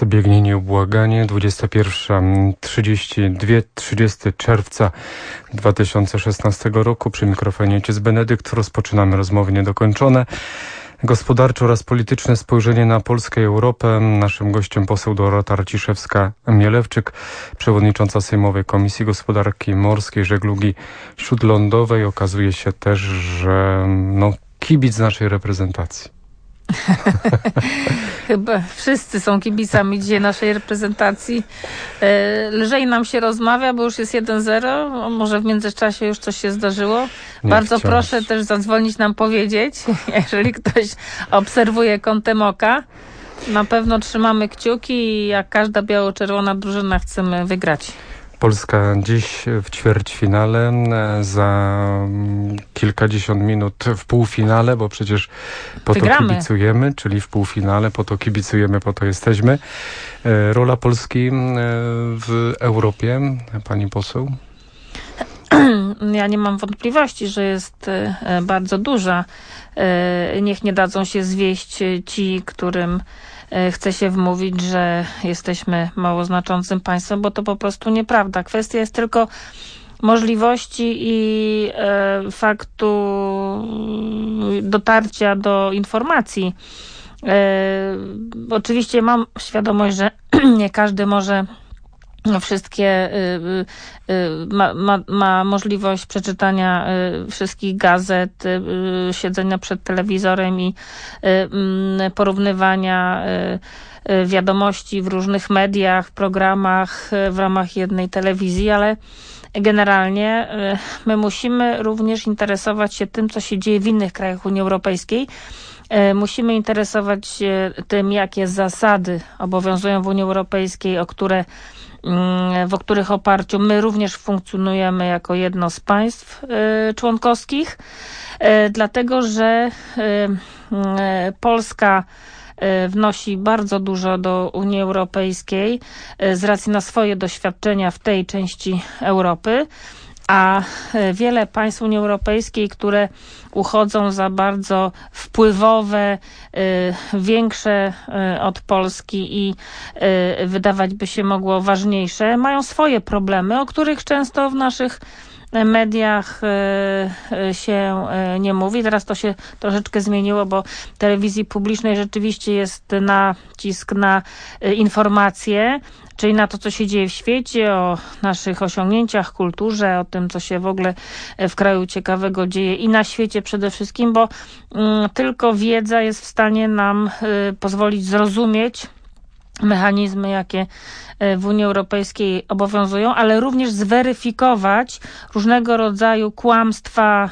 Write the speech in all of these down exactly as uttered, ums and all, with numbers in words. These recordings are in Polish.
Przebiegnie nieubłaganie. dwudziesta pierwsza trzydzieści dwa, trzydziestego czerwca dwa tysiące szesnastego roku. Przy mikrofonie ojciec Benedykt. Rozpoczynamy rozmowy niedokończone. Gospodarcze oraz polityczne spojrzenie na Polskę i Europę. Naszym gościem poseł Dorota Raciszewska-Mielewczyk, przewodnicząca Sejmowej Komisji Gospodarki Morskiej, Żeglugi Śródlądowej. Okazuje się też, że no, kibic naszej reprezentacji. Chyba wszyscy są kibicami dzisiaj naszej reprezentacji. Lżej nam się rozmawia, bo już jest jeden zero. Może w międzyczasie już coś się zdarzyło. Nie Bardzo wciąż. Proszę też zadzwonić nam powiedzieć, jeżeli ktoś obserwuje kątem oka. Na pewno trzymamy kciuki i jak każda biało-czerwona drużyna chcemy wygrać. Polska dziś w ćwierćfinale, za kilkadziesiąt minut w półfinale, bo przecież po Wygramy. to kibicujemy, czyli w półfinale, po to kibicujemy, po to jesteśmy. Rola Polski w Europie, pani poseł? Ja nie mam wątpliwości, że jest bardzo duża. Niech nie dadzą się zwieść ci, którym chce się wmówić, że jesteśmy mało znaczącym państwem, bo to po prostu nieprawda. Kwestia jest tylko możliwości i e, faktu dotarcia do informacji. E, oczywiście mam świadomość, że nie każdy może wszystkie y, y, y, ma, ma, ma możliwość przeczytania y, wszystkich gazet, y, y, siedzenia przed telewizorem i y, y, porównywania y, y, wiadomości w różnych mediach, programach y, w ramach jednej telewizji, ale generalnie y, my musimy również interesować się tym, co się dzieje w innych krajach Unii Europejskiej. Y, musimy interesować się tym, jakie zasady obowiązują w Unii Europejskiej, o które w których oparciu my również funkcjonujemy jako jedno z państw y, członkowskich, y, dlatego że y, y, Polska y, wnosi bardzo dużo do Unii Europejskiej y, z racji na swoje doświadczenia w tej części Europy, a wiele państw Unii Europejskiej, które uchodzą za bardzo wpływowe, y, większe y, od Polski i y, wydawać by się mogło ważniejsze, mają swoje problemy, o których często w naszych mediach y, y, się y, nie mówi. Teraz to się troszeczkę zmieniło, bo w telewizji publicznej rzeczywiście jest nacisk na y, informacje, czyli na to, co się dzieje w świecie, o naszych osiągnięciach, kulturze, o tym, co się w ogóle w kraju ciekawego dzieje i na świecie przede wszystkim, bo y, tylko wiedza jest w stanie nam y, pozwolić zrozumieć mechanizmy, jakie w Unii Europejskiej obowiązują, ale również zweryfikować różnego rodzaju kłamstwa,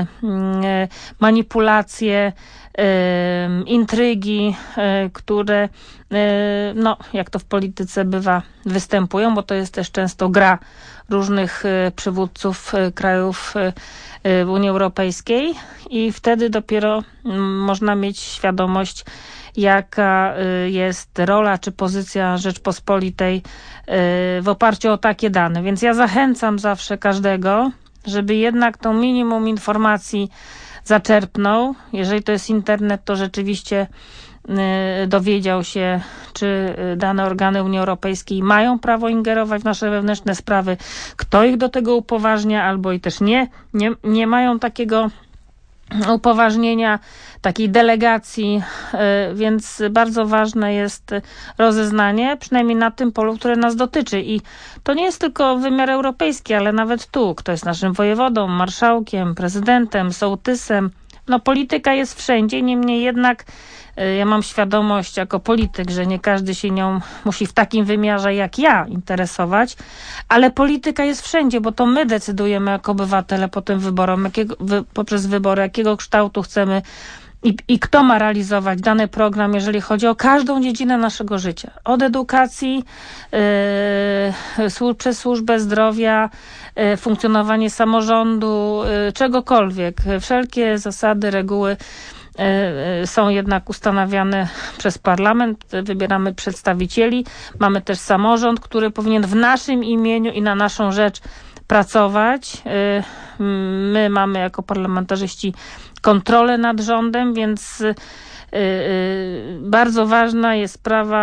manipulacje, intrygi, które, no, jak to w polityce bywa, występują, bo to jest też często gra różnych przywódców krajów Unii Europejskiej i wtedy dopiero można mieć świadomość, jaka jest rola czy pozycja Rzeczpospolitej w oparciu o takie dane. Więc ja zachęcam zawsze każdego, żeby jednak tą minimum informacji zaczerpnął. Jeżeli to jest internet, to rzeczywiście dowiedział się, czy dane organy Unii Europejskiej mają prawo ingerować w nasze wewnętrzne sprawy, kto ich do tego upoważnia, albo i też nie, nie, nie mają takiego upoważnienia, takiej delegacji, więc bardzo ważne jest rozeznanie, przynajmniej na tym polu, które nas dotyczy. I to nie jest tylko wymiar europejski, ale nawet tu, kto jest naszym wojewodą, marszałkiem, prezydentem, sołtysem. No polityka jest wszędzie, niemniej jednak ja mam świadomość jako polityk, że nie każdy się nią musi w takim wymiarze jak ja interesować, ale polityka jest wszędzie, bo to my decydujemy jako obywatele po tym wyborom, jakiego, wy, poprzez wybory, jakiego kształtu chcemy i, i kto ma realizować dany program, jeżeli chodzi o każdą dziedzinę naszego życia. Od edukacji, yy, słu- przez służbę zdrowia, yy, funkcjonowanie samorządu, yy, czegokolwiek. Wszelkie zasady, reguły są jednak ustanawiane przez parlament, wybieramy przedstawicieli, mamy też samorząd, który powinien w naszym imieniu i na naszą rzecz pracować. My mamy jako parlamentarzyści kontrolę nad rządem, więc bardzo ważna jest sprawa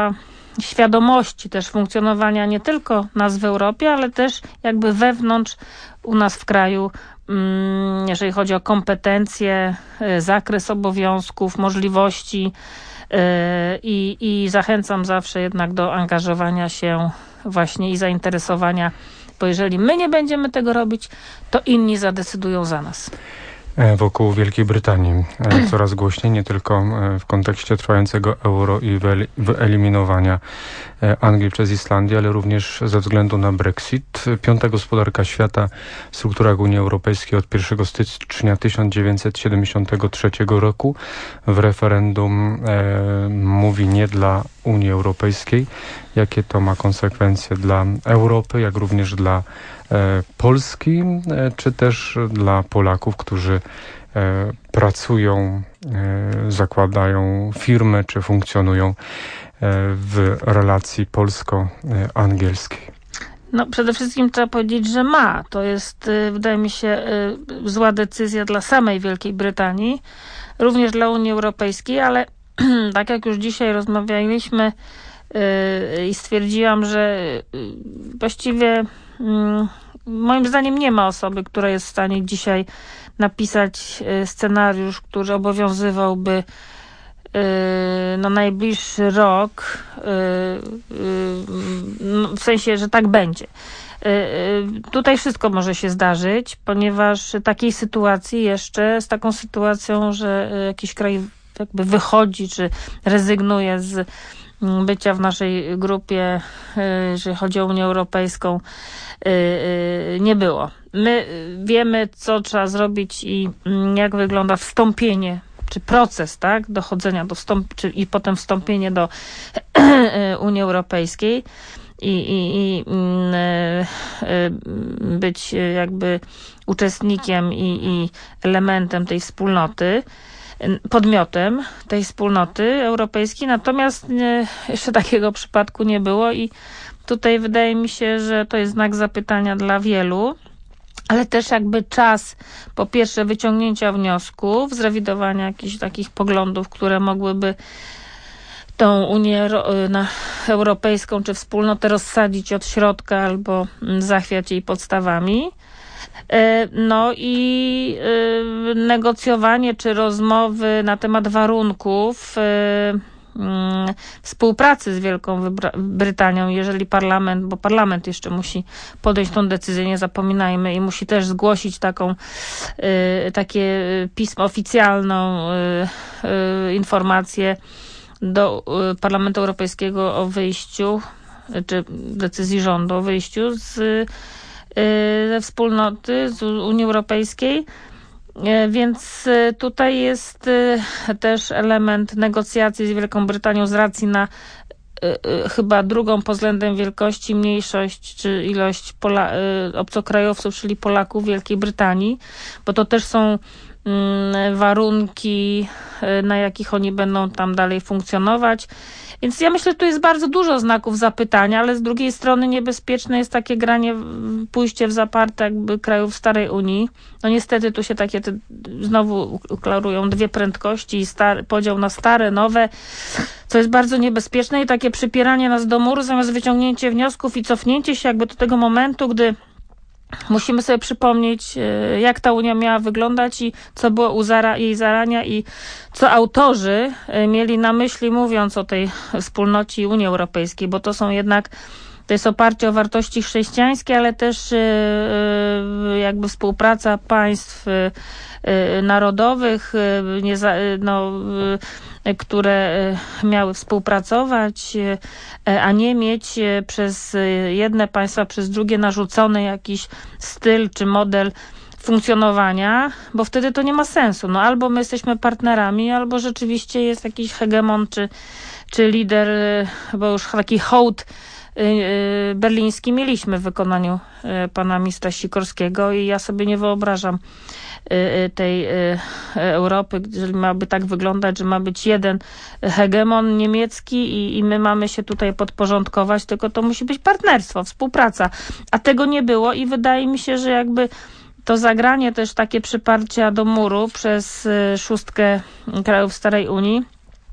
świadomości też funkcjonowania nie tylko nas w Europie, ale też jakby wewnątrz u nas w kraju, jeżeli chodzi o kompetencje, zakres obowiązków, możliwości i, i zachęcam zawsze jednak do angażowania się właśnie i zainteresowania, bo jeżeli my nie będziemy tego robić, to inni zadecydują za nas. Wokół Wielkiej Brytanii coraz głośniej, nie tylko w kontekście trwającego euro i wyeliminowania Anglii przez Islandię, ale również ze względu na Brexit. Piąta gospodarka świata w strukturach Unii Europejskiej od pierwszego stycznia tysiąc dziewięćset siedemdziesiątego trzeciego roku w referendum e, mówi nie dla Unii Europejskiej. Jakie to ma konsekwencje dla Europy, jak również dla e, Polski, e, czy też dla Polaków, którzy e, pracują, e, zakładają firmy, czy funkcjonują w relacji polsko-angielskiej? No przede wszystkim trzeba powiedzieć, że ma. To jest, wydaje mi się, zła decyzja dla samej Wielkiej Brytanii, również dla Unii Europejskiej, ale tak jak już dzisiaj rozmawialiśmy i stwierdziłam, że właściwie moim zdaniem nie ma osoby, która jest w stanie dzisiaj napisać scenariusz, który obowiązywałby na najbliższy rok, w sensie, że tak będzie. Tutaj wszystko może się zdarzyć, ponieważ takiej sytuacji jeszcze, z taką sytuacją, że jakiś kraj jakby wychodzi, czy rezygnuje z bycia w naszej grupie, jeżeli chodzi o Unię Europejską, nie było. My wiemy, co trzeba zrobić i jak wygląda wstąpienie czy proces, tak, dochodzenia do wstąp- czy, i potem wstąpienie do Unii Europejskiej i, i, i y, być jakby uczestnikiem i, i elementem tej wspólnoty, podmiotem tej wspólnoty europejskiej, natomiast nie, jeszcze takiego przypadku nie było i tutaj wydaje mi się, że to jest znak zapytania dla wielu, ale też jakby czas, po pierwsze, wyciągnięcia wniosków, zrewidowania jakichś takich poglądów, które mogłyby tą Unię Europejską czy wspólnotę rozsadzić od środka albo zachwiać jej podstawami. No i negocjowanie czy rozmowy na temat warunków współpracy z Wielką Brytanią, jeżeli parlament, bo parlament jeszcze musi podjąć tą decyzję, nie zapominajmy, i musi też zgłosić taką, takie pismo oficjalną, informację do Parlamentu Europejskiego o wyjściu, czy decyzji rządu o wyjściu z, ze wspólnoty, z Unii Europejskiej. Więc tutaj jest też element negocjacji z Wielką Brytanią z racji na chyba drugą pod względem wielkości mniejszość czy ilość Pola- obcokrajowców, czyli Polaków w Wielkiej Brytanii, bo to też są warunki, na jakich oni będą tam dalej funkcjonować. Więc ja myślę, że tu jest bardzo dużo znaków zapytania, ale z drugiej strony niebezpieczne jest takie granie, pójście w zaparte jakby krajów starej Unii. No niestety tu się takie te, znowu klarują dwie prędkości i star, podział na stare, nowe, co jest bardzo niebezpieczne i takie przypieranie nas do muru zamiast wyciągnięcie wniosków i cofnięcie się jakby do tego momentu, gdy musimy sobie przypomnieć, jak ta Unia miała wyglądać i co było u zara, jej zarania i co autorzy mieli na myśli, mówiąc o tej wspólnocie Unii Europejskiej, bo to są jednak, to jest oparcie o wartości chrześcijańskie, ale też jakby współpraca państw narodowych, no, które miały współpracować, a nie mieć przez jedne państwa, przez drugie narzucony jakiś styl czy model funkcjonowania, bo wtedy to nie ma sensu. No albo my jesteśmy partnerami, albo rzeczywiście jest jakiś hegemon czy, czy lider, bo już taki hołd berliński mieliśmy w wykonaniu pana ministra Sikorskiego i ja sobie nie wyobrażam tej Europy, jeżeli miałaby tak wyglądać, że ma być jeden hegemon niemiecki i, i my mamy się tutaj podporządkować, tylko to musi być partnerstwo, współpraca. A tego nie było i wydaje mi się, że jakby to zagranie też takie przyparcia do muru przez szóstkę krajów Starej Unii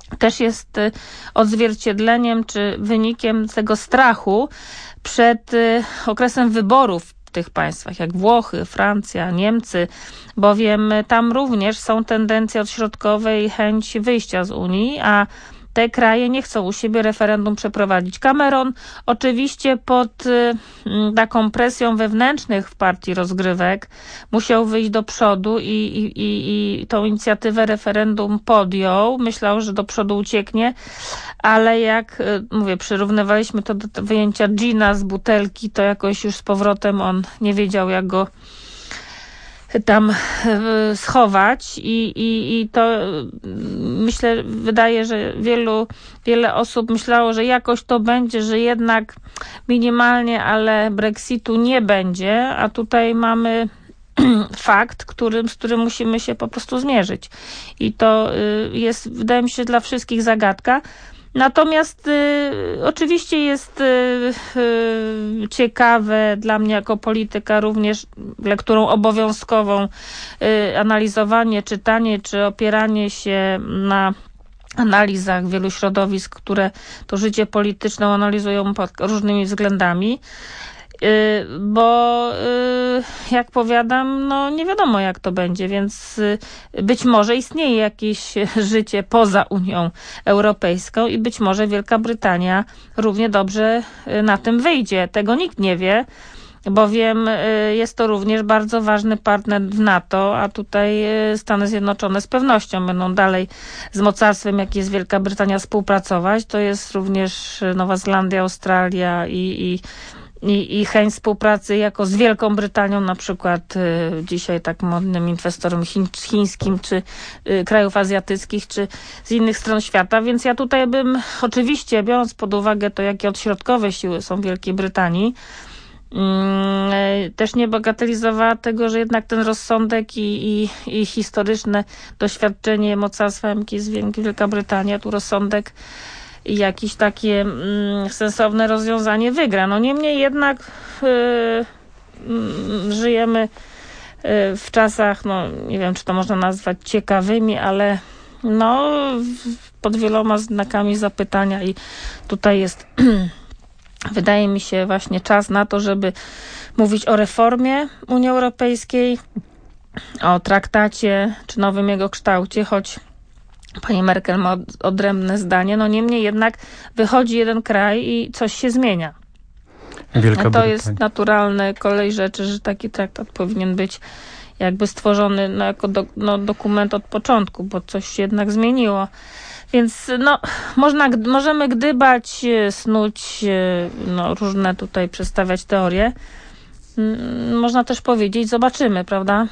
też jest odzwierciedleniem czy wynikiem tego strachu przed okresem wyborów w tych państwach, jak Włochy, Francja, Niemcy, bowiem tam również są tendencje odśrodkowe i chęć wyjścia z Unii, a te kraje nie chcą u siebie referendum przeprowadzić. Cameron oczywiście pod y, taką presją wewnętrznych w partii rozgrywek musiał wyjść do przodu i, i, i, i tą inicjatywę referendum podjął. Myślał, że do przodu ucieknie, ale jak y, mówię, przyrównywaliśmy to do wyjęcia dżina z butelki, to jakoś już z powrotem on nie wiedział, jak go tam schować i, i, i to myślę, wydaje, że wielu, wiele osób myślało, że jakoś to będzie, że jednak minimalnie, ale Brexitu nie będzie, a tutaj mamy fakt, którym, z którym musimy się po prostu zmierzyć. I to jest, wydaje mi się, dla wszystkich zagadka. Natomiast y, oczywiście jest y, y, ciekawe dla mnie jako polityka również lekturą obowiązkową y, analizowanie, czytanie czy opieranie się na analizach wielu środowisk, które to życie polityczne analizują pod różnymi względami. Bo jak powiadam, no nie wiadomo jak to będzie, więc być może istnieje jakieś życie poza Unią Europejską i być może Wielka Brytania równie dobrze na tym wyjdzie. Tego nikt nie wie, bowiem jest to również bardzo ważny partner w NATO, a tutaj Stany Zjednoczone z pewnością będą dalej z mocarstwem, jak jest Wielka Brytania, współpracować. To jest również Nowa Zelandia, Australia i, i I, i chęć współpracy jako z Wielką Brytanią, na przykład y, dzisiaj tak modnym inwestorem chiń, chińskim, czy y, krajów azjatyckich, czy z innych stron świata. Więc ja tutaj bym oczywiście, biorąc pod uwagę to, jakie odśrodkowe siły są w Wielkiej Brytanii, y, też nie bagatelizowała tego, że jednak ten rozsądek i, i, i historyczne doświadczenie mocarstwa, jakim jest Wielka Brytania, tu rozsądek i jakieś takie mm, sensowne rozwiązanie wygra. No niemniej jednak y, y, żyjemy y, w czasach, no nie wiem, czy to można nazwać ciekawymi, ale no pod wieloma znakami zapytania i tutaj jest wydaje mi się właśnie czas na to, żeby mówić o reformie Unii Europejskiej, o traktacie czy nowym jego kształcie, choć pani Merkel ma odrębne zdanie, no niemniej jednak wychodzi jeden kraj i coś się zmienia. Wielka to Brytania. Jest naturalny kolej rzeczy, że taki traktat powinien być jakby stworzony no, jako do, no, dokument od początku, bo coś się jednak zmieniło. Więc no, można, możemy gdybać, snuć, no, różne tutaj przedstawiać teorie. Można też powiedzieć, zobaczymy, prawda?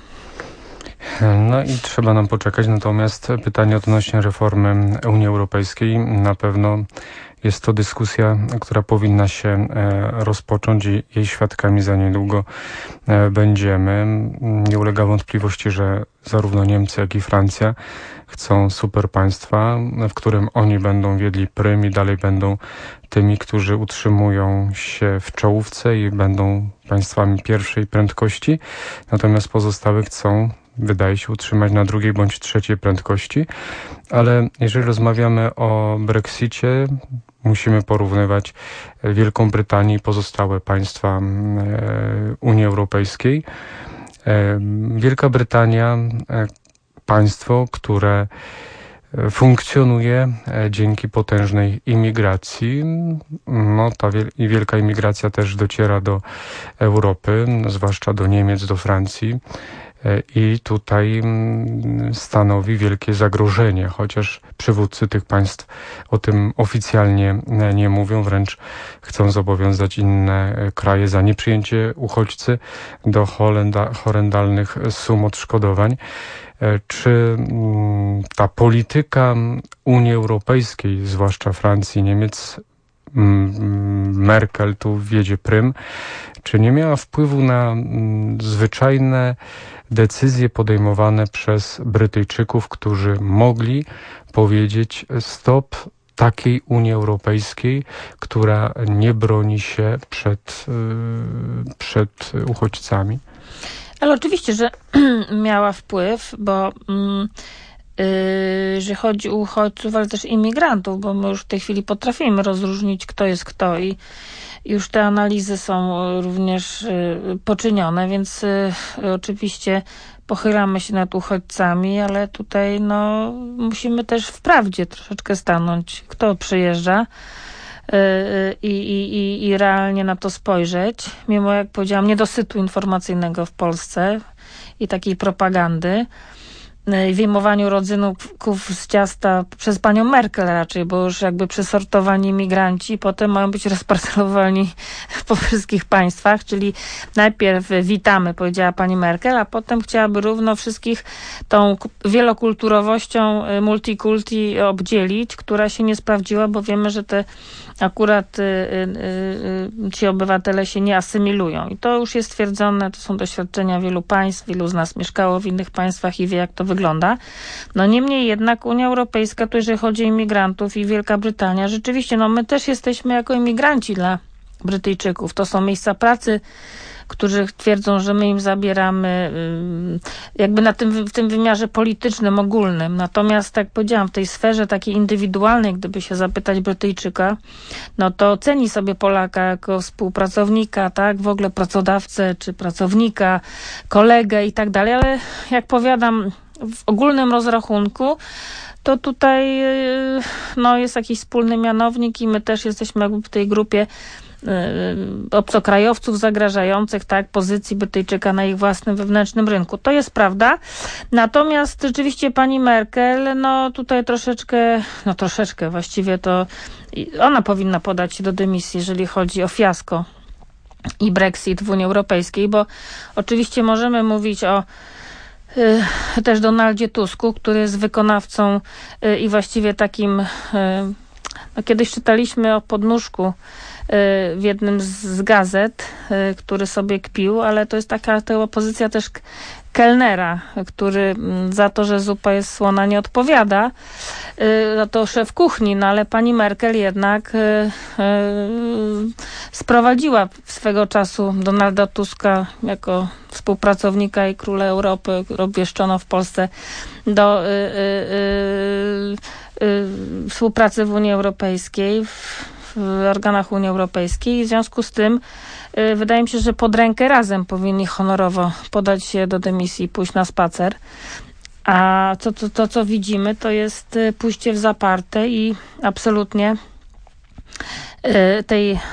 No i trzeba nam poczekać, natomiast pytanie odnośnie reformy Unii Europejskiej, na pewno jest to dyskusja, która powinna się rozpocząć i jej świadkami za niedługo będziemy. Nie ulega wątpliwości, że zarówno Niemcy, jak i Francja chcą super państwa, w którym oni będą wiedli prym i dalej będą tymi, którzy utrzymują się w czołówce i będą państwami pierwszej prędkości, natomiast pozostałe chcą, wydaje się, utrzymać na drugiej bądź trzeciej prędkości, ale jeżeli rozmawiamy o Brexicie, musimy porównywać Wielką Brytanię i pozostałe państwa Unii Europejskiej. Wielka Brytania, państwo, które funkcjonuje dzięki potężnej imigracji. No, ta wiel- i wielka imigracja też dociera do Europy, zwłaszcza do Niemiec, do Francji. I tutaj stanowi wielkie zagrożenie, chociaż przywódcy tych państw o tym oficjalnie nie mówią, wręcz chcą zobowiązać inne kraje za nieprzyjęcie uchodźcy do horrenda- horrendalnych sum odszkodowań. Czy ta polityka Unii Europejskiej, zwłaszcza Francji i Niemiec, Merkel tu wiedzie prym, czy nie miała wpływu na zwyczajne decyzje podejmowane przez Brytyjczyków, którzy mogli powiedzieć stop takiej Unii Europejskiej, która nie broni się przed, przed uchodźcami? Ale oczywiście, że miała wpływ, bo mm, że chodzi o uchodźców, ale też imigrantów, bo my już w tej chwili potrafimy rozróżnić, kto jest kto i już te analizy są również poczynione, więc oczywiście pochylamy się nad uchodźcami, ale tutaj no, musimy też w prawdzie troszeczkę stanąć, kto przyjeżdża i, i, i, i realnie na to spojrzeć, mimo, jak powiedziałam, niedosytu informacyjnego w Polsce i takiej propagandy. Wyjmowaniu rodzynków z ciasta przez panią Merkel raczej, bo już jakby przesortowani migranci potem mają być rozparcelowani po wszystkich państwach, czyli najpierw witamy, powiedziała pani Merkel, a potem chciałaby równo wszystkich tą wielokulturowością multikulti obdzielić, która się nie sprawdziła, bo wiemy, że te akurat y, y, y, ci obywatele się nie asymilują. I to już jest stwierdzone, to są doświadczenia wielu państw, wielu z nas mieszkało w innych państwach i wie, jak to wygląda. No niemniej jednak Unia Europejska, tu jeżeli chodzi o imigrantów i Wielka Brytania, rzeczywiście, no my też jesteśmy jako imigranci dla Brytyjczyków. To są miejsca pracy, którzy twierdzą, że my im zabieramy jakby na tym, w tym wymiarze politycznym, ogólnym. Natomiast, jak powiedziałam, w tej sferze takiej indywidualnej, gdyby się zapytać Brytyjczyka, no to ceni sobie Polaka jako współpracownika, tak, w ogóle pracodawcę, czy pracownika, kolegę i tak dalej, ale jak powiadam, w ogólnym rozrachunku, to tutaj no, jest jakiś wspólny mianownik i my też jesteśmy jakby w tej grupie obcokrajowców zagrażających, tak, pozycji Brytyjczyka na ich własnym wewnętrznym rynku. To jest prawda. Natomiast rzeczywiście pani Merkel, no tutaj troszeczkę, no troszeczkę właściwie to ona powinna podać się do dymisji, jeżeli chodzi o fiasko i Brexit w Unii Europejskiej, bo oczywiście możemy mówić o y, też Donaldzie Tusku, który jest wykonawcą y, i właściwie takim y, no kiedyś czytaliśmy o podnóżku w jednym z gazet, który sobie kpił, ale to jest taka to pozycja też kelnera, który za to, że zupa jest słona, nie odpowiada. Za to szef kuchni, no ale pani Merkel jednak sprowadziła swego czasu Donalda Tuska jako współpracownika i króla Europy, obwieszczono w Polsce, do współpracy w Unii Europejskiej, w w organach Unii Europejskiej i w związku z tym y, wydaje mi się, że pod rękę razem powinni honorowo podać się do dymisji i pójść na spacer. A to, to, to co widzimy, to jest y, pójście w zaparte i absolutnie y, tej y,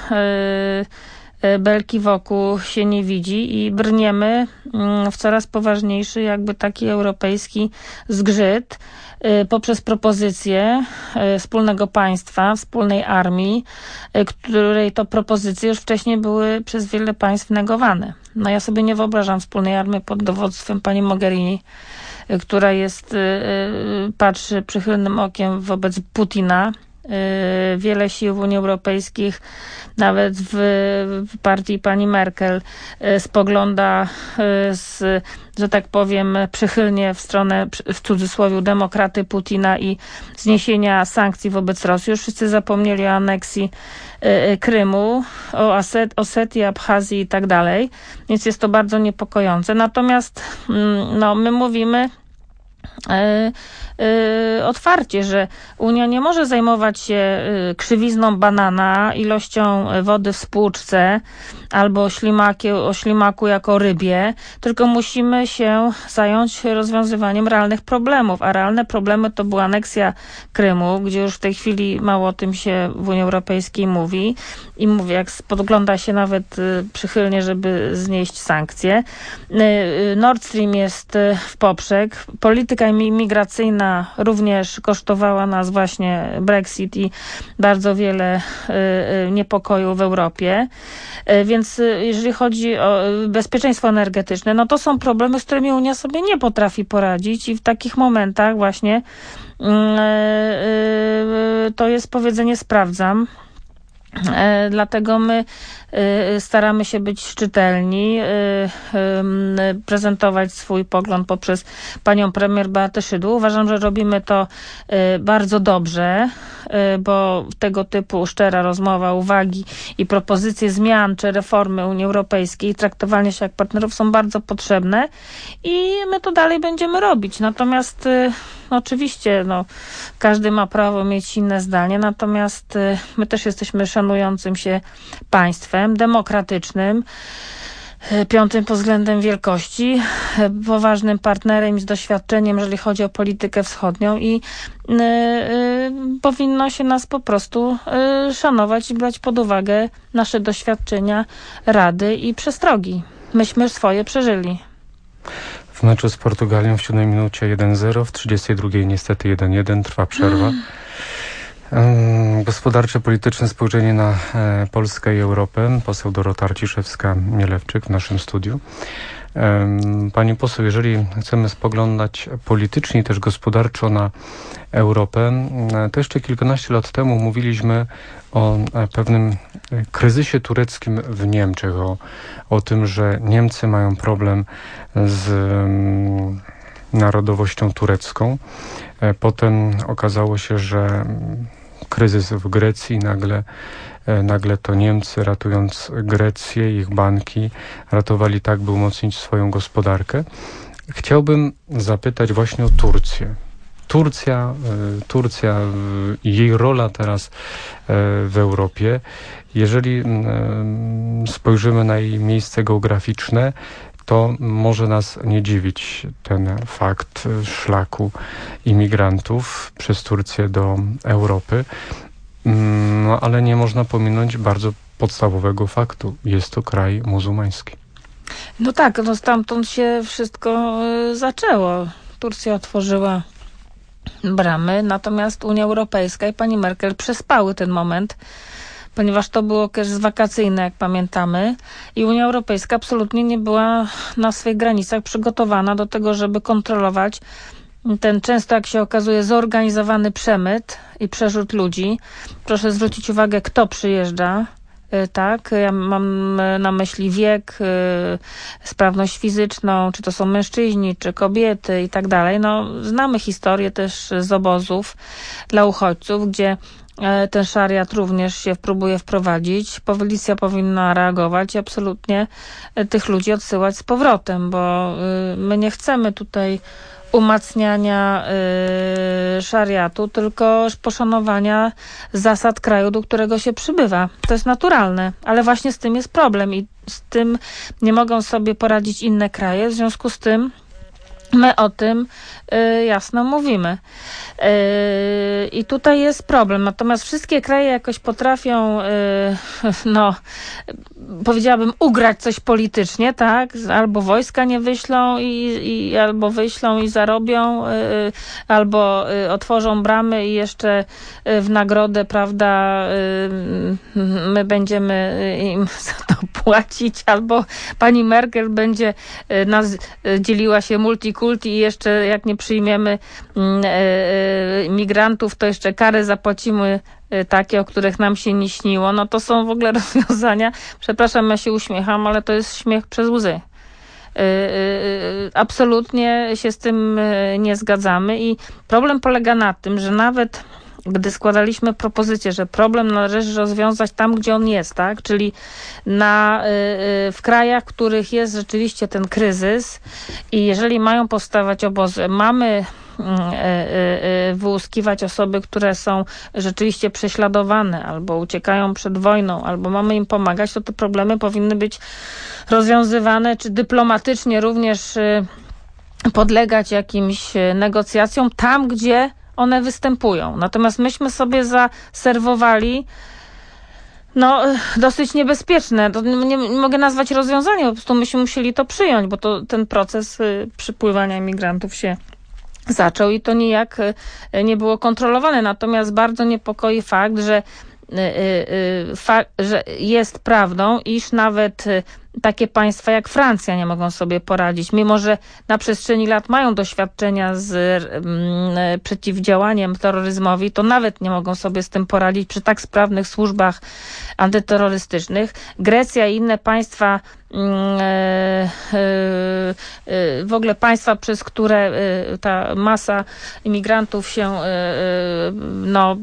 y, belki wokół się nie widzi i brniemy y, w coraz poważniejszy jakby taki europejski zgrzyt poprzez propozycję wspólnego państwa, wspólnej armii, której to propozycje już wcześniej były przez wiele państw negowane. No ja sobie nie wyobrażam wspólnej armii pod dowództwem pani Mogherini, która jest, patrzy przychylnym okiem wobec Putina. Wiele sił w Unii Europejskiej, nawet w, w partii pani Merkel, spogląda z, że tak powiem, przychylnie w stronę, w cudzysłowie, demokraty Putina i zniesienia sankcji wobec Rosji. Już wszyscy zapomnieli o aneksji Krymu, o Oset, Osetii, Abchazji i tak dalej, więc jest to bardzo niepokojące. Natomiast no, my mówimy Yy, yy, otwarcie, że Unia nie może zajmować się yy, krzywizną banana, ilością wody w spłuczce albo ślimaki, o ślimaku jako rybie, tylko musimy się zająć rozwiązywaniem realnych problemów, a realne problemy to była aneksja Krymu, gdzie już w tej chwili mało o tym się w Unii Europejskiej mówi i mówię, jak podgląda się nawet yy, przychylnie, żeby znieść sankcje. Yy, Nord Stream jest yy, w poprzek. Polityka imigracyjna również kosztowała nas właśnie Brexit i bardzo wiele y, niepokoju w Europie. Y, więc y, jeżeli chodzi o bezpieczeństwo energetyczne, no to są problemy, z którymi Unia sobie nie potrafi poradzić i w takich momentach właśnie y, y, to jest powiedzenie sprawdzam. Dlatego my staramy się być czytelni, prezentować swój pogląd poprzez panią premier Beatę Szydło. Uważam, że robimy to bardzo dobrze, bo tego typu szczera rozmowa, uwagi i propozycje zmian czy reformy Unii Europejskiej, traktowanie się jak partnerów są bardzo potrzebne i my to dalej będziemy robić. Natomiast no oczywiście no, każdy ma prawo mieć inne zdanie, natomiast my też jesteśmy szanującym się państwem, demokratycznym, piątym pod względem wielkości, poważnym partnerem z doświadczeniem, jeżeli chodzi o politykę wschodnią i y, y, powinno się nas po prostu y, szanować i brać pod uwagę nasze doświadczenia, rady i przestrogi. Myśmy swoje przeżyli. W meczu z Portugalią w siódmej minucie jeden zero, w trzydziestej drugiej niestety jeden jeden, trwa przerwa. Mm. Gospodarcze, polityczne spojrzenie na e, Polskę i Europę. Poseł Dorota Arciszewska-Mielewczyk w naszym studiu. E, pani poseł, jeżeli chcemy spoglądać politycznie i też gospodarczo na Europę, e, to jeszcze kilkanaście lat temu mówiliśmy o e, pewnym kryzysie tureckim w Niemczech, o, o tym, że Niemcy mają problem z mm, narodowością turecką. E, potem okazało się, że kryzys w Grecji, nagle, nagle to Niemcy, ratując Grecję, ich banki, ratowali tak, by umocnić swoją gospodarkę. Chciałbym zapytać właśnie o Turcję. Turcja, Turcja i jej rola teraz w Europie. Jeżeli spojrzymy na jej miejsce geograficzne, to może nas nie dziwić ten fakt szlaku imigrantów przez Turcję do Europy, no, ale nie można pominąć bardzo podstawowego faktu. Jest to kraj muzułmański. No tak, no stamtąd się wszystko zaczęło. Turcja otworzyła bramy, natomiast Unia Europejska i pani Merkel przespały ten moment, ponieważ to był okres wakacyjny, jak pamiętamy, i Unia Europejska absolutnie nie była na swoich granicach przygotowana do tego, żeby kontrolować ten często, jak się okazuje, zorganizowany przemyt i przerzut ludzi. Proszę zwrócić uwagę, kto przyjeżdża. Tak, ja mam na myśli wiek, sprawność fizyczną, czy to są mężczyźni, czy kobiety i tak dalej. No, znamy historię też z obozów dla uchodźców, gdzie ten szariat również się próbuje wprowadzić. Policja powinna reagować i absolutnie tych ludzi odsyłać z powrotem, bo my nie chcemy tutaj umacniania y, szariatu, tylko poszanowania zasad kraju, do którego się przybywa. To jest naturalne, ale właśnie z tym jest problem i z tym nie mogą sobie poradzić inne kraje, w związku z tym my o tym y, jasno mówimy. Y, I tutaj jest problem. Natomiast wszystkie kraje jakoś potrafią, y, no, powiedziałabym, ugrać coś politycznie, tak? Albo wojska nie wyślą i, i albo wyślą i zarobią, y, albo y, otworzą bramy i jeszcze y, w nagrodę, prawda, y, my będziemy im za to płacić, albo pani Merkel będzie y, nas y, dzieliła się multikulturalnie i jeszcze jak nie przyjmiemy migrantów, to jeszcze kary zapłacimy takie, o których nam się nie śniło. No to są w ogóle rozwiązania, przepraszam, ja się uśmiecham, ale to jest śmiech przez łzy. Absolutnie się z tym nie zgadzamy i problem polega na tym, że nawet gdy składaliśmy propozycję, że problem należy rozwiązać tam, gdzie on jest, tak? Czyli na, w krajach, w których jest rzeczywiście ten kryzys i jeżeli mają powstawać obozy, mamy wyłuskiwać osoby, które są rzeczywiście prześladowane albo uciekają przed wojną, albo mamy im pomagać, to te problemy powinny być rozwiązywane, czy dyplomatycznie również podlegać jakimś negocjacjom tam, gdzie one występują. Natomiast myśmy sobie zaserwowali no, dosyć niebezpieczne. To nie, nie mogę nazwać rozwiązaniem, po prostu myśmy musieli to przyjąć, bo to ten proces przypływania imigrantów się zaczął i to nijak nie było kontrolowane. Natomiast bardzo niepokoi fakt, że fa- że jest prawdą, iż nawet takie państwa jak Francja nie mogą sobie poradzić, mimo że na przestrzeni lat mają doświadczenia z mm, przeciwdziałaniem terroryzmowi, to nawet nie mogą sobie z tym poradzić przy tak sprawnych służbach antyterrorystycznych. Grecja i inne państwa, mm, e, e, w ogóle państwa, przez które e, ta masa imigrantów się e, no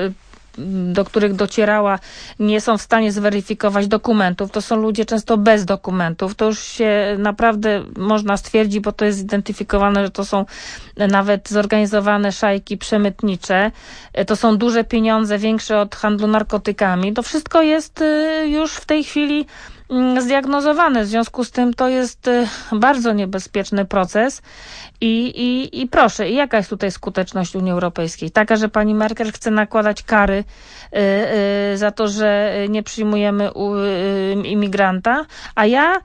do których docierała, nie są w stanie zweryfikować dokumentów. To są ludzie często bez dokumentów. To już się naprawdę można stwierdzić, bo to jest zidentyfikowane, że to są nawet zorganizowane szajki przemytnicze. To są duże pieniądze, większe od handlu narkotykami. To wszystko jest już w tej chwili zdiagnozowane. W związku z tym to jest bardzo niebezpieczny proces. I, i, i proszę, jaka jest tutaj skuteczność Unii Europejskiej? Taka, że pani Merkel chce nakładać kary y, y, za to, że nie przyjmujemy u, y, imigranta, a ja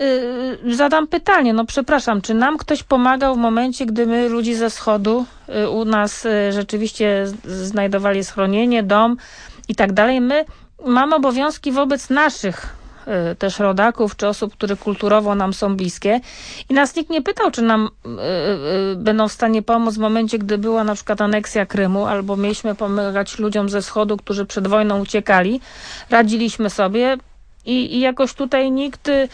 y, zadam pytanie, no przepraszam, czy nam ktoś pomagał w momencie, gdy my, ludzi ze wschodu, y, u nas y, rzeczywiście znajdowali schronienie, dom i tak dalej? My mamy obowiązki wobec naszych też rodaków, czy osób, które kulturowo nam są bliskie. I nas nikt nie pytał, czy nam y, y, będą w stanie pomóc w momencie, gdy była na przykład aneksja Krymu, albo mieliśmy pomagać ludziom ze wschodu, którzy przed wojną uciekali. Radziliśmy sobie i, i jakoś tutaj nikt y,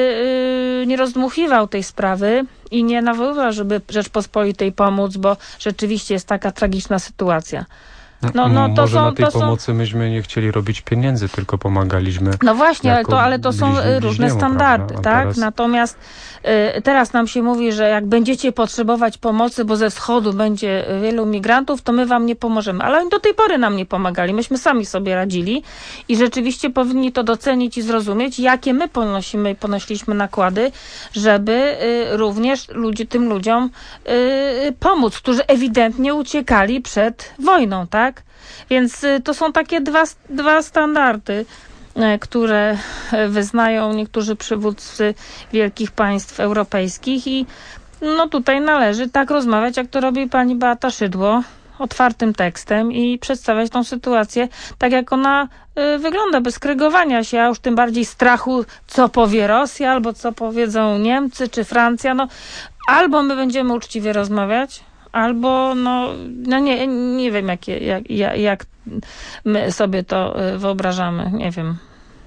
y, nie rozdmuchiwał tej sprawy i nie nawoływał, żeby Rzeczpospolitej pomóc, bo rzeczywiście jest taka tragiczna sytuacja. No, no, to Może są, na tej to pomocy są... myśmy nie chcieli robić pieniędzy, tylko pomagaliśmy. No właśnie, ale to, ale to są różne standardy, tak? Teraz... Natomiast y, teraz nam się mówi, że jak będziecie potrzebować pomocy, bo ze wschodu będzie wielu migrantów, to my wam nie pomożemy. Ale oni do tej pory nam nie pomagali. Myśmy sami sobie radzili i rzeczywiście powinni to docenić i zrozumieć, jakie my ponosimy i ponosiliśmy nakłady, żeby y, również ludzi, tym ludziom y, pomóc, którzy ewidentnie uciekali przed wojną, tak? Więc to są takie dwa, dwa standardy, które wyznają niektórzy przywódcy wielkich państw europejskich i no tutaj należy tak rozmawiać, jak to robi pani Beata Szydło, otwartym tekstem i przedstawiać tą sytuację tak, jak ona y, wygląda, bez krygowania się, a już tym bardziej strachu, co powie Rosja, albo co powiedzą Niemcy czy Francja. No, albo my będziemy uczciwie rozmawiać, albo no, no nie, nie wiem, jak, jak, jak my sobie to wyobrażamy. Nie wiem.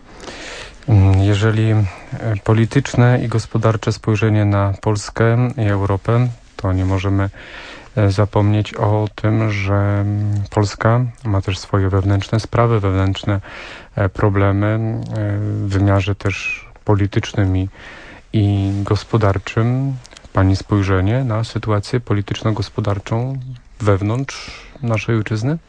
Jeżeli polityczne i gospodarcze spojrzenie na Polskę i Europę, to nie możemy zapomnieć o tym, że Polska ma też swoje wewnętrzne sprawy, wewnętrzne problemy w wymiarze też politycznym i, i gospodarczym. Pani spojrzenie na sytuację polityczno-gospodarczą wewnątrz naszej ojczyzny?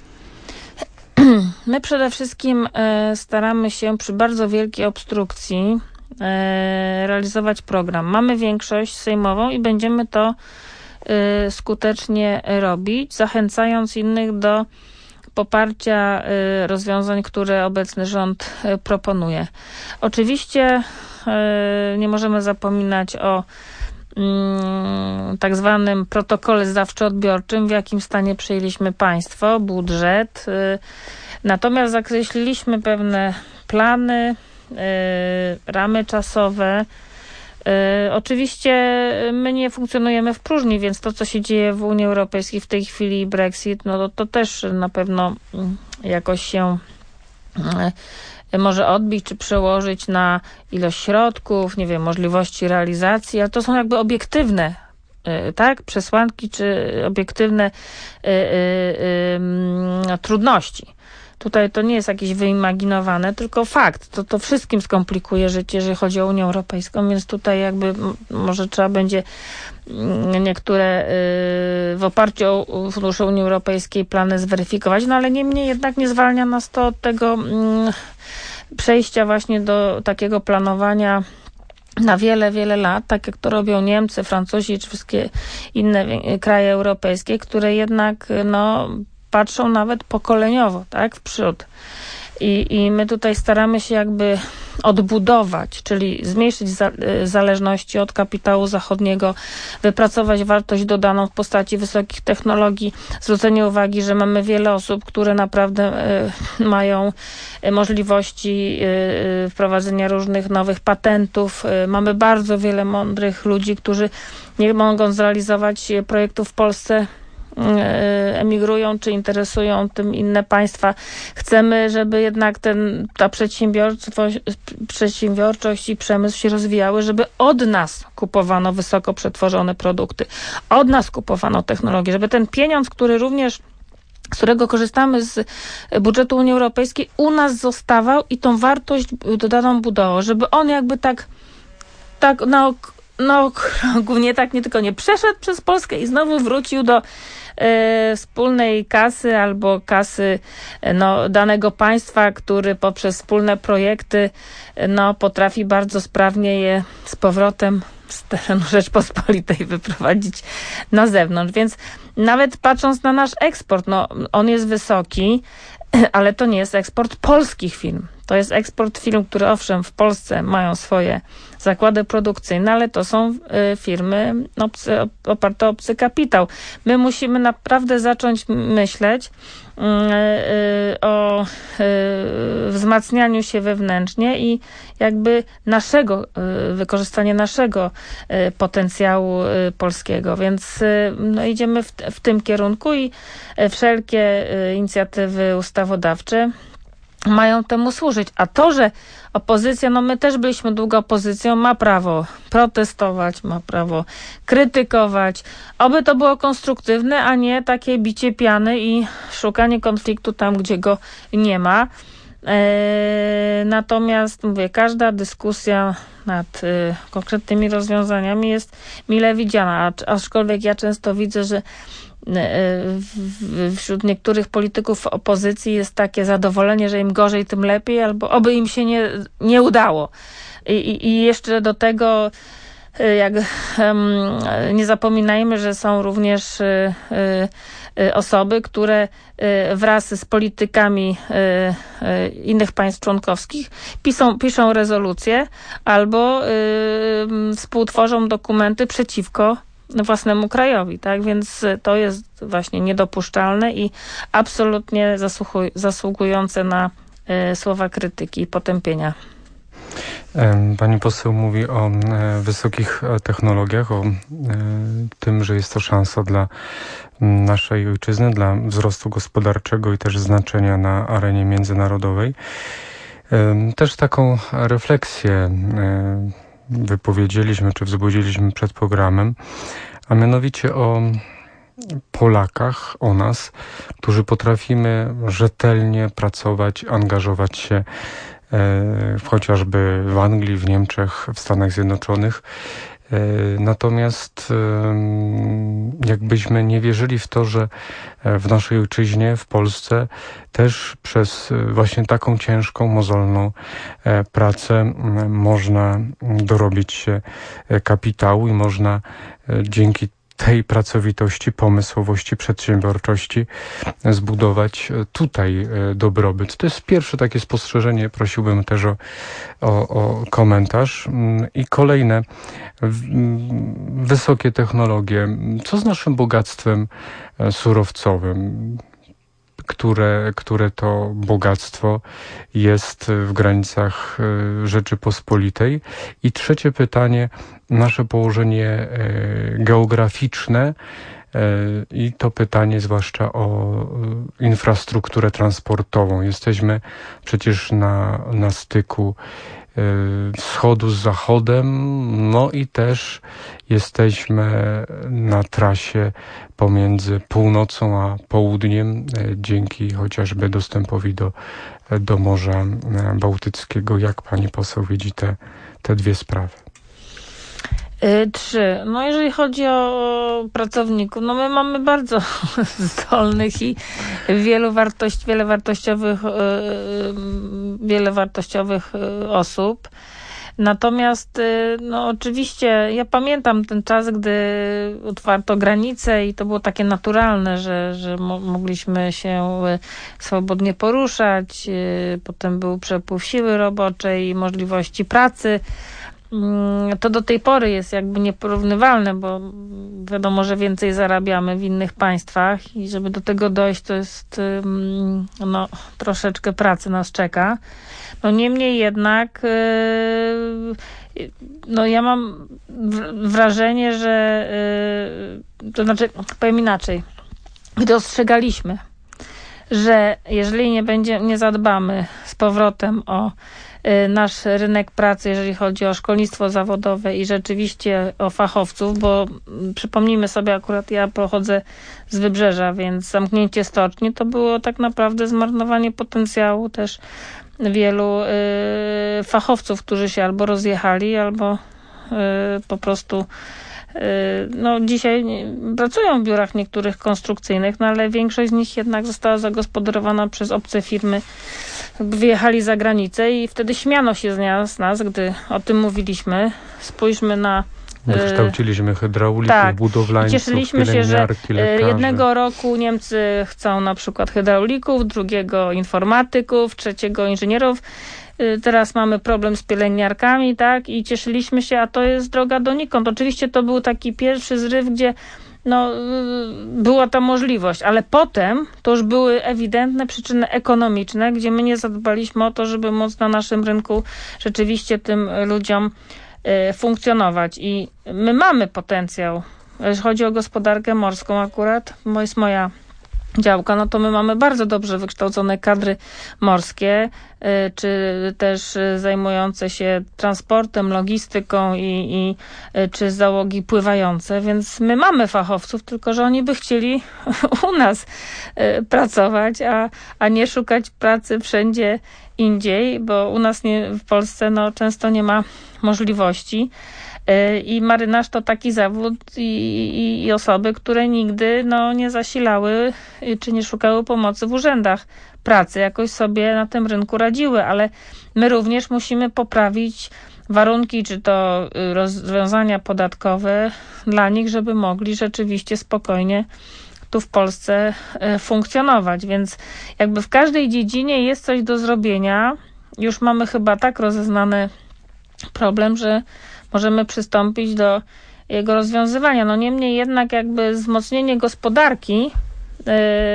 My przede wszystkim e, staramy się przy bardzo wielkiej obstrukcji e, realizować program. Mamy większość sejmową i będziemy to e, skutecznie robić, zachęcając innych do poparcia e, rozwiązań, które obecny rząd e, proponuje. Oczywiście e, nie możemy zapominać o tak zwanym protokole zdawczo-odbiorczym, w jakim stanie przyjęliśmy państwo, budżet. Natomiast zakreśliliśmy pewne plany, ramy czasowe. Oczywiście my nie funkcjonujemy w próżni, więc to, co się dzieje w Unii Europejskiej w tej chwili, Brexit, no to, to też na pewno jakoś się może odbić czy przełożyć na ilość środków, nie wiem, możliwości realizacji, ale to są jakby obiektywne, tak, przesłanki czy obiektywne y, y, y, trudności. Tutaj to nie jest jakieś wyimaginowane, tylko fakt. To, to wszystkim skomplikuje życie, jeżeli chodzi o Unię Europejską, więc tutaj jakby może trzeba będzie niektóre w oparciu o fundusze Unii Europejskiej plany zweryfikować, no ale niemniej jednak nie zwalnia nas to od tego przejścia właśnie do takiego planowania na wiele, wiele lat, tak jak to robią Niemcy, Francuzi czy wszystkie inne kraje europejskie, które jednak no, patrzą nawet pokoleniowo, tak, w przód. I, i my tutaj staramy się jakby odbudować, czyli zmniejszyć za, zależności od kapitału zachodniego, wypracować wartość dodaną w postaci wysokich technologii, zwrócenie uwagi, że mamy wiele osób, które naprawdę y, mają możliwości y, wprowadzenia różnych nowych patentów. Y, mamy bardzo wiele mądrych ludzi, którzy nie mogą zrealizować projektów w Polsce, emigrują, czy interesują tym inne państwa. Chcemy, żeby jednak ten, ta przedsiębiorstwość, przedsiębiorczość i przemysł się rozwijały, żeby od nas kupowano wysoko przetworzone produkty, od nas kupowano technologię, żeby ten pieniądz, który również z którego korzystamy z budżetu Unii Europejskiej, u nas zostawał i tą wartość dodaną budował, żeby on jakby tak tak na na okrągło, nie tak, nie tylko nie przeszedł przez Polskę i znowu wrócił do e, wspólnej kasy albo kasy no, danego państwa, który poprzez wspólne projekty no, potrafi bardzo sprawnie je z powrotem z terenu Rzeczpospolitej wyprowadzić na zewnątrz. Więc nawet patrząc na nasz eksport, no, on jest wysoki, ale to nie jest eksport polskich firm. To jest eksport firm, które owszem w Polsce mają swoje zakłady produkcyjne, ale to są y, firmy obcy, oparte o obcy kapitał. My musimy naprawdę zacząć myśleć y, y, o y, wzmacnianiu się wewnętrznie i jakby naszego, y, wykorzystanie naszego y, potencjału y, polskiego. Więc y, no, idziemy w, w tym kierunku i y, wszelkie y, inicjatywy ustawodawcze mają temu służyć. A to, że opozycja, no my też byliśmy długo opozycją, ma prawo protestować, ma prawo krytykować. Oby to było konstruktywne, a nie takie bicie piany i szukanie konfliktu tam, gdzie go nie ma. Eee, natomiast mówię, każda dyskusja nad y, konkretnymi rozwiązaniami jest mile widziana, aczkolwiek ja często widzę, że wśród niektórych polityków opozycji jest takie zadowolenie, że im gorzej, tym lepiej, albo oby im się nie, nie udało. I, i jeszcze do tego jak um, nie zapominajmy, że są również y, y, osoby, które y, wraz z politykami y, y, innych państw członkowskich piszą, piszą rezolucje albo y, współtworzą dokumenty przeciwko własnemu krajowi, tak? Więc to jest właśnie niedopuszczalne i absolutnie zasługu- zasługujące na y, słowa krytyki i potępienia. Pani poseł mówi o e, wysokich technologiach, o e, tym, że jest to szansa dla naszej ojczyzny, dla wzrostu gospodarczego i też znaczenia na arenie międzynarodowej. E, też taką refleksję e, wypowiedzieliśmy, czy wzbudziliśmy przed programem, a mianowicie o Polakach, o nas, którzy potrafimy rzetelnie pracować, angażować się w, chociażby w Anglii, w Niemczech, w Stanach Zjednoczonych. Natomiast jakbyśmy nie wierzyli w to, że w naszej ojczyźnie, w Polsce też przez właśnie taką ciężką, mozolną pracę można dorobić się kapitału i można dzięki tej pracowitości, pomysłowości, przedsiębiorczości zbudować tutaj dobrobyt. To jest pierwsze takie spostrzeżenie. Prosiłbym też o, o, o komentarz. I kolejne, wysokie technologie. Co z naszym bogactwem surowcowym? Które, które to bogactwo jest w granicach Rzeczypospolitej. I trzecie pytanie, nasze położenie geograficzne i to pytanie zwłaszcza o infrastrukturę transportową. Jesteśmy przecież na, na styku wschodu z zachodem, no i też jesteśmy na trasie pomiędzy północą a południem, dzięki chociażby dostępowi do, do Morza Bałtyckiego. Jak pani poseł widzi te, te dwie sprawy? Trzy. No jeżeli chodzi o pracowników, no my mamy bardzo zdolnych i wielu wartości, wiele wartościowych, wiele wartościowych osób. Natomiast no oczywiście ja pamiętam ten czas, gdy otwarto granice i to było takie naturalne, że, że mo- mogliśmy się swobodnie poruszać. Potem był przepływ siły roboczej i możliwości pracy. To do tej pory jest jakby nieporównywalne, bo wiadomo, że więcej zarabiamy w innych państwach i żeby do tego dojść, to jest no, troszeczkę pracy nas czeka. No niemniej jednak no ja mam wrażenie, że to znaczy, powiem inaczej, gdy ostrzegaliśmy, że jeżeli nie będzie, nie zadbamy z powrotem o nasz rynek pracy, jeżeli chodzi o szkolnictwo zawodowe i rzeczywiście o fachowców, bo przypomnijmy sobie, akurat ja pochodzę z Wybrzeża, więc zamknięcie stoczni to było tak naprawdę zmarnowanie potencjału też wielu y, fachowców, którzy się albo rozjechali, albo y, po prostu y, no dzisiaj pracują w biurach niektórych konstrukcyjnych, no ale większość z nich jednak została zagospodarowana przez obce firmy, wyjechali za granicę i wtedy śmiano się z nas, nas gdy o tym mówiliśmy. Spójrzmy na Wykształciliśmy hydraulików, tak. budowlańców, Cieszyliśmy się, że lekarzy. jednego roku Niemcy chcą na przykład hydraulików, drugiego informatyków, trzeciego inżynierów. Teraz mamy problem z pielęgniarkami, tak? I cieszyliśmy się, a to jest droga donikąd. Oczywiście to był taki pierwszy zryw, gdzie no, była ta możliwość, ale potem to już były ewidentne przyczyny ekonomiczne, gdzie my nie zadbaliśmy o to, żeby móc na naszym rynku rzeczywiście tym ludziom funkcjonować. I my mamy potencjał. Jeśli chodzi o gospodarkę morską akurat, to jest moja działka, no to my mamy bardzo dobrze wykształcone kadry morskie, czy też zajmujące się transportem, logistyką i, i czy załogi pływające, więc my mamy fachowców, tylko że oni by chcieli u nas pracować, a, a nie szukać pracy wszędzie indziej, bo u nas nie, w Polsce no, często nie ma możliwości. I marynarz to taki zawód i, i, i osoby, które nigdy no, nie zasilały czy nie szukały pomocy w urzędach pracy. Jakoś sobie na tym rynku radziły, ale my również musimy poprawić warunki, czy to rozwiązania podatkowe dla nich, żeby mogli rzeczywiście spokojnie tu w Polsce funkcjonować. Więc jakby w każdej dziedzinie jest coś do zrobienia. Już mamy chyba tak rozeznany problem, że możemy przystąpić do jego rozwiązywania. No niemniej jednak jakby wzmocnienie gospodarki yy,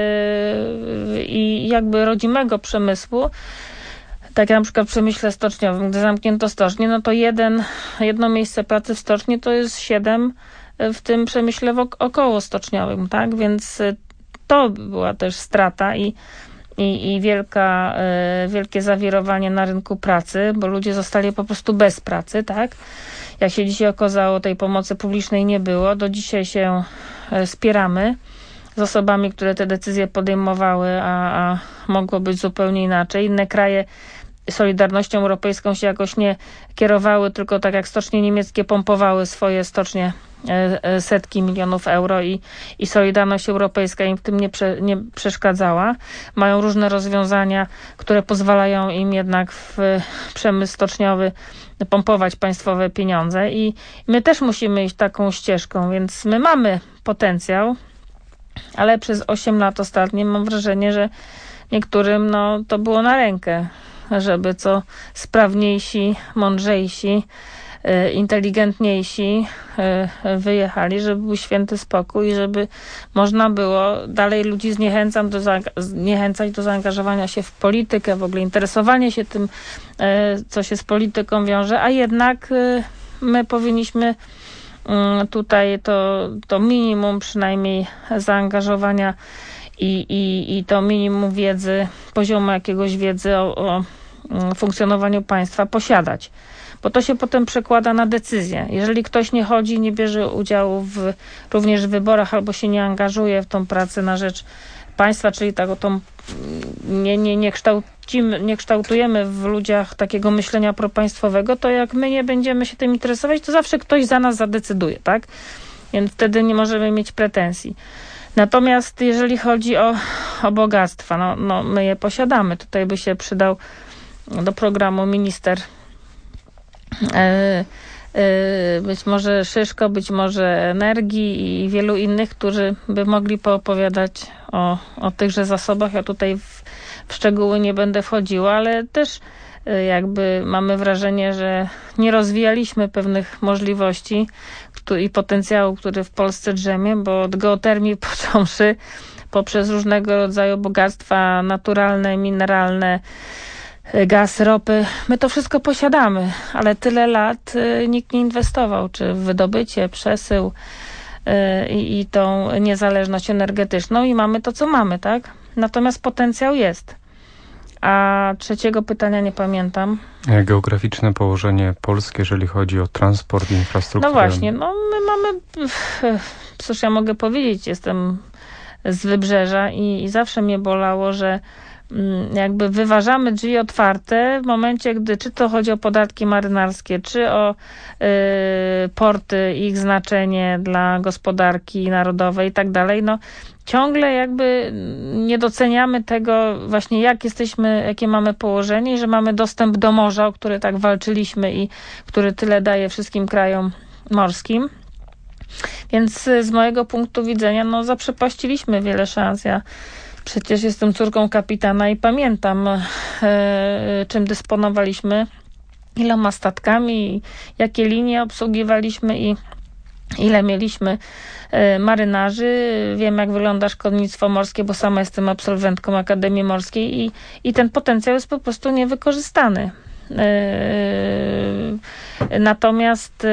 i jakby rodzimego przemysłu, tak jak na przykład w przemyśle stoczniowym, gdy zamknięto stocznię, no to jeden, jedno miejsce pracy w stoczni to jest siedem w tym przemyśle około stoczniowym, tak? Więc to była też strata i I, i wielka, y, wielkie zawirowanie na rynku pracy, bo ludzie zostali po prostu bez pracy, tak? Jak się dzisiaj okazało, tej pomocy publicznej nie było. Do dzisiaj się y, spieramy z osobami, które te decyzje podejmowały, a, a mogło być zupełnie inaczej. Inne kraje Solidarnością Europejską się jakoś nie kierowały, tylko tak jak stocznie niemieckie pompowały swoje stocznie setki milionów euro i, i Solidarność Europejska im w tym nie, prze, nie przeszkadzała. Mają różne rozwiązania, które pozwalają im jednak w przemysł stoczniowy pompować państwowe pieniądze i my też musimy iść taką ścieżką, więc my mamy potencjał, ale przez osiem lat ostatnie mam wrażenie, że niektórym no, to było na rękę, żeby co sprawniejsi, mądrzejsi, inteligentniejsi wyjechali, żeby był święty spokój, żeby można było dalej ludzi zniechęcam do zniechęcać do zaangażowania się w politykę, w ogóle interesowanie się tym, co się z polityką wiąże, a jednak my powinniśmy tutaj to, to minimum przynajmniej zaangażowania i, i, i to minimum wiedzy, poziomu jakiegoś wiedzy o, o funkcjonowaniu państwa posiadać. Bo to się potem przekłada na decyzje. Jeżeli ktoś nie chodzi, nie bierze udziału w, również w wyborach albo się nie angażuje w tą pracę na rzecz państwa, czyli tak, tą, nie, nie, nie, kształcimy, nie kształtujemy w ludziach takiego myślenia propaństwowego, to jak my nie będziemy się tym interesować, to zawsze ktoś za nas zadecyduje, tak? Więc wtedy nie możemy mieć pretensji. Natomiast jeżeli chodzi o, o bogactwa, no, no my je posiadamy. Tutaj by się przydał do programu minister być może Szyszko, być może Energii i wielu innych, którzy by mogli poopowiadać o, o tychże zasobach. Ja tutaj w, w szczegóły nie będę wchodziła, ale też jakby mamy wrażenie, że nie rozwijaliśmy pewnych możliwości i potencjału, który w Polsce drzemie, bo od geotermii począwszy poprzez różnego rodzaju bogactwa naturalne, mineralne, gaz, ropy, my to wszystko posiadamy, ale tyle lat nikt nie inwestował, czy w wydobycie, przesył i, i tą niezależność energetyczną i mamy to, co mamy, tak? Natomiast potencjał jest. A trzeciego pytania nie pamiętam. Geograficzne położenie Polski, jeżeli chodzi o transport i infrastrukturę. No właśnie, no my mamy, cóż ja mogę powiedzieć, jestem z Wybrzeża i, i zawsze mnie bolało, że jakby wyważamy drzwi otwarte w momencie, gdy czy to chodzi o podatki marynarskie, czy o y, porty, ich znaczenie dla gospodarki narodowej i tak dalej, no ciągle jakby nie doceniamy tego właśnie, jak jesteśmy, jakie mamy położenie i że mamy dostęp do morza, o który tak walczyliśmy i który tyle daje wszystkim krajom morskim. Więc z mojego punktu widzenia, no zaprzepaściliśmy wiele szans. Ja przecież jestem córką kapitana i pamiętam, e, czym dysponowaliśmy, iloma statkami, jakie linie obsługiwaliśmy i ile mieliśmy e, marynarzy. Wiem, jak wygląda szkolnictwo morskie, bo sama jestem absolwentką Akademii Morskiej i, i ten potencjał jest po prostu niewykorzystany. Natomiast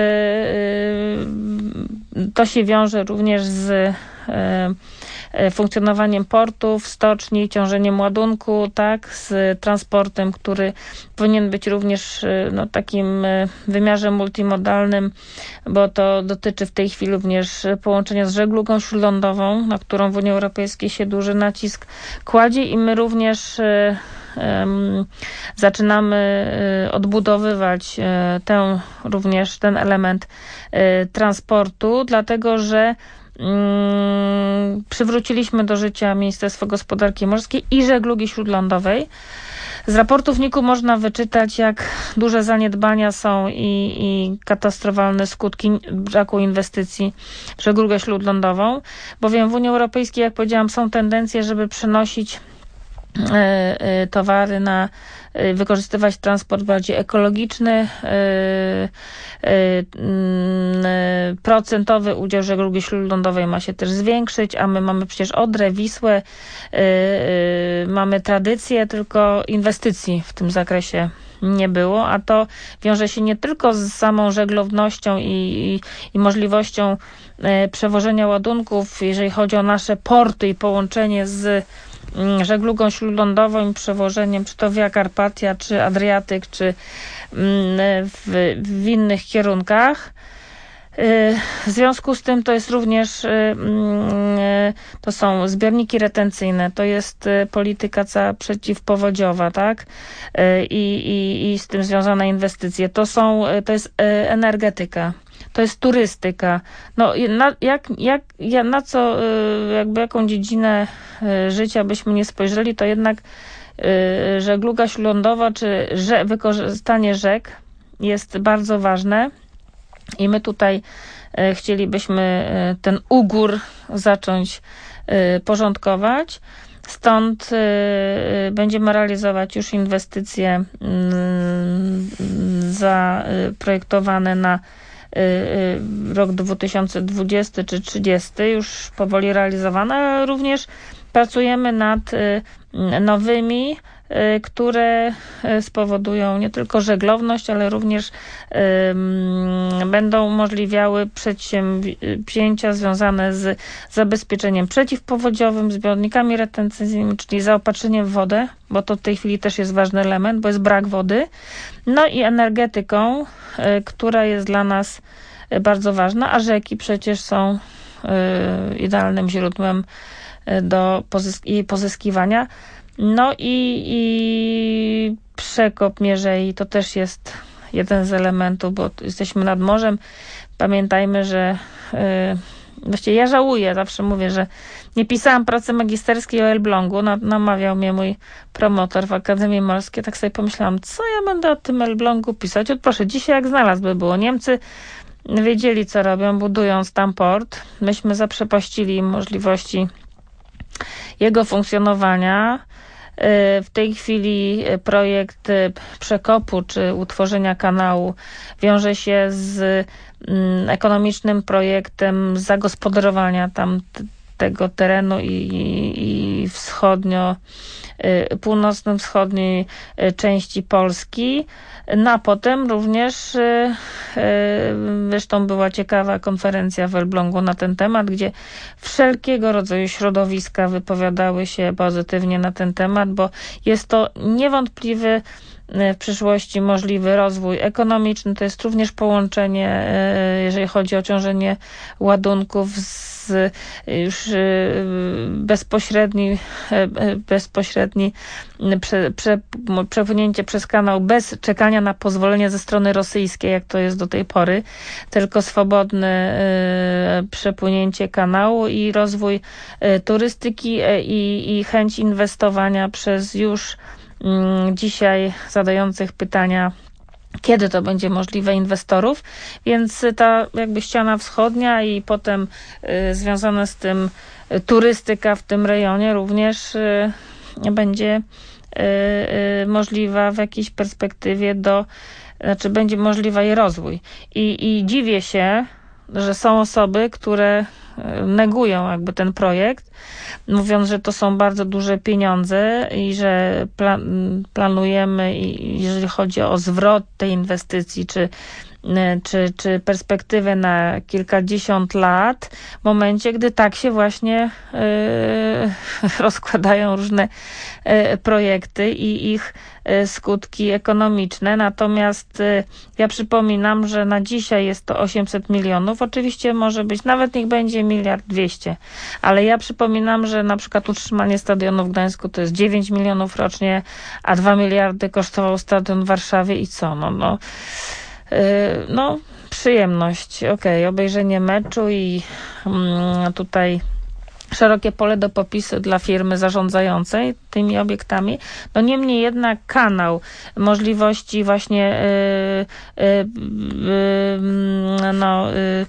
to się wiąże również z funkcjonowaniem portów, stoczni, ciążeniem ładunku, tak, z transportem, który powinien być również no, takim wymiarze multimodalnym, bo to dotyczy w tej chwili również połączenia z żeglugą śródlądową, na którą w Unii Europejskiej się duży nacisk kładzie i my również Um, zaczynamy y, odbudowywać y, tę, również ten element y, transportu, dlatego że y, przywróciliśmy do życia Ministerstwo Gospodarki Morskiej i Żeglugi Śródlądowej. Z raportów N I K-u można wyczytać, jak duże zaniedbania są i, i katastrofalne skutki braku inwestycji w żeglugę śródlądową, bowiem w Unii Europejskiej, jak powiedziałam, są tendencje, żeby przenosić towary na, wykorzystywać transport bardziej ekologiczny, procentowy udział żeglugi śródlądowej ma się też zwiększyć, a my mamy przecież Odrę, Wisłę, mamy tradycję, tylko inwestycji w tym zakresie nie było, a to wiąże się nie tylko z samą żeglownością i, i, i możliwością przewożenia ładunków, jeżeli chodzi o nasze porty i połączenie z żeglugą śródlądową i przewożeniem, czy to Via Carpatia, czy Adriatyk, czy w, w innych kierunkach. W związku z tym to jest również, to są zbiorniki retencyjne, to jest polityka cała przeciwpowodziowa, tak? I, i, i z tym związane inwestycje. To są, to jest energetyka. To jest turystyka. No, na, jak, jak, na co, jakby jaką dziedzinę życia byśmy nie spojrzeli, to jednak żegluga śródlądowa, czy rze, wykorzystanie rzek jest bardzo ważne i my tutaj chcielibyśmy ten ugór zacząć porządkować. Stąd będziemy realizować już inwestycje zaprojektowane na rok dwa tysiące dwudziesty czy trzydziesty, już powoli realizowane, ale również pracujemy nad nowymi, które spowodują nie tylko żeglowność, ale również będą umożliwiały przedsięwzięcia związane z zabezpieczeniem przeciwpowodziowym, zbiornikami retencyjnymi, czyli zaopatrzeniem w wodę, bo to w tej chwili też jest ważny element, bo jest brak wody, no i energetyką, która jest dla nas bardzo ważna, a rzeki przecież są idealnym źródłem do pozysk- jej pozyskiwania. No i, i przekop mierzei to też jest jeden z elementów, bo jesteśmy nad morzem. Pamiętajmy, że y, właściwie ja żałuję, zawsze mówię, że nie pisałam pracy magisterskiej o Elblągu, namawiał mnie mój promotor w Akademii Morskiej, tak sobie pomyślałam, co ja będę o tym Elblągu pisać? Od proszę, dzisiaj jak znalazł by było. Niemcy wiedzieli, co robią, budując tam port. Myśmy zaprzepaścili im możliwości jego funkcjonowania. W tej chwili projekt przekopu czy utworzenia kanału wiąże się z ekonomicznym projektem zagospodarowania tam tego terenu i, i wschodnio, północno-wschodniej części Polski. No a potem również zresztą była ciekawa konferencja w Elblągu na ten temat, gdzie wszelkiego rodzaju środowiska wypowiadały się pozytywnie na ten temat, bo jest to niewątpliwy w przyszłości możliwy rozwój ekonomiczny. To jest również połączenie, jeżeli chodzi o ciążenie ładunków z już bezpośredni, bezpośredni prze, prze, przepłynięcie przez kanał bez czekania na pozwolenie ze strony rosyjskiej, jak to jest do tej pory, tylko swobodne przepłynięcie kanału i rozwój turystyki i, i chęć inwestowania przez już dzisiaj zadających pytania, kiedy to będzie możliwe, inwestorów, więc ta jakby ściana wschodnia i potem y, związana z tym y, turystyka w tym rejonie również y, będzie y, y, możliwa w jakiejś perspektywie do, znaczy będzie możliwa jej rozwój. I, i dziwię się, że są osoby, które negują jakby ten projekt, mówiąc, że to są bardzo duże pieniądze i że pla- planujemy, i jeżeli chodzi o zwrot tej inwestycji, czy Czy, czy perspektywę na kilkadziesiąt lat, w momencie, gdy tak się właśnie y, rozkładają różne y, projekty i ich y, skutki ekonomiczne. Natomiast y, ja przypominam, że na dzisiaj jest to osiemset milionów. Oczywiście może być, nawet niech będzie miliard dwieście, ale ja przypominam, że na przykład utrzymanie stadionu w Gdańsku to jest dziewięć milionów rocznie, a dwa miliardy kosztował stadion w Warszawie i co? No, no No, przyjemność, okej, okay, obejrzenie meczu i mm, tutaj szerokie pole do popisu dla firmy zarządzającej tymi obiektami. No niemniej jednak kanał, możliwości właśnie yy, yy, yy, no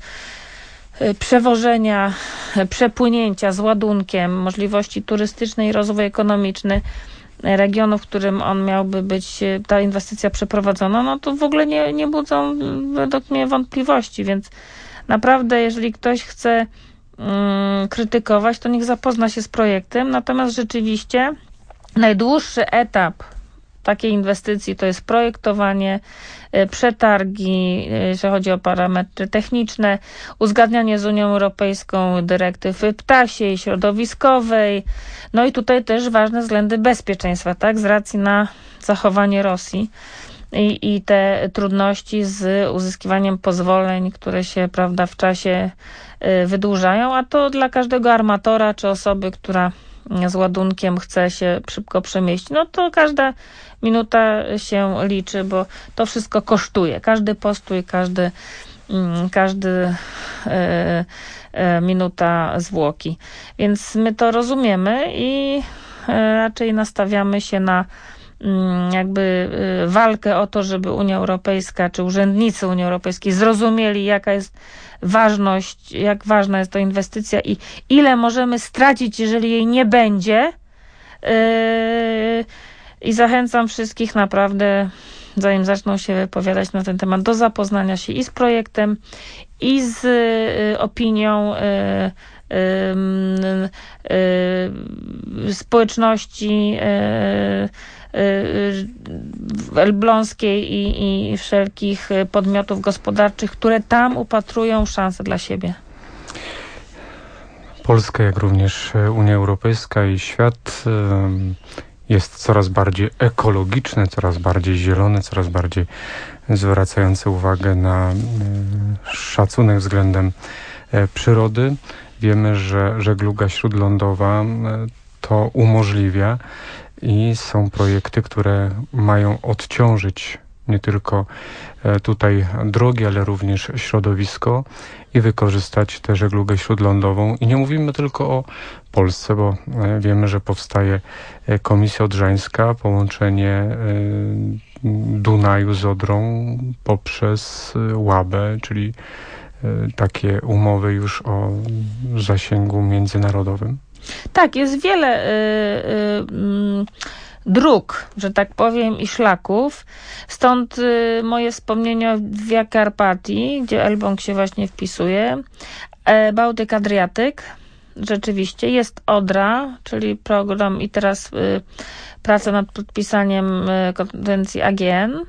yy, przewożenia, przepłynięcia z ładunkiem, możliwości turystyczne i rozwój ekonomiczny regionu, w którym on miałby być, ta inwestycja przeprowadzona, no to w ogóle nie, nie budzą według mnie wątpliwości, więc naprawdę, jeżeli ktoś chce um, krytykować, to niech zapozna się z projektem, natomiast rzeczywiście najdłuższy etap takiej inwestycji to jest projektowanie, przetargi, jeżeli chodzi o parametry techniczne, uzgadnianie z Unią Europejską dyrektyw ptasiej, środowiskowej, no i tutaj też ważne względy bezpieczeństwa, tak, z racji na zachowanie Rosji i, i te trudności z uzyskiwaniem pozwoleń, które się, prawda, w czasie wydłużają, a to dla każdego armatora czy osoby, która z ładunkiem chce się szybko przemieścić, no to każda minuta się liczy, bo to wszystko kosztuje. Każdy postój, każdy, każdy e, e, minuta zwłoki. Więc my to rozumiemy i e, raczej nastawiamy się na jakby walkę o to, żeby Unia Europejska czy urzędnicy Unii Europejskiej zrozumieli, jaka jest ważność, jak ważna jest to inwestycja i ile możemy stracić, jeżeli jej nie będzie. I zachęcam wszystkich naprawdę, zanim zaczną się wypowiadać na ten temat, do zapoznania się i z projektem, i z opinią społeczności elbląskiej i, i wszelkich podmiotów gospodarczych, które tam upatrują szansę dla siebie. Polska, jak również Unia Europejska i świat jest coraz bardziej ekologiczny, coraz bardziej zielony, coraz bardziej zwracający uwagę na szacunek względem przyrody. Wiemy, że żegluga śródlądowa to umożliwia i są projekty, które mają odciążyć nie tylko tutaj drogi, ale również środowisko i wykorzystać tę żeglugę śródlądową. I nie mówimy tylko o Polsce, bo wiemy, że powstaje Komisja Odrzańska, połączenie Dunaju z Odrą poprzez Łabę, czyli takie umowy już o zasięgu międzynarodowym. Tak, jest wiele y, y, y, dróg, że tak powiem, i szlaków. Stąd y, moje wspomnienie o Via Carpatii, gdzie Elbląg się właśnie wpisuje. E, Bałtyk, Adriatyk. Rzeczywiście jest Odra, czyli program i teraz y, praca nad podpisaniem y, konwencji A G N.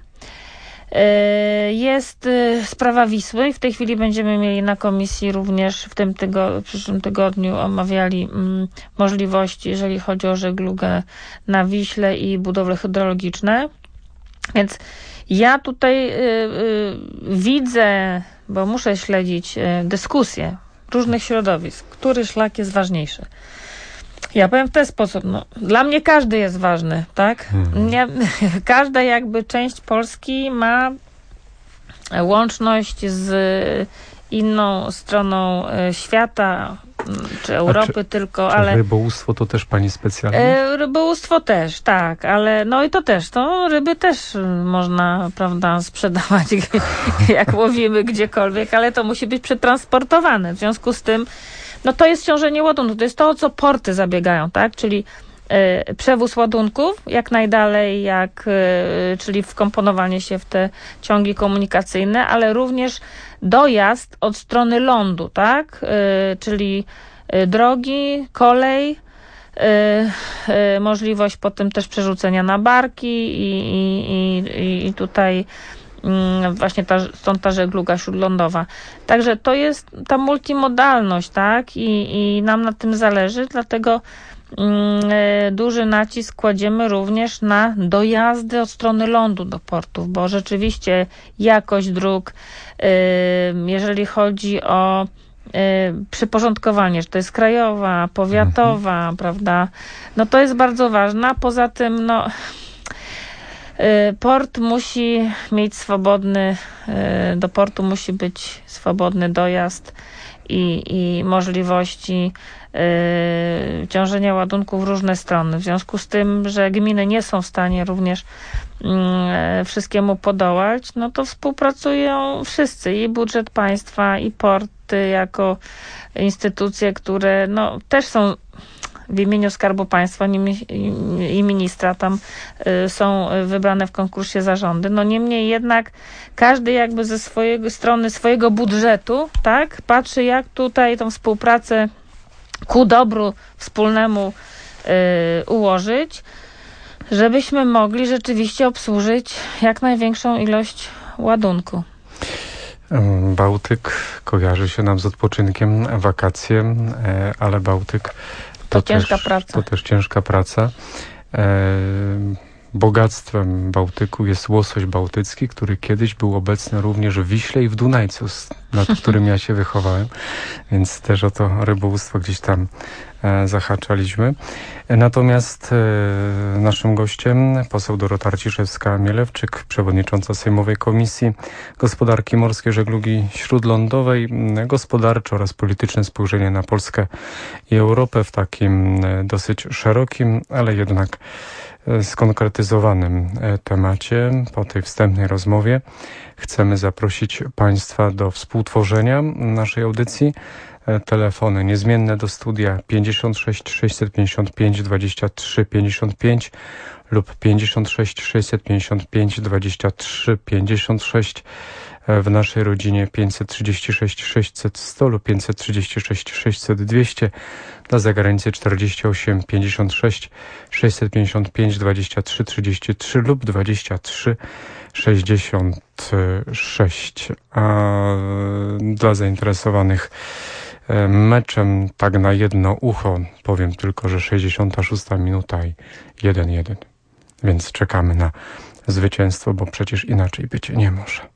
Jest sprawa Wisły i w tej chwili będziemy mieli na komisji również w tym tygo, w przyszłym tygodniu omawiali mm, możliwości, jeżeli chodzi o żeglugę na Wiśle i budowle hydrologiczne. Więc ja tutaj y, y, widzę, bo muszę śledzić y, dyskusje różnych środowisk, który szlak jest ważniejszy. Ja powiem w ten sposób, no, dla mnie każdy jest ważny, tak? Mhm. Nie, każda jakby część Polski ma łączność z inną stroną świata, czy Europy czy, tylko, czy ale... rybołówstwo to też pani specjalność? E, rybołówstwo też, tak, ale no i to też, to ryby też można, prawda, sprzedawać jak łowimy gdziekolwiek, ale to musi być przetransportowane. W związku z tym no to jest ciążenie ładunku, to jest to, o co porty zabiegają, tak? Czyli y, przewóz ładunków jak najdalej, jak, y, czyli wkomponowanie się w te ciągi komunikacyjne, ale również dojazd od strony lądu, tak? Y, czyli y, drogi, kolej, y, y, możliwość potem też przerzucenia na barki i, i, i, i tutaj właśnie ta, stąd ta żegluga śródlądowa. Także to jest ta multimodalność, tak? I, i nam na tym zależy, dlatego mm, duży nacisk kładziemy również na dojazdy od strony lądu do portów, bo rzeczywiście jakość dróg, y, jeżeli chodzi o y, przyporządkowanie, że to jest krajowa, powiatowa, mhm. prawda? No to jest bardzo ważne. Poza tym, no port musi mieć swobodny, do portu musi być swobodny dojazd i, i możliwości y, ciążenia ładunków w różne strony. W związku z tym, że gminy nie są w stanie również y, wszystkiemu podołać, no to współpracują wszyscy, i budżet państwa, i porty jako instytucje, które no, też są w imieniu Skarbu Państwa i ministra tam y, są wybrane w konkursie zarządy. No niemniej jednak każdy jakby ze swojej strony, swojego budżetu, tak, patrzy, jak tutaj tą współpracę ku dobru wspólnemu y, ułożyć, żebyśmy mogli rzeczywiście obsłużyć jak największą ilość ładunku. Bałtyk kojarzy się nam z odpoczynkiem, wakacje, ale Bałtyk To, to ciężka też, praca. To też ciężka praca. E, bogactwem Bałtyku jest łosoś bałtycki, który kiedyś był obecny również w Wiśle i w Dunajcu, nad którym ja się wychowałem, więc też o to rybołówstwo gdzieś tam e, zahaczaliśmy. E, natomiast e, naszym gościem poseł Dorota Arciszewska-Mielewczyk, przewodnicząca Sejmowej Komisji Gospodarki Morskiej, Żeglugi Śródlądowej, gospodarcze oraz polityczne spojrzenie na Polskę i Europę w takim e, dosyć szerokim, ale jednak skonkretyzowanym temacie. Po tej wstępnej rozmowie chcemy zaprosić Państwa do współtworzenia naszej audycji. Telefony niezmienne do studia pięćdziesiąt sześć sześćset pięćdziesiąt pięć dwadzieścia trzy pięćdziesiąt pięć lub pięćdziesiąt sześć sześćset pięćdziesiąt pięć dwadzieścia trzy pięćdziesiąt sześć. W naszej rodzinie pięćset trzydzieści sześć sześćset sto lub pięćset trzydzieści sześć sześćset dwieście. Dla zagranicy czterdzieści osiem pięćdziesiąt sześć sześćset pięćdziesiąt pięć dwadzieścia trzy trzydzieści trzy lub dwadzieścia trzy sześćdziesiąt sześć. A dla zainteresowanych meczem tak na jedno ucho powiem tylko, że sześćdziesiąta szósta minuta i jeden jeden. Więc czekamy na zwycięstwo, bo przecież inaczej być nie może.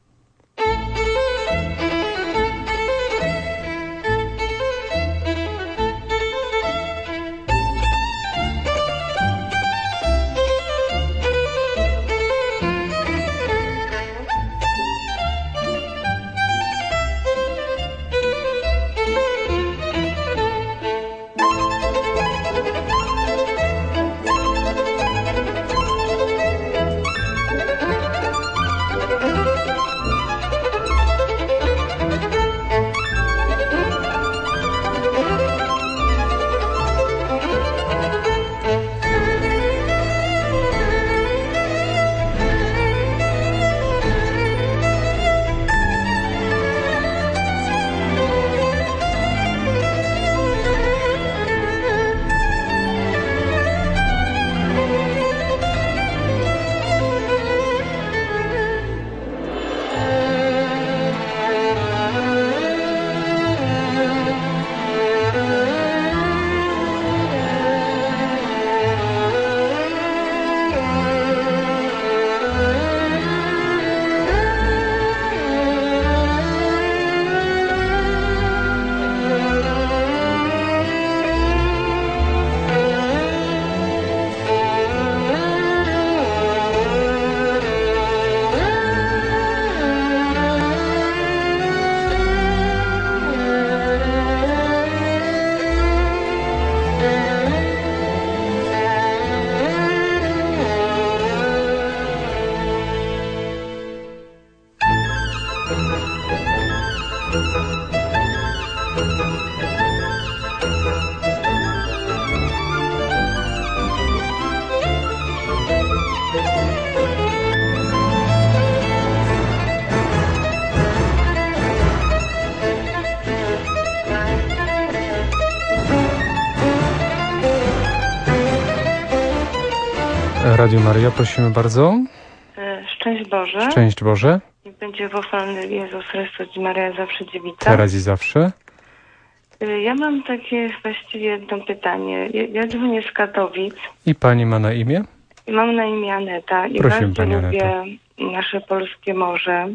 Radio Maryja, prosimy bardzo. Szczęść Boże. Szczęść Boże. Niech będzie pochwalony Jezus Chrystus i Maryja zawsze dziewica. Teraz i zawsze. Ja mam takie właściwie jedno pytanie. Ja dzwonię z Katowic. I pani ma na imię? Mam na imię Aneta i Prosimy, bardzo pani lubię Aneto. nasze polskie morze.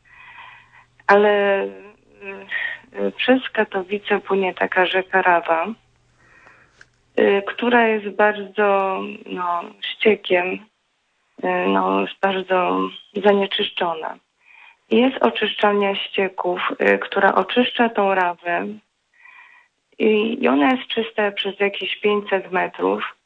Ale y, y, przez Katowice płynie taka rzeka Rawa, y, która jest bardzo no, ściekiem, y, no, jest bardzo zanieczyszczona. Jest oczyszczalnia ścieków, y, która oczyszcza tą rawę i, i ona jest czysta przez jakieś pięćset metrów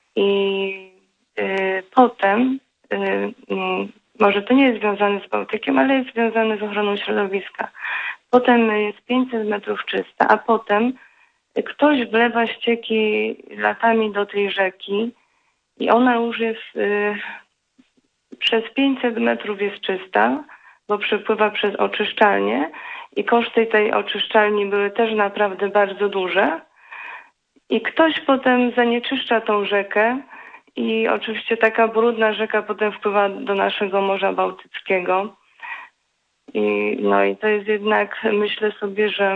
i y, potem, y, y, może to nie jest związane z Bałtykiem, ale jest związane z ochroną środowiska. Potem jest pięćset metrów czysta, a potem ktoś wlewa ścieki latami do tej rzeki i ona już jest y, przez pięćset metrów jest czysta, bo przepływa przez oczyszczalnię i koszty tej oczyszczalni były też naprawdę bardzo duże. I ktoś potem zanieczyszcza tą rzekę i oczywiście taka brudna rzeka potem wpływa do naszego Morza Bałtyckiego. I, no i to jest jednak, myślę sobie, że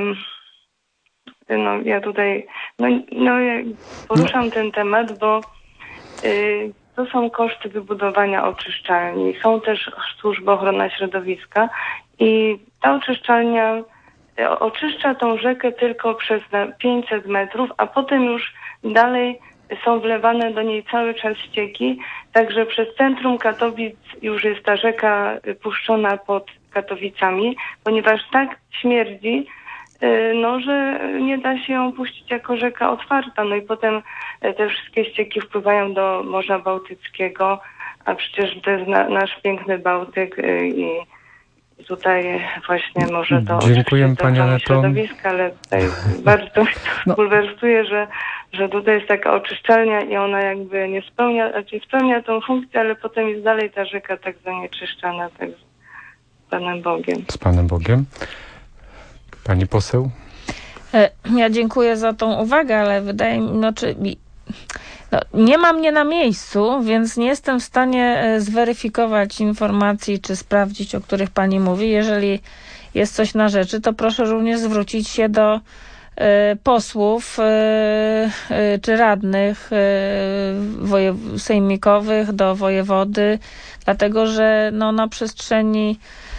no ja tutaj no, no ja poruszam ten temat, bo y, to są koszty wybudowania oczyszczalni. Są też służby ochrony środowiska i ta oczyszczalnia oczyszcza tą rzekę tylko przez pięćset metrów, a potem już dalej są wlewane do niej cały czas ścieki, także przez centrum Katowic już jest ta rzeka puszczona pod Katowicami, ponieważ tak śmierdzi, no, że nie da się ją puścić jako rzeka otwarta. No i potem te wszystkie ścieki wpływają do Morza Bałtyckiego, a przecież to jest na, nasz piękny Bałtyk i tutaj właśnie może to Dziękuję, pani Aneto. środowiska, ale tutaj bardzo no. bulwersuje, że, że tutaj jest taka oczyszczalnia i ona jakby nie spełnia, znaczy spełnia tą funkcję, ale potem jest dalej ta rzeka tak zanieczyszczana, tak z Panem Bogiem. Z Panem Bogiem. Pani poseł? Ja dziękuję za tą uwagę, ale wydaje mi się, znaczy, no, nie ma mnie na miejscu, więc nie jestem w stanie zweryfikować informacji, czy sprawdzić, o których pani mówi. Jeżeli jest coś na rzeczy, to proszę również zwrócić się do y, posłów y, y, czy radnych y, wojew- sejmikowych, do wojewody, dlatego że no, na przestrzeni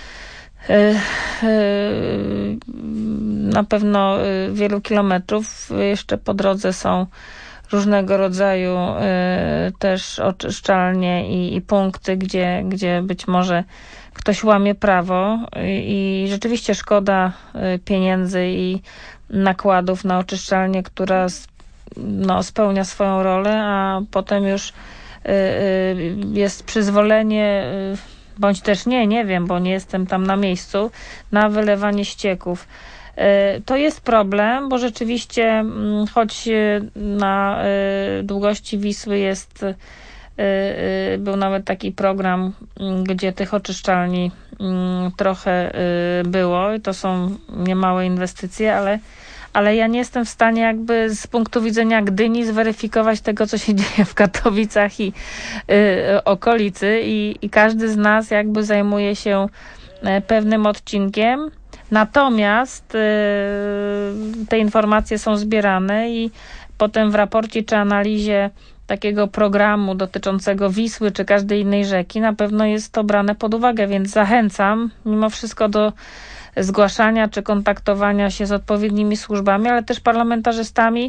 na pewno wielu kilometrów jeszcze po drodze są różnego rodzaju też oczyszczalnie i, i punkty, gdzie, gdzie być może ktoś łamie prawo i, i rzeczywiście szkoda pieniędzy i nakładów na oczyszczalnię, która no, spełnia swoją rolę, a potem już jest przyzwolenie bądź też nie, nie wiem, bo nie jestem tam na miejscu, na wylewanie ścieków. To jest problem, bo rzeczywiście, choć na długości Wisły jest, był nawet taki program, gdzie tych oczyszczalni trochę było i to są niemałe inwestycje, ale ale ja nie jestem w stanie jakby z punktu widzenia Gdyni zweryfikować tego, co się dzieje w Katowicach i y, okolicy i, i każdy z nas jakby zajmuje się y, pewnym odcinkiem. Natomiast y, te informacje są zbierane i potem w raporcie czy analizie takiego programu dotyczącego Wisły czy każdej innej rzeki na pewno jest to brane pod uwagę, więc zachęcam mimo wszystko do zgłaszania czy kontaktowania się z odpowiednimi służbami, ale też parlamentarzystami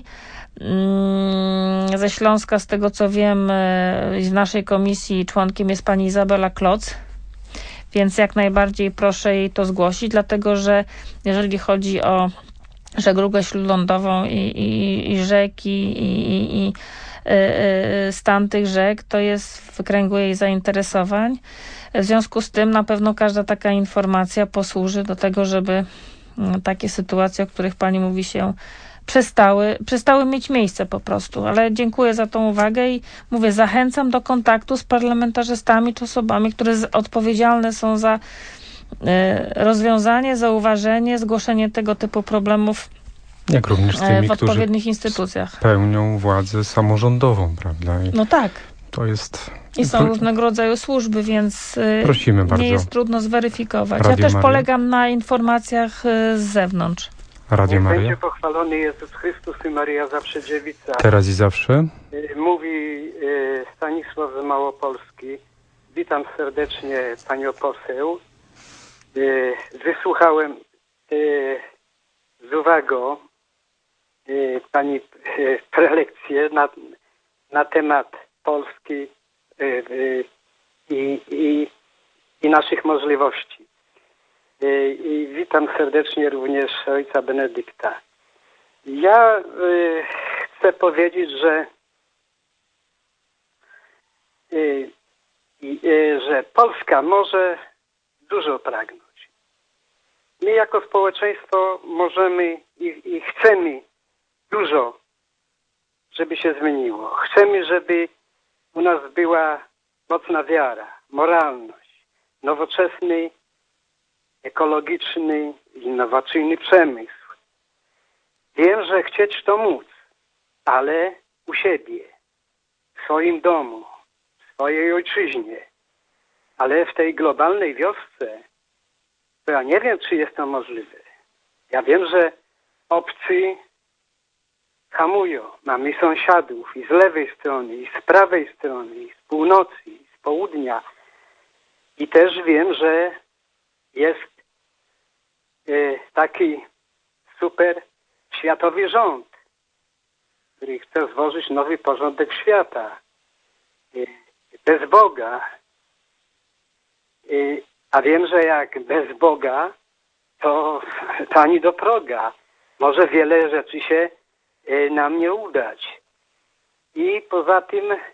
ze Śląska. Z tego co wiem, w naszej komisji członkiem jest pani Izabela Kloc, więc jak najbardziej proszę jej to zgłosić, dlatego że jeżeli chodzi o żeglugę śródlądową i, i, i rzeki i, i, i stan tych rzek, to jest w kręgu jej zainteresowań. W związku z tym na pewno każda taka informacja posłuży do tego, żeby takie sytuacje, o których pani mówi, się przestały, przestały mieć miejsce po prostu. Ale dziękuję za tą uwagę i mówię, zachęcam do kontaktu z parlamentarzystami czy osobami, które odpowiedzialne są za rozwiązanie, zauważenie, zgłoszenie tego typu problemów jak również z tymi, w odpowiednich którzy instytucjach. Pełnią władzę samorządową, prawda? I no tak. To jest... I są różnego rodzaju służby, więc Prosimy nie bardzo. jest trudno zweryfikować. Radio ja też Maria. polegam na informacjach z zewnątrz. Radio Niech Maria. będzie pochwalony Jezus Chrystus i Maria zawsze dziewica. Teraz i zawsze. Mówi Stanisław z Małopolski. Witam serdecznie panią poseł. Wysłuchałem z uwagą pani prelekcję na, na temat Polski i, i, i naszych możliwości. I witam serdecznie również ojca Benedykta. Ja chcę powiedzieć, że że Polska może dużo pragnąć. My jako społeczeństwo możemy i, i chcemy dużo, żeby się zmieniło. Chcemy, żeby u nas była mocna wiara, moralność, nowoczesny, ekologiczny, innowacyjny przemysł. Wiem, że chcieć to móc, ale u siebie, w swoim domu, w swojej ojczyźnie. Ale w tej globalnej wiosce, to ja nie wiem, czy jest to możliwe. Ja wiem, że obcy hamują. Mamy sąsiadów i z lewej strony, i z prawej strony, i z północy, i z południa. I też wiem, że jest e, taki super światowy rząd, który chce stworzyć nowy porządek świata. E, bez Boga. E, a wiem, że jak bez Boga, to, to ani do proga. Może wiele rzeczy się e, nam nie udać. I poza tym e,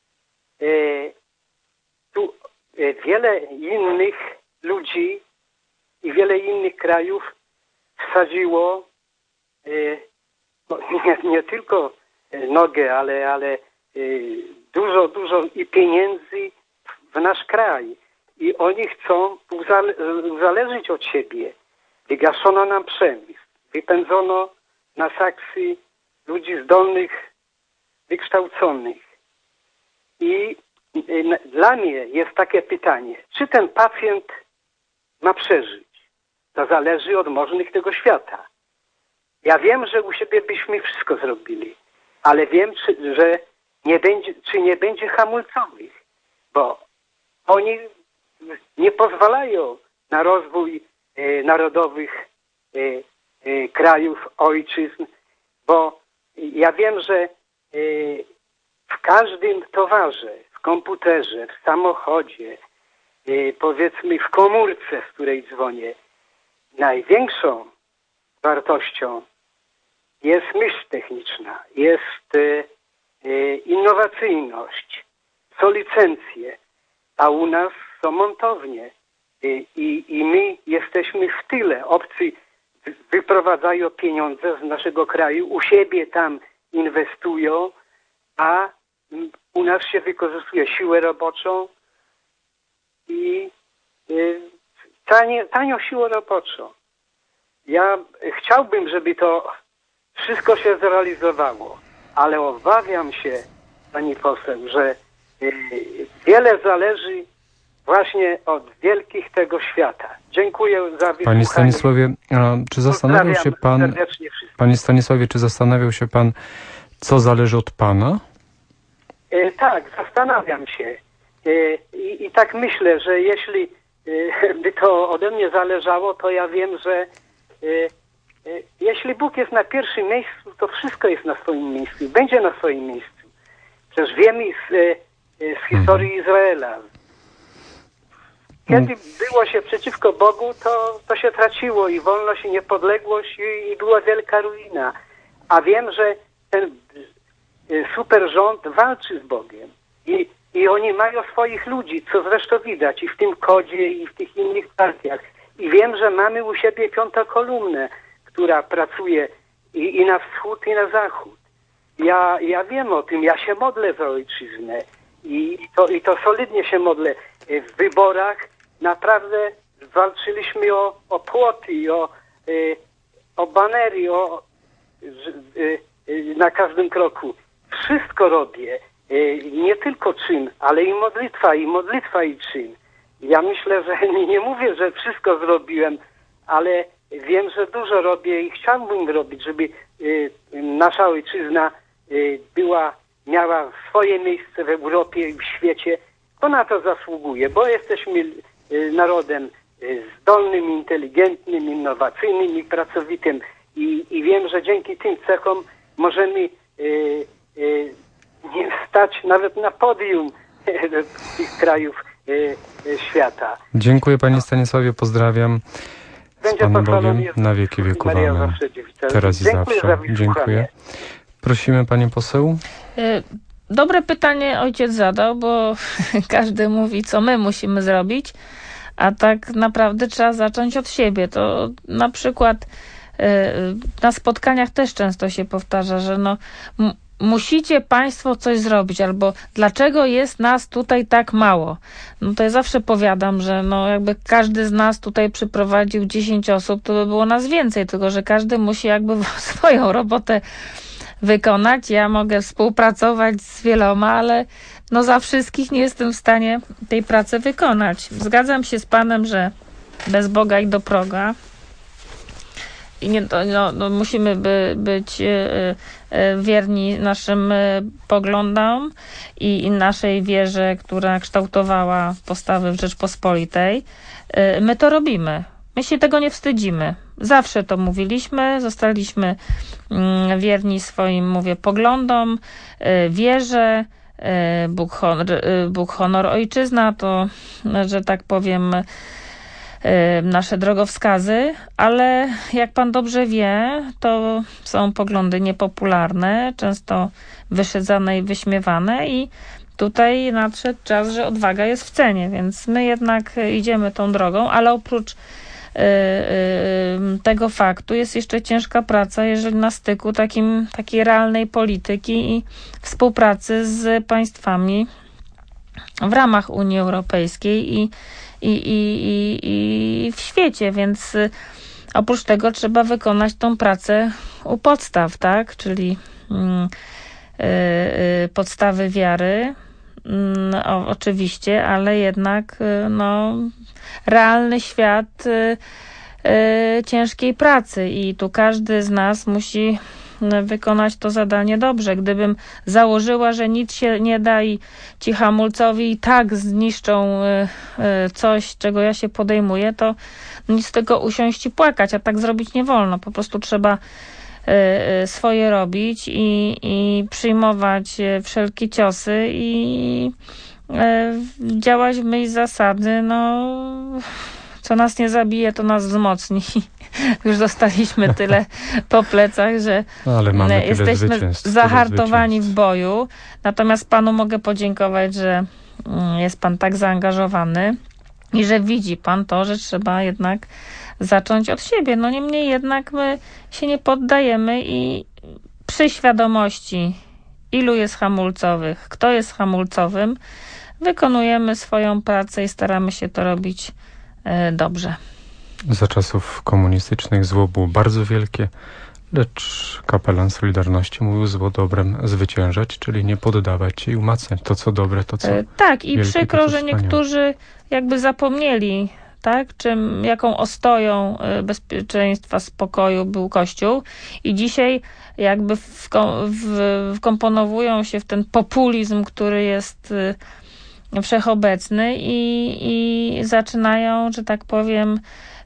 tu e, wiele innych ludzi i wiele innych krajów wsadziło e, no, nie, nie tylko nogę, ale, ale e, dużo, dużo i pieniędzy w nasz kraj. I oni chcą uzale- uzależnić od siebie. Wygaszono nam przemysł. Wypędzono na saksy ludzi zdolnych, wykształconych. I y, dla mnie jest takie pytanie, czy ten pacjent ma przeżyć? To zależy od możnych tego świata. Ja wiem, że u siebie byśmy wszystko zrobili, ale wiem, czy, że nie będzie, czy nie będzie hamulcowych, bo oni nie pozwalają na rozwój e, narodowych e, e, krajów, ojczyzn, bo ja wiem, że e, w każdym towarze, w komputerze, w samochodzie, e, powiedzmy w komórce, z której dzwonię, największą wartością jest myśl techniczna, jest e, e, innowacyjność, są licencje, a u nas są montownie. I, i, I my jesteśmy w tyle. Obcy wyprowadzają pieniądze z naszego kraju, u siebie tam inwestują, a u nas się wykorzystuje siłę roboczą i y, tanie, tanią siłę roboczą. Ja chciałbym, żeby to wszystko się zrealizowało, ale obawiam się, pani poseł, że y, wiele zależy właśnie od wielkich tego świata. Dziękuję za wysłuchanie. Panie Stanisławie, a czy zastanawiał się pan, panie Stanisławie, czy zastanawiał się pan, co zależy od pana? E, tak, zastanawiam się. E, i, I tak myślę, że jeśli e, by to ode mnie zależało, to ja wiem, że e, e, jeśli Bóg jest na pierwszym miejscu, to wszystko jest na swoim miejscu i będzie na swoim miejscu. Przecież wiemy z, e, z historii hmm. Izraela. Kiedy było się przeciwko Bogu, to, to się traciło i wolność, i niepodległość, i, i była wielka ruina. A wiem, że ten super rząd walczy z Bogiem. I, I oni mają swoich ludzi, co zresztą widać i w tym Kodzie, i w tych innych partiach. I wiem, że mamy u siebie piątą kolumnę, która pracuje i, i na wschód, i na zachód. Ja, ja wiem o tym, ja się modlę za ojczyznę. I to, i to solidnie się modlę. W wyborach naprawdę walczyliśmy o, o płoty, o, o banery, o, na każdym kroku. Wszystko robię nie tylko czyn, ale i modlitwa, i modlitwa, i czyn. Ja myślę, że nie, nie mówię, że wszystko zrobiłem, ale wiem, że dużo robię i chciałbym robić, żeby nasza ojczyzna była, miała swoje miejsce w Europie i w świecie. To na to zasługuje, bo jesteśmy narodem zdolnym, inteligentnym, innowacyjnym i pracowitym. I, i wiem, że dzięki tym cechom możemy y, y, nie stać nawet na podium tych krajów y, y, świata. Dziękuję panie Stanisławie, pozdrawiam. Z Panem Bogiem na wieki wieków. Amen. Teraz i Dziękuję zawsze. Za Dziękuję. Prosimy panią poseł. Dobre pytanie ojciec zadał, bo każdy mówi, co my musimy zrobić, a tak naprawdę trzeba zacząć od siebie. To na przykład na spotkaniach też często się powtarza, że no m- musicie państwo coś zrobić, albo dlaczego jest nas tutaj tak mało? No to ja zawsze powiadam, że no jakby każdy z nas tutaj przyprowadził dziesięć osób, to by było nas więcej, tylko że każdy musi jakby swoją robotę wykonać. Ja mogę współpracować z wieloma, ale no za wszystkich nie jestem w stanie tej pracy wykonać. Zgadzam się z panem, że bez Boga i do proga. I nie, to, no, no, musimy by, być y, y, wierni naszym y, poglądom i, i naszej wierze, która kształtowała postawy w Rzeczpospolitej. Y, my to robimy. My się tego nie wstydzimy. Zawsze to mówiliśmy, zostaliśmy y, wierni swoim, mówię, poglądom, y, wierze. Y, Bóg, honor, y, Bóg, honor, ojczyzna to, że tak powiem, nasze drogowskazy, ale jak pan dobrze wie, to są poglądy niepopularne, często wyszydzane i wyśmiewane i tutaj nadszedł czas, że odwaga jest w cenie, więc my jednak idziemy tą drogą, ale oprócz yy, yy, tego faktu jest jeszcze ciężka praca, jeżeli na styku takim, takiej realnej polityki i współpracy z państwami w ramach Unii Europejskiej i I, i, i, i w świecie, więc oprócz tego trzeba wykonać tą pracę u podstaw, tak? Czyli mm, y, y, podstawy wiary, y, o, oczywiście, ale jednak y, no, realny świat y, y, ciężkiej pracy i tu każdy z nas musi wykonać to zadanie dobrze. Gdybym założyła, że nic się nie da i ci hamulcowi i tak zniszczą coś, czego ja się podejmuję, to nic z tego usiąść i płakać, a tak zrobić nie wolno. Po prostu trzeba swoje robić i, i przyjmować wszelkie ciosy i działać w myśl zasady, no co nas nie zabije, to nas wzmocni. Już dostaliśmy tyle po plecach, że no, ale mamy jesteśmy zahartowani w boju. Natomiast panu mogę podziękować, że jest pan tak zaangażowany i że widzi pan to, że trzeba jednak zacząć od siebie. No niemniej jednak my się nie poddajemy i przy świadomości, ilu jest hamulcowych, kto jest hamulcowym, wykonujemy swoją pracę i staramy się to robić dobrze. Za czasów komunistycznych zło było bardzo wielkie, lecz kapelan Solidarności mówił zło dobrem zwyciężać, czyli nie poddawać się i umacniać to, co dobre, to, co Tak, i wielkie, przykro, to, że niektórzy jakby zapomnieli, tak, czym, jaką ostoją bezpieczeństwa, spokoju był Kościół i dzisiaj jakby wko- w, wkomponowują się w ten populizm, który jest wszechobecny i, i zaczynają, że tak powiem,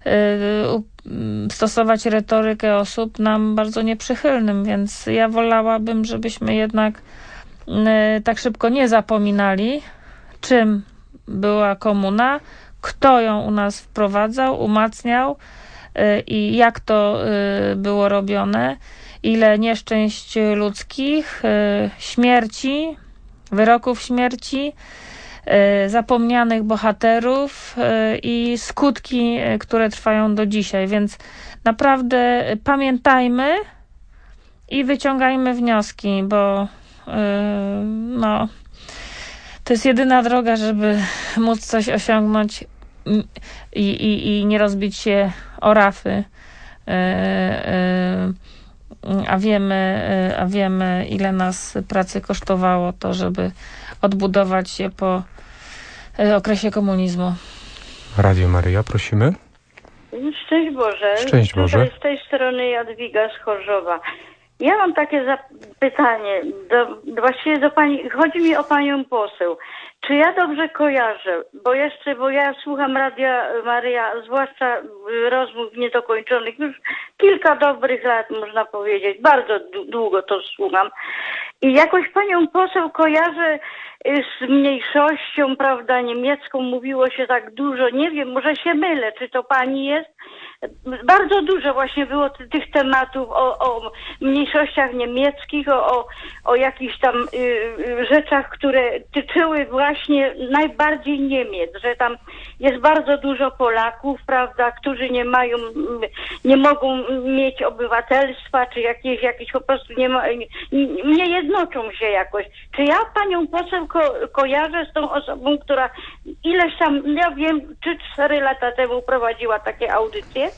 stosować retorykę osób nam bardzo nieprzychylnym, więc ja wolałabym, żebyśmy jednak tak szybko nie zapominali, czym była komuna, kto ją u nas wprowadzał, umacniał i jak to było robione, ile nieszczęść ludzkich, śmierci, wyroków śmierci, zapomnianych bohaterów i skutki, które trwają do dzisiaj. Więc naprawdę pamiętajmy i wyciągajmy wnioski, bo no, to jest jedyna droga, żeby móc coś osiągnąć i, i, i nie rozbić się o rafy a wiemy, a wiemy, ile nas pracy kosztowało to, żeby odbudować się po okresie komunizmu. Radio Maryja, prosimy. Szczęść Boże. Szczęść Boże. Tutaj z tej strony Jadwiga z Chorzowa. Ja mam takie zapytanie, do, właściwie do pani, chodzi mi o panią poseł. Czy ja dobrze kojarzę, bo jeszcze, bo ja słucham Radia Maryja, zwłaszcza rozmów niedokończonych, już kilka dobrych lat można powiedzieć, bardzo długo to słucham. I jakoś panią poseł kojarzę z mniejszością, prawda, niemiecką, mówiło się tak dużo, nie wiem, może się mylę, czy to pani jest? Bardzo dużo właśnie było ty, tych tematów o, o mniejszościach niemieckich, o, o, o jakichś tam y, y, rzeczach, które tyczyły właśnie najbardziej Niemiec, że tam jest bardzo dużo Polaków, prawda, którzy nie mają, nie mogą mieć obywatelstwa, czy jakieś, jakieś po prostu nie, ma, nie, nie jednoczą się jakoś. Czy ja panią poseł ko, kojarzę z tą osobą, która ileś tam, ja wiem, trzy cztery lata temu prowadziła takie audycje?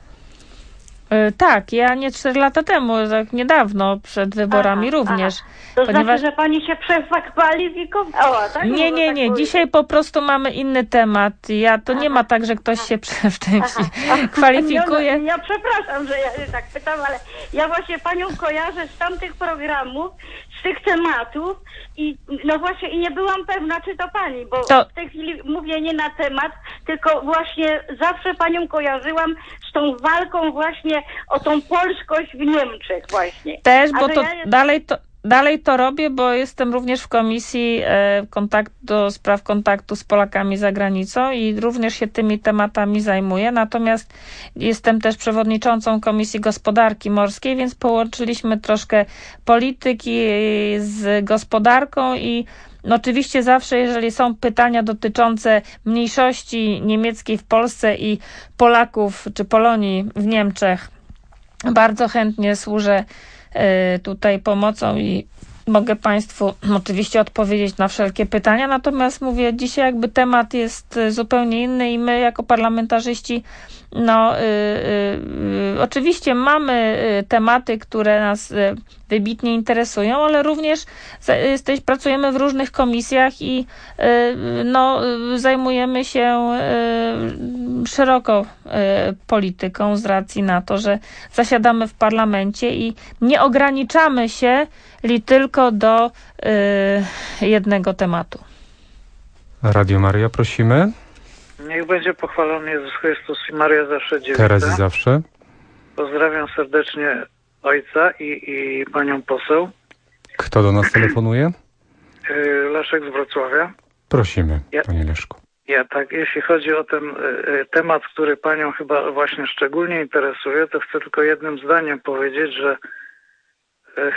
Tak, ja nie cztery lata temu, tak niedawno, przed wyborami aha, również. Aha. To ponieważ... znaczy, że pani się przekwalifikowała, tak? Nie, nie, nie. Tak Dzisiaj po prostu mamy inny temat. Ja to aha. nie ma tak, że ktoś się wcześniej kwalifikuje. No, ja przepraszam, że ja tak pytam, ale ja właśnie panią kojarzę z tamtych programów, z tych tematów i no właśnie i nie byłam pewna, czy to pani, bo to... w tej chwili mówię nie na temat, tylko właśnie zawsze panią kojarzyłam z tą walką właśnie o tą polskość w Niemczech właśnie. Też, bo to ja jest... dalej to Dalej to robię, bo jestem również w komisji e, kontakt, do spraw kontaktu z Polakami za granicą i również się tymi tematami zajmuję. Natomiast jestem też przewodniczącą Komisji Gospodarki Morskiej, więc połączyliśmy troszkę polityki z gospodarką i no oczywiście zawsze, jeżeli są pytania dotyczące mniejszości niemieckiej w Polsce i Polaków czy Polonii w Niemczech, bardzo chętnie służę tutaj pomocą i mogę Państwu oczywiście odpowiedzieć na wszelkie pytania, natomiast mówię, dzisiaj jakby temat jest zupełnie inny i my jako parlamentarzyści no y, y, y, oczywiście mamy tematy, które nas y, wybitnie interesują, ale również jesteś, pracujemy w różnych komisjach i y, no, y, zajmujemy się y, szeroko y, polityką z racji na to, że zasiadamy w parlamencie i nie ograniczamy się li tylko do y, jednego tematu. Radio Maryja, prosimy. Niech będzie pochwalony Jezus Chrystus i Maria zawsze dziewica. Teraz i zawsze. Pozdrawiam serdecznie ojca i, i panią poseł. Kto do nas telefonuje? Leszek z Wrocławia. Prosimy, ja, panie Leszku. Ja tak, jeśli chodzi o ten y, temat, który panią chyba właśnie szczególnie interesuje, to chcę tylko jednym zdaniem powiedzieć, że y,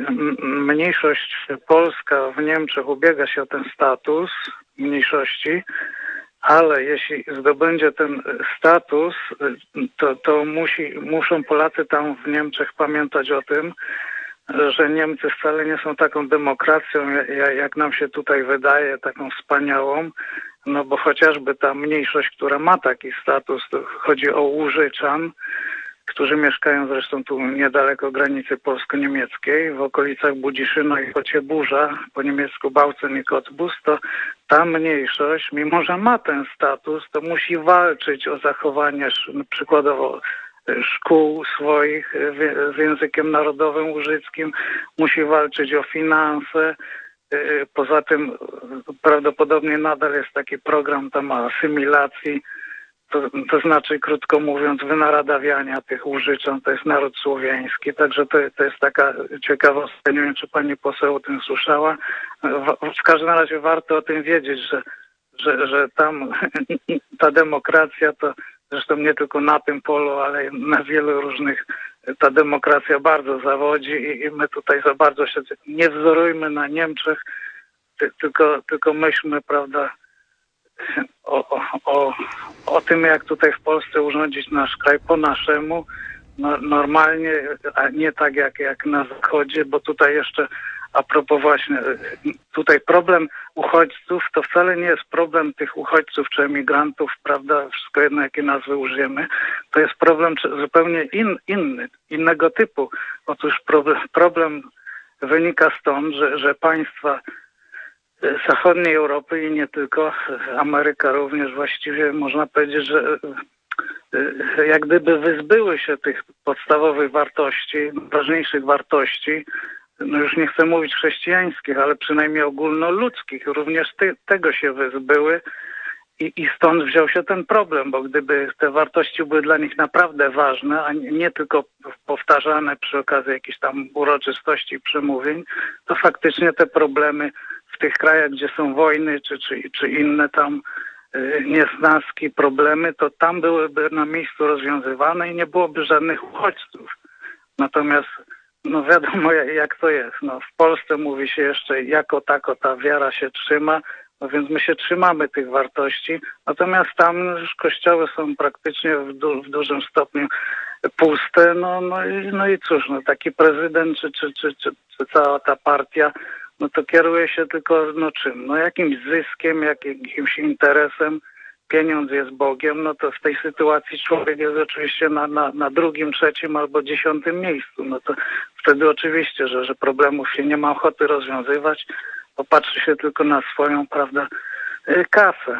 mniejszość polska w Niemczech ubiega się o ten status mniejszości, ale jeśli zdobędzie ten status, to, to musi, muszą Polacy tam w Niemczech pamiętać o tym, że Niemcy wcale nie są taką demokracją, jak nam się tutaj wydaje, taką wspaniałą, no bo chociażby ta mniejszość, która ma taki status, to chodzi o Łużyczan, którzy mieszkają zresztą tu niedaleko granicy polsko-niemieckiej, w okolicach Budziszyna i Kocieburza, po niemiecku Bautzen i Cottbus, to ta mniejszość, mimo że ma ten status, to musi walczyć o zachowanie przykładowo szkół swoich z językiem narodowym łużyckim, musi walczyć o finanse. Poza tym prawdopodobnie nadal jest taki program tam asymilacji, to, to znaczy, krótko mówiąc, wynaradawiania tych Łużyczan, to jest naród słowiański, także to, to jest taka ciekawostka, nie wiem, czy pani poseł o tym słyszała. W, w każdym razie warto o tym wiedzieć, że, że, że tam ta demokracja to zresztą nie tylko na tym polu, ale na wielu różnych ta demokracja bardzo zawodzi i, i my tutaj za bardzo się nie wzorujmy na Niemczech, ty, tylko, tylko myślmy, prawda, O, o, o, o tym, jak tutaj w Polsce urządzić nasz kraj po naszemu, no, normalnie, a nie tak jak, jak na Zachodzie, bo tutaj jeszcze a propos właśnie, tutaj problem uchodźców to wcale nie jest problem tych uchodźców czy emigrantów, prawda, wszystko jedno jakie nazwy użyjemy, to jest problem zupełnie in, inny, innego typu. Otóż problem, problem wynika stąd, że, że państwa zachodniej Europy i nie tylko, Ameryka również właściwie można powiedzieć, że jak gdyby wyzbyły się tych podstawowych wartości, ważniejszych wartości, no już nie chcę mówić chrześcijańskich, ale przynajmniej ogólnoludzkich, również ty, tego się wyzbyły i, i stąd wziął się ten problem, bo gdyby te wartości były dla nich naprawdę ważne, a nie, nie tylko powtarzane przy okazji jakichś tam uroczystości i przemówień, to faktycznie te problemy w tych krajach, gdzie są wojny czy, czy, czy inne tam niesnaski, problemy, to tam byłyby na miejscu rozwiązywane i nie byłoby żadnych uchodźców. Natomiast no wiadomo jak to jest. No, w Polsce mówi się jeszcze jako tako ta wiara się trzyma, no więc my się trzymamy tych wartości. Natomiast tam już kościoły są praktycznie w, du- w dużym stopniu puste. No, no, i, no i cóż, no taki prezydent czy, czy, czy, czy, czy cała ta partia no to kieruje się tylko no czym? No jakimś zyskiem, jakimś interesem. Pieniądz jest Bogiem, no to w tej sytuacji człowiek jest oczywiście na, na, na drugim, trzecim albo dziesiątym miejscu. No to wtedy oczywiście, że, że problemów się nie ma ochoty rozwiązywać, popatrzy się tylko na swoją, prawda, kasę.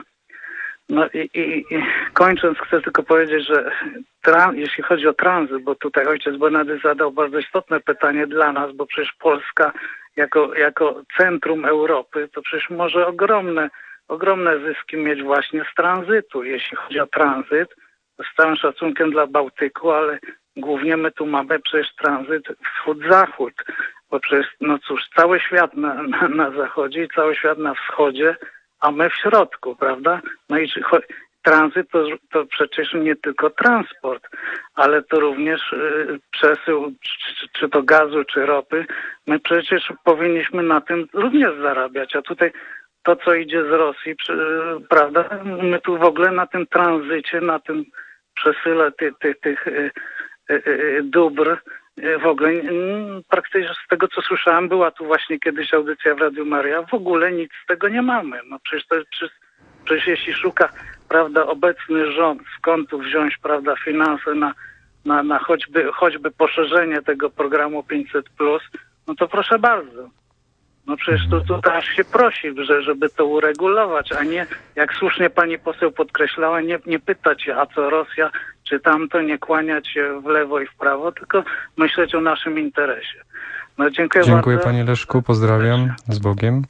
No i, i, i kończąc chcę tylko powiedzieć, że tra- jeśli chodzi o tranzyt, bo tutaj ojciec Benedykt zadał bardzo istotne pytanie dla nas, bo przecież Polska jako, jako centrum Europy to przecież może ogromne ogromne zyski mieć właśnie z tranzytu. Jeśli chodzi o tranzyt, to z całym szacunkiem dla Bałtyku, ale głównie my tu mamy przecież tranzyt wschód-zachód, bo przecież, no cóż, cały świat na, na, na zachodzie i cały świat na wschodzie, a my w środku, prawda? No i czy, tranzyt to, to przecież nie tylko transport, ale to również y, przesył czy, czy to gazu, czy ropy. My przecież powinniśmy na tym również zarabiać, a tutaj to, co idzie z Rosji, prawda, my tu w ogóle na tym tranzycie, na tym przesyle tych, tych, tych y, y, y, dóbr, y, w ogóle y, praktycznie z tego, co słyszałem, była tu właśnie kiedyś audycja w Radiu Maria, w ogóle nic z tego nie mamy. No przecież, to, przecież, przecież jeśli szuka, prawda, obecny rząd, skąd tu wziąć, prawda, finanse na, na, na choćby, choćby poszerzenie tego programu pięćset plus, no to proszę bardzo. No przecież to tutaj aż się prosi, że, żeby to uregulować, a nie, jak słusznie pani poseł podkreślała, nie, nie pytać się, a co Rosja, czy tamto, nie kłaniać się w lewo i w prawo, tylko myśleć o naszym interesie. No dziękuję, dziękuję bardzo. Panie Leszku, pozdrawiam, z Bogiem.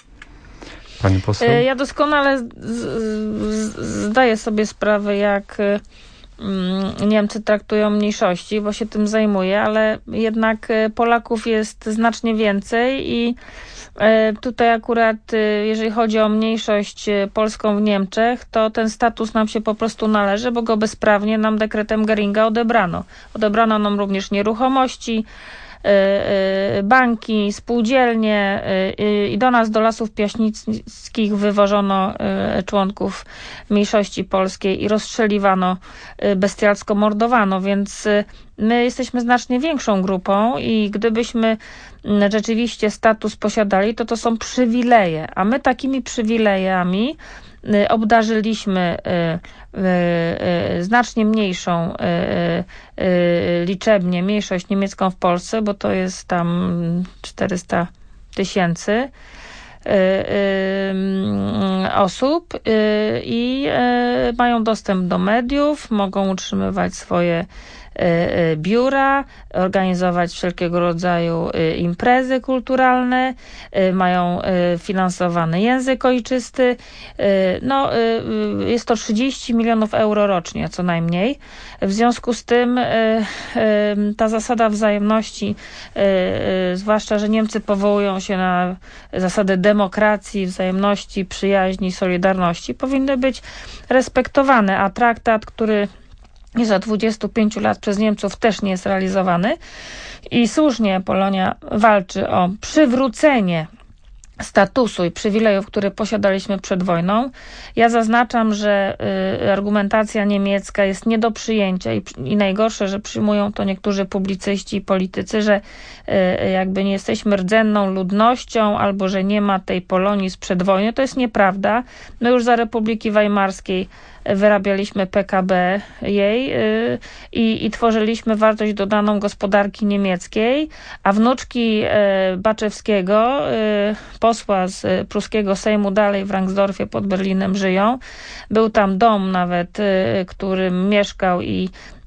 Pani poseł? Ja doskonale z, z, zdaję sobie sprawę, jak Niemcy traktują mniejszości, bo się tym zajmuję, ale jednak Polaków jest znacznie więcej i tutaj akurat, jeżeli chodzi o mniejszość polską w Niemczech, to ten status nam się po prostu należy, bo go bezprawnie nam dekretem Geringa odebrano. Odebrano nam również nieruchomości, banki, spółdzielnie i do nas, do Lasów Piaśnickich wywożono członków mniejszości polskiej i rozstrzeliwano, bestialsko mordowano, więc my jesteśmy znacznie większą grupą i gdybyśmy rzeczywiście status posiadali, to to są przywileje, a my takimi przywilejami obdarzyliśmy znacznie mniejszą liczebnie mniejszość niemiecką w Polsce, bo to jest tam czterysta tysięcy osób i mają dostęp do mediów, mogą utrzymywać swoje biura, organizować wszelkiego rodzaju imprezy kulturalne, mają finansowany język ojczysty. No, jest to trzydzieści milionów euro rocznie, co najmniej. W związku z tym ta zasada wzajemności, zwłaszcza, że Niemcy powołują się na zasadę demokracji, wzajemności, przyjaźni, solidarności, powinny być respektowane, a traktat, który jest od dwudziestu pięciu lat przez Niemców, też nie jest realizowany i słusznie Polonia walczy o przywrócenie statusu i przywilejów, które posiadaliśmy przed wojną. Ja zaznaczam, że y, argumentacja niemiecka jest nie do przyjęcia i, i najgorsze, że przyjmują to niektórzy publicyści i politycy, że y, jakby nie jesteśmy rdzenną ludnością albo że nie ma tej Polonii sprzed wojny. To jest nieprawda. My już za Republiki Weimarskiej wyrabialiśmy P K B jej y, i, i tworzyliśmy wartość dodaną gospodarki niemieckiej, a wnuczki y, Baczewskiego, y, posła z pruskiego Sejmu dalej w Rangsdorfie pod Berlinem żyją. Był tam dom nawet, y, którym mieszkał i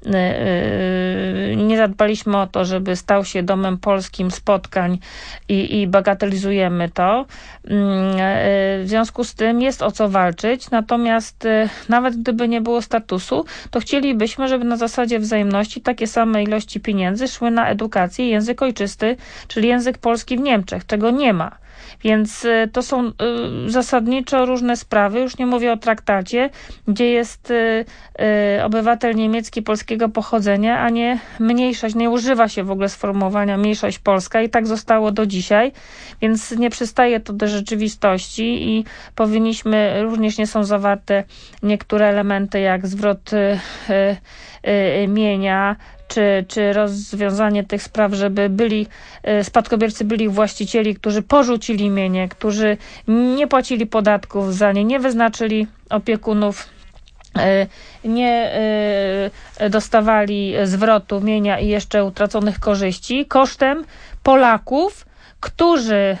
nie zadbaliśmy o to, żeby stał się domem polskim spotkań i, i bagatelizujemy to. W związku z tym jest o co walczyć, natomiast nawet gdyby nie było statusu, to chcielibyśmy, żeby na zasadzie wzajemności takie same ilości pieniędzy szły na edukację i język ojczysty, czyli język polski w Niemczech. Tego nie ma. Więc to są y, zasadniczo różne sprawy. Już nie mówię o traktacie, gdzie jest y, y, obywatel niemiecki polskiego pochodzenia, a nie mniejszość. Nie używa się w ogóle sformułowania mniejszość polska i tak zostało do dzisiaj. Więc nie przystaje to do rzeczywistości i powinniśmy, również nie są zawarte niektóre elementy jak zwrot y, y, y, mienia, Czy, czy rozwiązanie tych spraw, żeby byli spadkobiercy byli właścicieli, którzy porzucili mienie, którzy nie płacili podatków za nie, nie wyznaczyli opiekunów, nie dostawali zwrotu mienia i jeszcze utraconych korzyści kosztem Polaków, którzy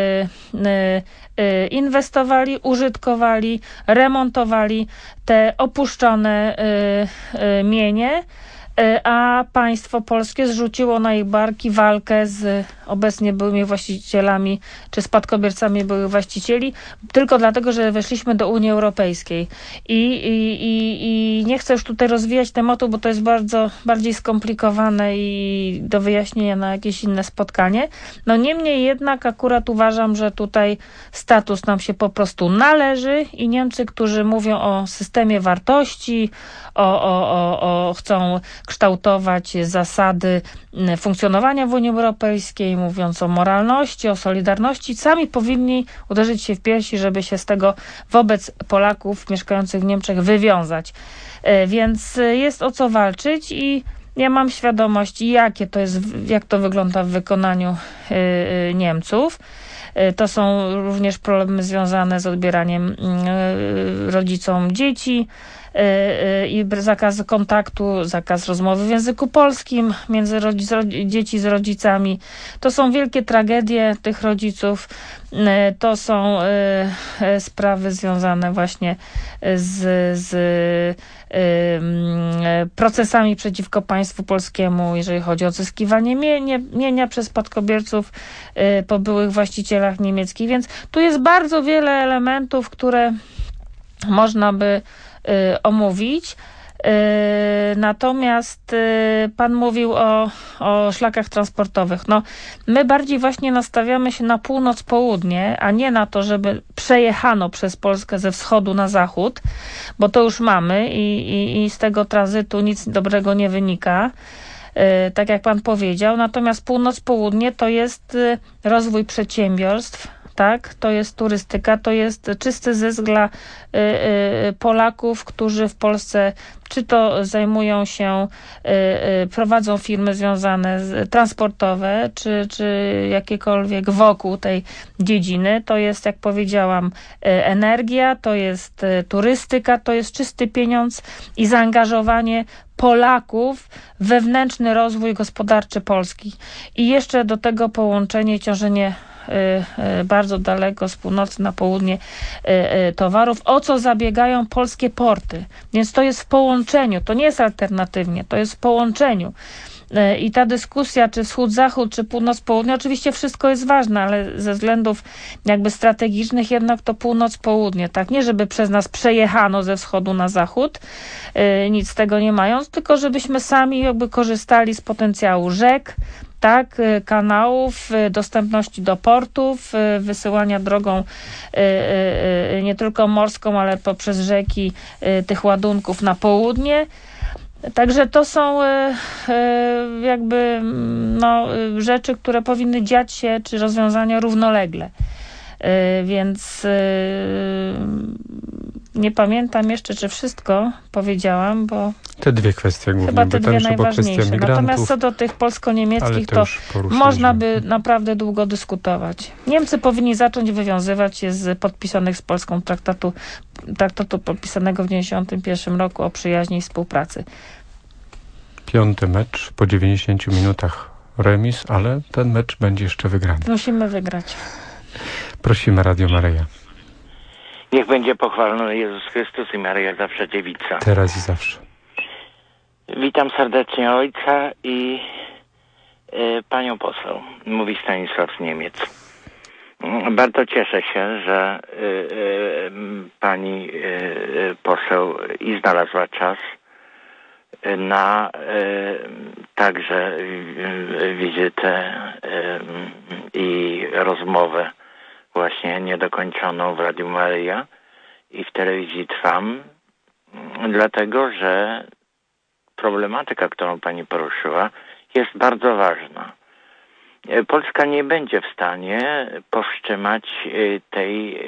inwestowali, użytkowali, remontowali te opuszczone mienie, a państwo polskie zrzuciło na ich barki walkę z obecnie byłymi właścicielami czy spadkobiercami byłych właścicieli, tylko dlatego, że weszliśmy do Unii Europejskiej. I, i, i, i nie chcę już tutaj rozwijać tematu, bo to jest bardzo bardziej skomplikowane i do wyjaśnienia na jakieś inne spotkanie. No niemniej jednak akurat uważam, że tutaj status nam się po prostu należy i Niemcy, którzy mówią o systemie wartości, o, o, o, o chcą kształtować zasady funkcjonowania w Unii Europejskiej, mówiąc o moralności, o solidarności, sami powinni uderzyć się w piersi, żeby się z tego wobec Polaków mieszkających w Niemczech wywiązać. Więc jest o co walczyć i ja mam świadomość, jakie to jest, jak to wygląda w wykonaniu Niemców. To są również problemy związane z odbieraniem rodzicom dzieci i zakaz kontaktu, zakaz rozmowy w języku polskim między rodzic, dzieci z rodzicami. To są wielkie tragedie tych rodziców. To są sprawy związane właśnie z, z procesami przeciwko państwu polskiemu, jeżeli chodzi o odzyskiwanie mienia, mienia przez spadkobierców po byłych właścicielach niemieckich. Więc tu jest bardzo wiele elementów, które można by omówić. Natomiast pan mówił o, o szlakach transportowych. No, my bardziej właśnie nastawiamy się na północ-południe, a nie na to, żeby przejechano przez Polskę ze wschodu na zachód, bo to już mamy i, i, i z tego tranzytu nic dobrego nie wynika, tak jak pan powiedział. Natomiast północ-południe to jest rozwój przedsiębiorstw, tak, to jest turystyka, to jest czysty zysk dla y, y, Polaków, którzy w Polsce czy to zajmują się, y, y, prowadzą firmy związane z transportowe, czy, czy jakiekolwiek wokół tej dziedziny. To jest, jak powiedziałam, y, energia, to jest y, turystyka, to jest czysty pieniądz i zaangażowanie Polaków w wewnętrzny rozwój gospodarczy Polski. I jeszcze do tego połączenie i ciążenie bardzo daleko z północy na południe towarów, o co zabiegają polskie porty. Więc to jest w połączeniu, to nie jest alternatywnie, to jest w połączeniu. I ta dyskusja, czy wschód-zachód, czy północ-południe, oczywiście wszystko jest ważne, ale ze względów jakby strategicznych jednak to północ-południe, tak? Nie żeby przez nas przejechano ze wschodu na zachód, nic z tego nie mając, tylko żebyśmy sami jakby korzystali z potencjału rzek, tak, kanałów, dostępności do portów, wysyłania drogą nie tylko morską, ale poprzez rzeki tych ładunków na południe. Także to są jakby no, rzeczy, które powinny dziać się, czy rozwiązania równolegle. Więc nie pamiętam jeszcze, czy wszystko powiedziałam, bo te dwie kwestie głównie, chyba te bo dwie najważniejsze. Natomiast co do tych polsko-niemieckich, to, to można by naprawdę długo dyskutować. Niemcy powinni zacząć wywiązywać się z podpisanych z Polską traktatu, traktatu podpisanego w dziewięćdziesiątym pierwszym roku o przyjaźni i współpracy. Piąty mecz po dziewięćdziesięciu minutach remis, ale ten mecz będzie jeszcze wygrany. Musimy wygrać. Prosimy, Radio Maryja. Niech będzie pochwalony Jezus Chrystus i Maryja zawsze dziewica. Teraz i zawsze. Witam serdecznie ojca i y, panią poseł. Mówi Stanisław z Niemiec. Bardzo cieszę się, że y, y, pani y, poseł i znalazła czas na y, także y, wizytę y, i rozmowę właśnie niedokończoną w Radiu Maryja i w telewizji Trwam, dlatego że problematyka, którą pani poruszyła, jest bardzo ważna. Polska nie będzie w stanie powstrzymać tej,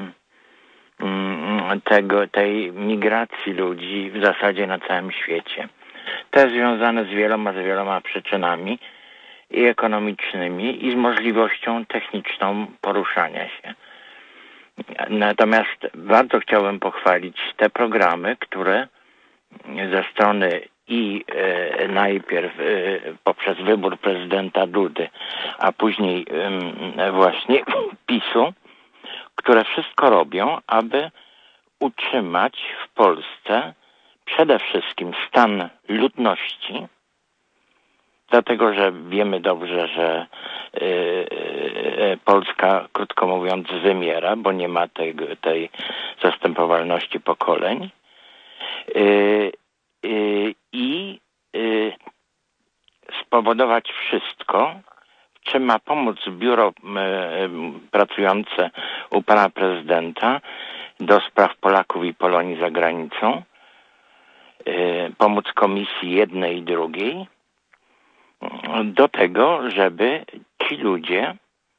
tego, tej migracji ludzi w zasadzie na całym świecie. To jest związane z wieloma, z wieloma przyczynami i ekonomicznymi i z możliwością techniczną poruszania się. Natomiast bardzo chciałbym pochwalić te programy, które ze strony i e, najpierw e, poprzez wybór prezydenta Dudy, a później e, właśnie PiSu, które wszystko robią, aby utrzymać w Polsce przede wszystkim stan ludności, dlatego że wiemy dobrze, że y, y, Polska, krótko mówiąc, wymiera, bo nie ma tej, tej zastępowalności pokoleń. Y, y, I y, spowodować wszystko, w czym ma pomóc biuro y, pracujące u pana prezydenta do spraw Polaków i Polonii za granicą, y, pomóc komisji jednej i drugiej, do tego, żeby ci ludzie,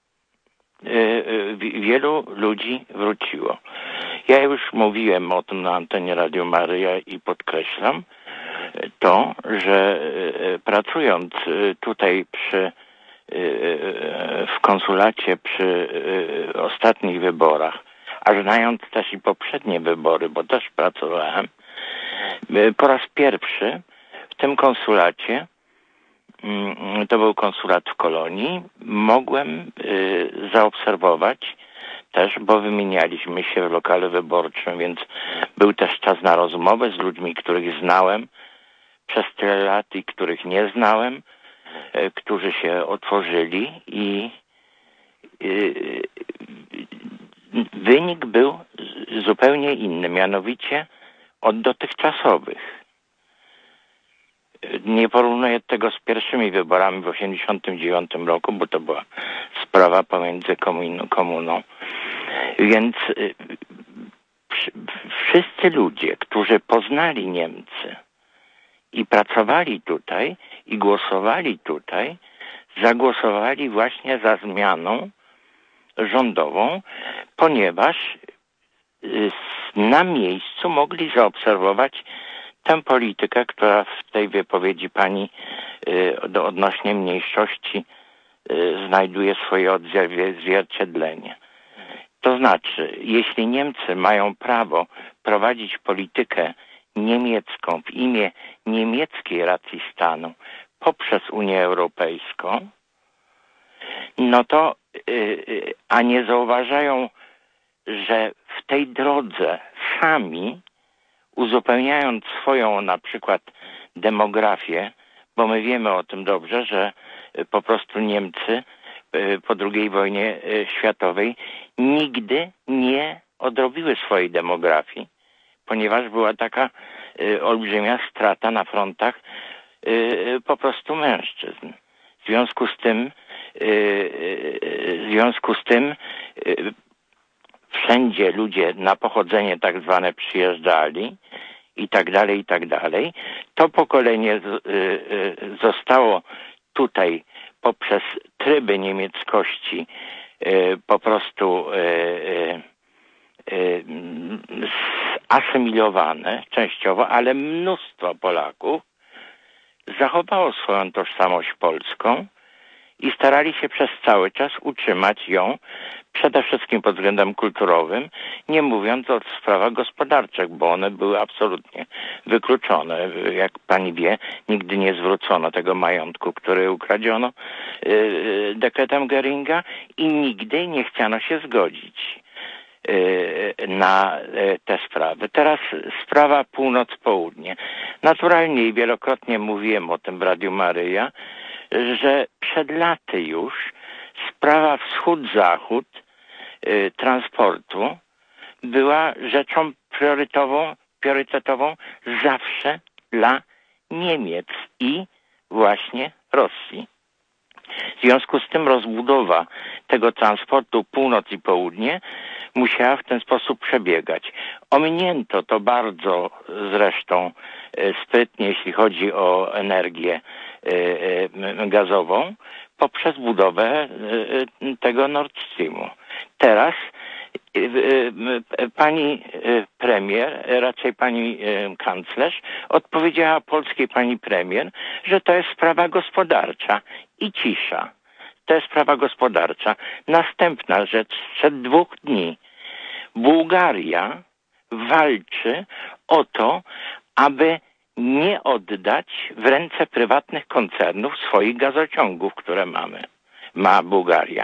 wielu ludzi wróciło. Ja już mówiłem o tym na antenie Radio Maryja i podkreślam to, że pracując tutaj przy, w konsulacie przy ostatnich wyborach, a znając też i poprzednie wybory, bo też pracowałem, po raz pierwszy w tym konsulacie, to był konsulat w Kolonii, mogłem y, zaobserwować też, bo wymienialiśmy się w lokalu wyborczym, więc był też czas na rozmowę z ludźmi, których znałem przez tyle lat i których nie znałem, y, którzy się otworzyli i y, wynik był zupełnie inny, mianowicie od dotychczasowych. Nie porównuję tego z pierwszymi wyborami w osiemdziesiątym dziewiątym roku, bo to była sprawa pomiędzy komuną. komuną. Więc y, wszyscy ludzie, którzy poznali Niemcy i pracowali tutaj i głosowali tutaj, zagłosowali właśnie za zmianą rządową, ponieważ y, na miejscu mogli zaobserwować tę politykę, która w tej wypowiedzi pani y, odnośnie mniejszości y, znajduje swoje odzwierciedlenie. To znaczy, jeśli Niemcy mają prawo prowadzić politykę niemiecką w imię niemieckiej racji stanu poprzez Unię Europejską, no to y, y, a nie zauważają, że w tej drodze sami uzupełniając swoją na przykład demografię, bo my wiemy o tym dobrze, że po prostu Niemcy po drugiej wojnie światowej nigdy nie odrobiły swojej demografii, ponieważ była taka olbrzymia strata na frontach po prostu mężczyzn. W związku z tym w związku z tym wszędzie ludzie na pochodzenie tak zwane przyjeżdżali i tak dalej, i tak dalej. To pokolenie z, y, y, zostało tutaj poprzez tryby niemieckości po prostu asymilowane częściowo, ale mnóstwo Polaków zachowało swoją tożsamość polską i starali się przez cały czas utrzymać ją przede wszystkim pod względem kulturowym, nie mówiąc o sprawach gospodarczych, bo one były absolutnie wykluczone. Jak pani wie, nigdy nie zwrócono tego majątku, który ukradziono yy, dekretem Göringa i nigdy nie chciano się zgodzić yy, na yy, te sprawy. Teraz sprawa północ-południe. Naturalnie i wielokrotnie mówiłem o tym w Radiu Maryja, że przed laty już sprawa wschód-zachód y, transportu była rzeczą priorytetową, priorytetową zawsze dla Niemiec i właśnie Rosji. W związku z tym rozbudowa tego transportu północ i południe musiała w ten sposób przebiegać. Ominięto to bardzo zresztą sprytnie, jeśli chodzi o energię gazową, poprzez budowę tego Nord Streamu. Teraz pani premier, raczej pani kanclerz, odpowiedziała polskiej pani premier, że to jest sprawa gospodarcza i cisza. To jest sprawa gospodarcza. Następna rzecz, sprzed dwóch dni Bułgaria walczy o to, aby nie oddać w ręce prywatnych koncernów swoich gazociągów, które mamy, ma Bułgaria.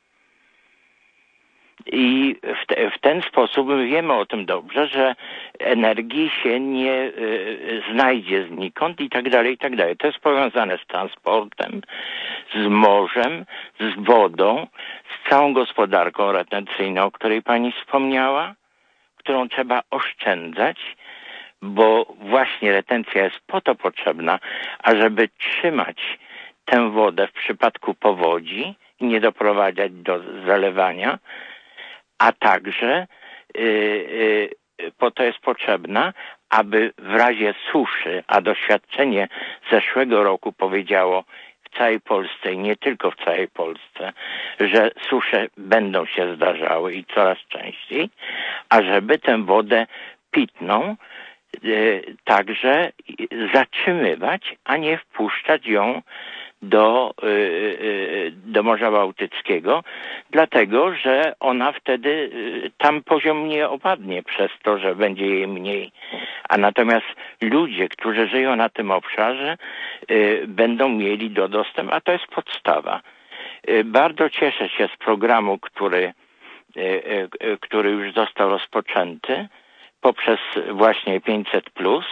I w, te, w ten sposób wiemy o tym dobrze, że energii się nie y, znajdzie znikąd i tak dalej, i tak dalej. To jest powiązane z transportem, z morzem, z wodą, z całą gospodarką retencyjną, o której pani wspomniała, którą trzeba oszczędzać, bo właśnie retencja jest po to potrzebna, ażeby trzymać tę wodę w przypadku powodzi i nie doprowadzać do zalewania, a także yy, yy, po to jest potrzebna, aby w razie suszy, a doświadczenie zeszłego roku powiedziało w całej Polsce i nie tylko w całej Polsce, że susze będą się zdarzały i coraz częściej, ażeby tę wodę pitną yy, także zatrzymywać, a nie wpuszczać ją do, yy, do Morza Bałtyckiego, dlatego, że ona wtedy, yy, tam poziom nie opadnie przez to, że będzie jej mniej. A natomiast ludzie, którzy żyją na tym obszarze, yy, będą mieli do dostępu, a to jest podstawa. Yy, bardzo cieszę się z programu, który, yy, yy, który już został rozpoczęty poprzez właśnie pięćset plus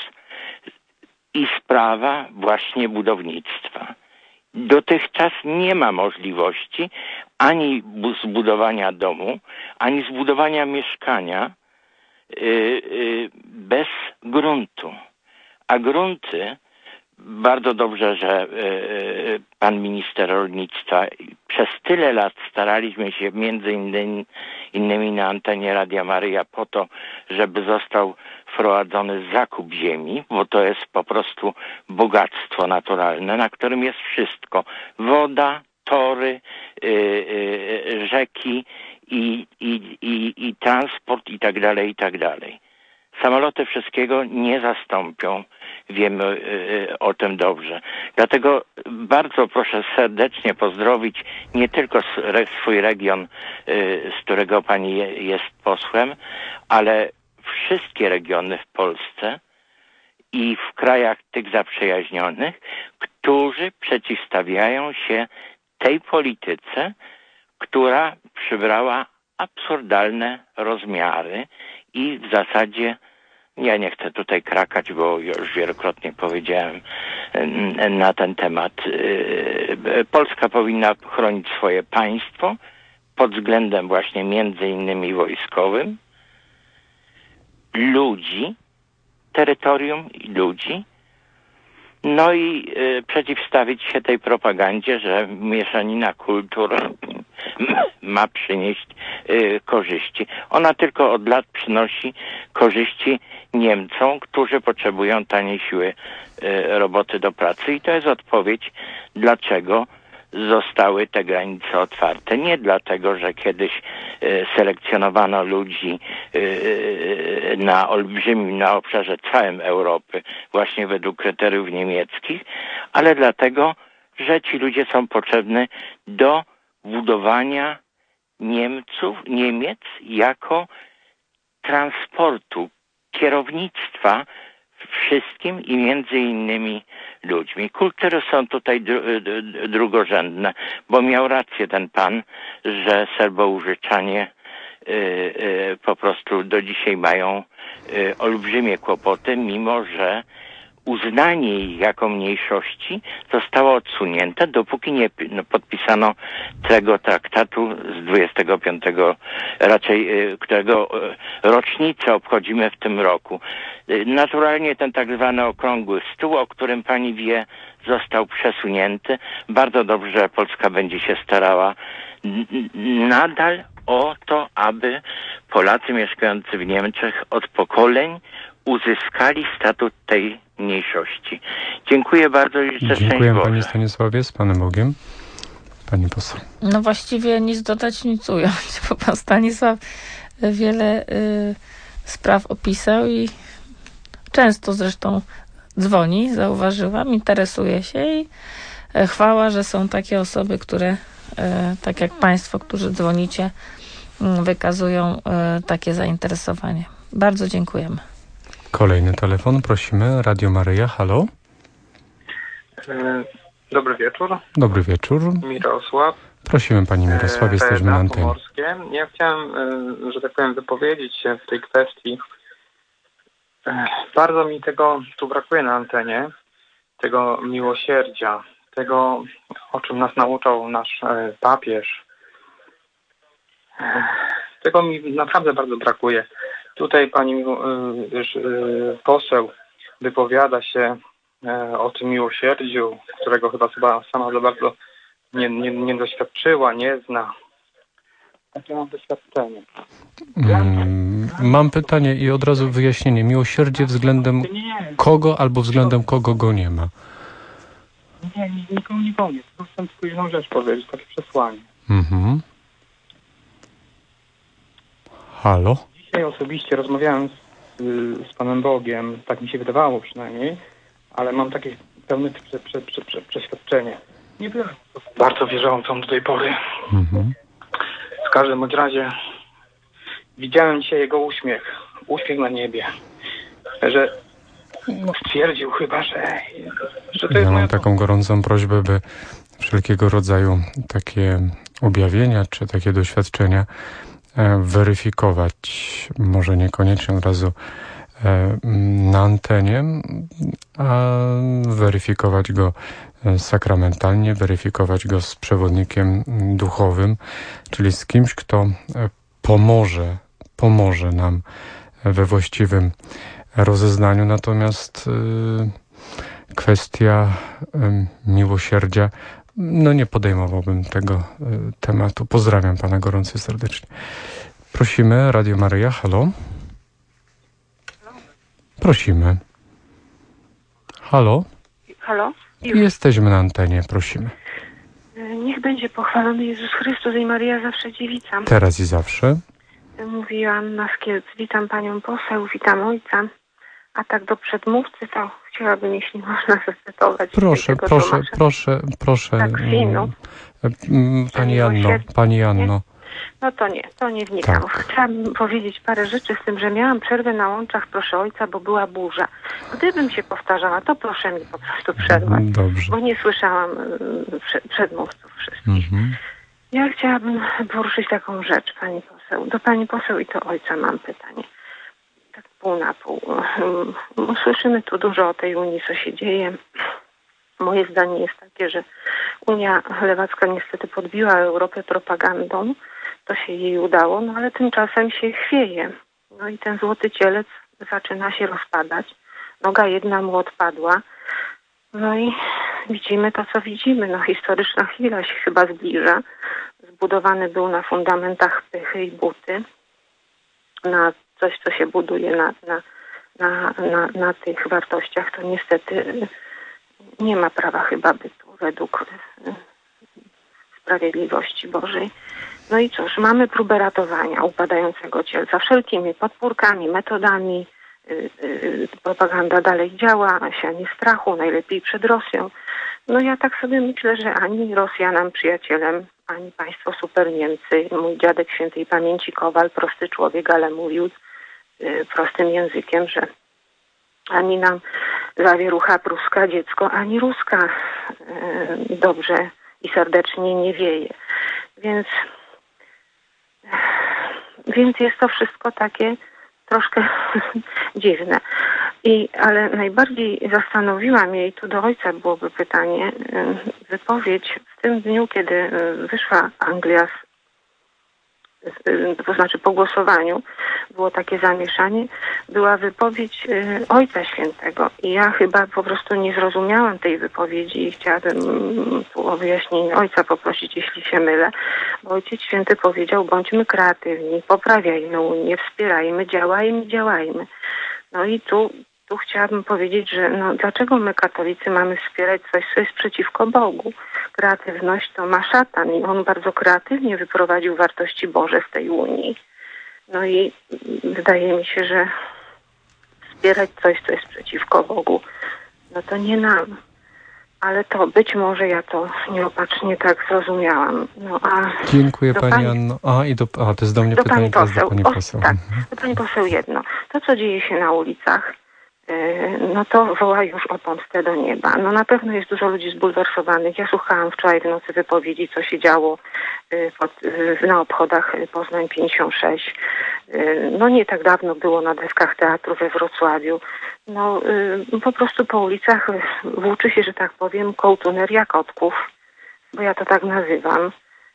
i sprawa właśnie budownictwa. Dotychczas nie ma możliwości ani zbudowania domu, ani zbudowania mieszkania yy, yy, bez gruntu. A grunty, bardzo dobrze, że yy, pan minister rolnictwa, przez tyle lat staraliśmy się między innymi, innymi na antenie Radia Maryja po to, żeby został wprowadzony zakup ziemi, bo to jest po prostu bogactwo naturalne, na którym jest wszystko. Woda, tory, yy, yy, rzeki i, i, i, i transport i tak dalej, i tak dalej. Samoloty wszystkiego nie zastąpią. Wiemy yy, o tym dobrze. Dlatego bardzo proszę serdecznie pozdrowić nie tylko swój region, yy, z którego pani je, jest posłem, ale wszystkie regiony w Polsce i w krajach tych zaprzyjaźnionych, którzy przeciwstawiają się tej polityce, która przybrała absurdalne rozmiary i w zasadzie, ja nie chcę tutaj krakać, bo już wielokrotnie powiedziałem na ten temat, Polska powinna chronić swoje państwo pod względem właśnie między innymi wojskowym, ludzi, terytorium i ludzi, no i y, przeciwstawić się tej propagandzie, że mieszanina kultur ma przynieść y, korzyści. Ona tylko od lat przynosi korzyści Niemcom, którzy potrzebują taniej siły y, roboty do pracy i to jest odpowiedź, dlaczego zostały te granice otwarte. Nie dlatego, że kiedyś y, selekcjonowano ludzi y, na olbrzymim, na obszarze całym Europy, właśnie według kryteriów niemieckich, ale dlatego, że ci ludzie są potrzebni do budowania Niemców, Niemiec jako transportu, kierownictwa wszystkim i między innymi ludźmi. Kultury są tutaj dru- drugorzędne, bo miał rację ten pan, że Serboużyczanie y, y, po prostu do dzisiaj mają y, olbrzymie kłopoty, mimo że uznanie ich jako mniejszości zostało odsunięte, dopóki nie no, podpisano tego traktatu z dwudziestego piątego, raczej y, którego y, rocznicę obchodzimy w tym roku. Y, naturalnie ten tak zwany okrągły stół, o którym pani wie, został przesunięty. Bardzo dobrze, że Polska będzie się starała n- nadal o to, aby Polacy mieszkający w Niemczech od pokoleń uzyskali statut tej mniejszości. Dziękuję bardzo i życzę szczęść Dziękuję Boże. Panie Stanisławie, z Panem Bogiem. Pani poseł. No właściwie nic dodać, nic ująć, bo pan Stanisław wiele y, spraw opisał i często zresztą dzwoni, zauważyłam, interesuje się i e, chwała, że są takie osoby, które e, tak jak państwo, którzy dzwonicie, m, wykazują e, takie zainteresowanie. Bardzo dziękujemy. Kolejny telefon, prosimy. Radio Maryja, halo. E, Dobry wieczór. Dobry wieczór. Mirosław. Prosimy Pani Mirosław, jesteśmy na antenie. Pomorskie. Ja chciałem, e, że tak powiem, wypowiedzieć się w tej kwestii. E, Bardzo mi tego tu brakuje na antenie, tego miłosierdzia, tego, o czym nas nauczał nasz e, papież. E, Tego mi naprawdę bardzo brakuje. Tutaj pani e, e, poseł wypowiada się e, o tym miłosierdziu, którego chyba, chyba sama za bardzo nie, nie, nie doświadczyła, nie zna. Takie mam doświadczenie. Mm, mam pytanie i od razu wyjaśnienie. Miłosierdzie względem kogo albo względem kogo go nie ma? Nie, nie nikomu nie pomóc. Chcę tylko jedną rzecz powiedzieć, takie przesłanie. Mhm. Halo? Dzisiaj osobiście rozmawiałem z, z Panem Bogiem, tak mi się wydawało przynajmniej, ale mam takie pełne prze, prze, prze, prze, przeświadczenie. Nie byłem bardzo wierzącą do tej pory. Mhm. W każdym bądź razie widziałem dzisiaj jego uśmiech, uśmiech na niebie, że stwierdził chyba, że, że to jest Ja mam moja... taką gorącą prośbę, by wszelkiego rodzaju takie objawienia czy takie doświadczenia e, weryfikować, może niekoniecznie od razu e, na antenie, a weryfikować go sakramentalnie, weryfikować go z przewodnikiem duchowym, czyli z kimś, kto pomoże, pomoże nam we właściwym rozeznaniu. Natomiast y, kwestia y, miłosierdzia, no nie podejmowałbym tego y, tematu. Pozdrawiam Pana gorąco serdecznie. Prosimy, Radio Maryja, halo? Prosimy. Halo? Halo? Już. Jesteśmy na antenie, prosimy. Niech będzie pochwalony Jezus Chrystus i Maryja zawsze dziewica. Teraz i zawsze. Mówi Joanna z Kielc. Witam panią poseł, witam ojca. A tak do przedmówcy to chciałabym, jeśli można, zacytować. Proszę, proszę, Tomasza. proszę, proszę. Tak, no. Pani Janno, Pani Janno. No to nie, to nie wnikam. Tak. Chciałabym powiedzieć parę rzeczy z tym, że miałam przerwę na łączach, proszę ojca, bo była burza. Gdybym się powtarzała, to proszę mi po prostu przerwać. Dobrze. Bo nie słyszałam y, prze- przedmówców wszystkich. Mhm. Ja chciałabym poruszyć taką rzecz, pani poseł. Do pani poseł i do ojca mam pytanie. Tak pół na pół. Um, Słyszymy tu dużo o tej Unii, co się dzieje. Moje zdanie jest takie, że Unia Lewacka niestety podbiła Europę propagandą. To się jej udało, no ale tymczasem się chwieje. No i ten złoty cielec zaczyna się rozpadać. Noga jedna mu odpadła. No i widzimy to, co widzimy. No historyczna chwila się chyba zbliża. Zbudowany był na fundamentach pychy i buty. Na coś, co się buduje na, na, na, na, na tych wartościach, to niestety nie ma prawa chyba bytu według sprawiedliwości Bożej. No i cóż, mamy próbę ratowania upadającego cielca wszelkimi podpórkami, metodami. Yy, yy, propaganda dalej działa, sianie strachu, najlepiej przed Rosją. No ja tak sobie myślę, że ani Rosja nam przyjacielem, ani państwo super Niemcy. Mój dziadek świętej pamięci Kowal, prosty człowiek, ale mówił yy, prostym językiem, że ani nam zawierucha pruska dziecko, ani ruska yy, dobrze i serdecznie nie wieje. Więc, więc jest to wszystko takie troszkę dziwne. I, ale najbardziej zastanowiła mnie, i tu do ojca byłoby pytanie, wypowiedź w tym dniu, kiedy wyszła Anglia, z, to znaczy po głosowaniu, było takie zamieszanie, była wypowiedź Ojca Świętego. I ja chyba po prostu nie zrozumiałam tej wypowiedzi i chciałabym tu o wyjaśnienie Ojca poprosić, jeśli się mylę. Bo Ojciec Święty powiedział, bądźmy kreatywni, poprawiajmy Unię, wspierajmy, działajmy, działajmy. No i tu, tu chciałabym powiedzieć, że no, dlaczego my katolicy mamy wspierać coś, co jest przeciwko Bogu? Kreatywność to ma szatan i on bardzo kreatywnie wyprowadził wartości Boże w tej Unii. No i wydaje mi się, że wspierać coś, co jest przeciwko Bogu, no to nie nam. Ale to być może ja to nieopatrznie tak zrozumiałam. No, a Dziękuję do Pani pani, Anno. A, i do, a to jest do mnie do pytanie, pani teraz do poseł. Pani O, poseł. tak, Mhm. do Pani poseł jedno. To, co dzieje się na ulicach, no to woła już o pomstę do nieba. No na pewno jest dużo ludzi zbulwersowanych. Ja słuchałam wczoraj w nocy wypowiedzi, co się działo pod, na obchodach Poznań pięćdziesiąt sześć. No nie tak dawno było na deskach teatru we Wrocławiu. No po prostu po ulicach włóczy się, że tak powiem, kołtuneria kotków, bo ja to tak nazywam.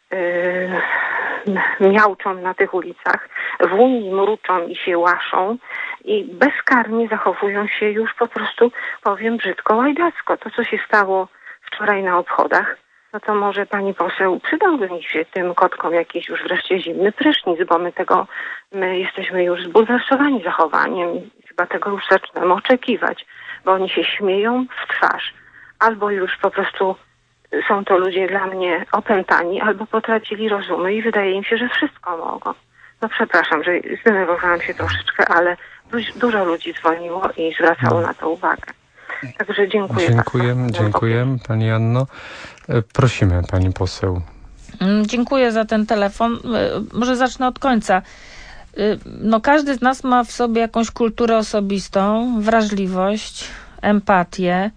Miauczą na tych ulicach, w Unii mruczą i się łaszą i bezkarnie zachowują się już po prostu, powiem brzydko, łajdacko. To, co się stało wczoraj na obchodach, no to może pani poseł przydałby mi się tym kotkom jakiś już wreszcie zimny prysznic, bo my tego, my jesteśmy już zbulwersowani zachowaniem. Chyba tego już zaczynamy oczekiwać, bo oni się śmieją w twarz. Albo już po prostu są to ludzie dla mnie opętani, albo potracili rozumy i wydaje im się, że wszystko mogą. No przepraszam, że zdenerwowałam się troszeczkę, ale du- dużo ludzi dzwoniło i zwracało na to uwagę. Także dziękuję. Dziękuję, bardzo. dziękuję Pani Anno. Prosimy Pani poseł. Dziękuję za ten telefon. Może zacznę od końca. No każdy z nas ma w sobie jakąś kulturę osobistą, wrażliwość, empatię,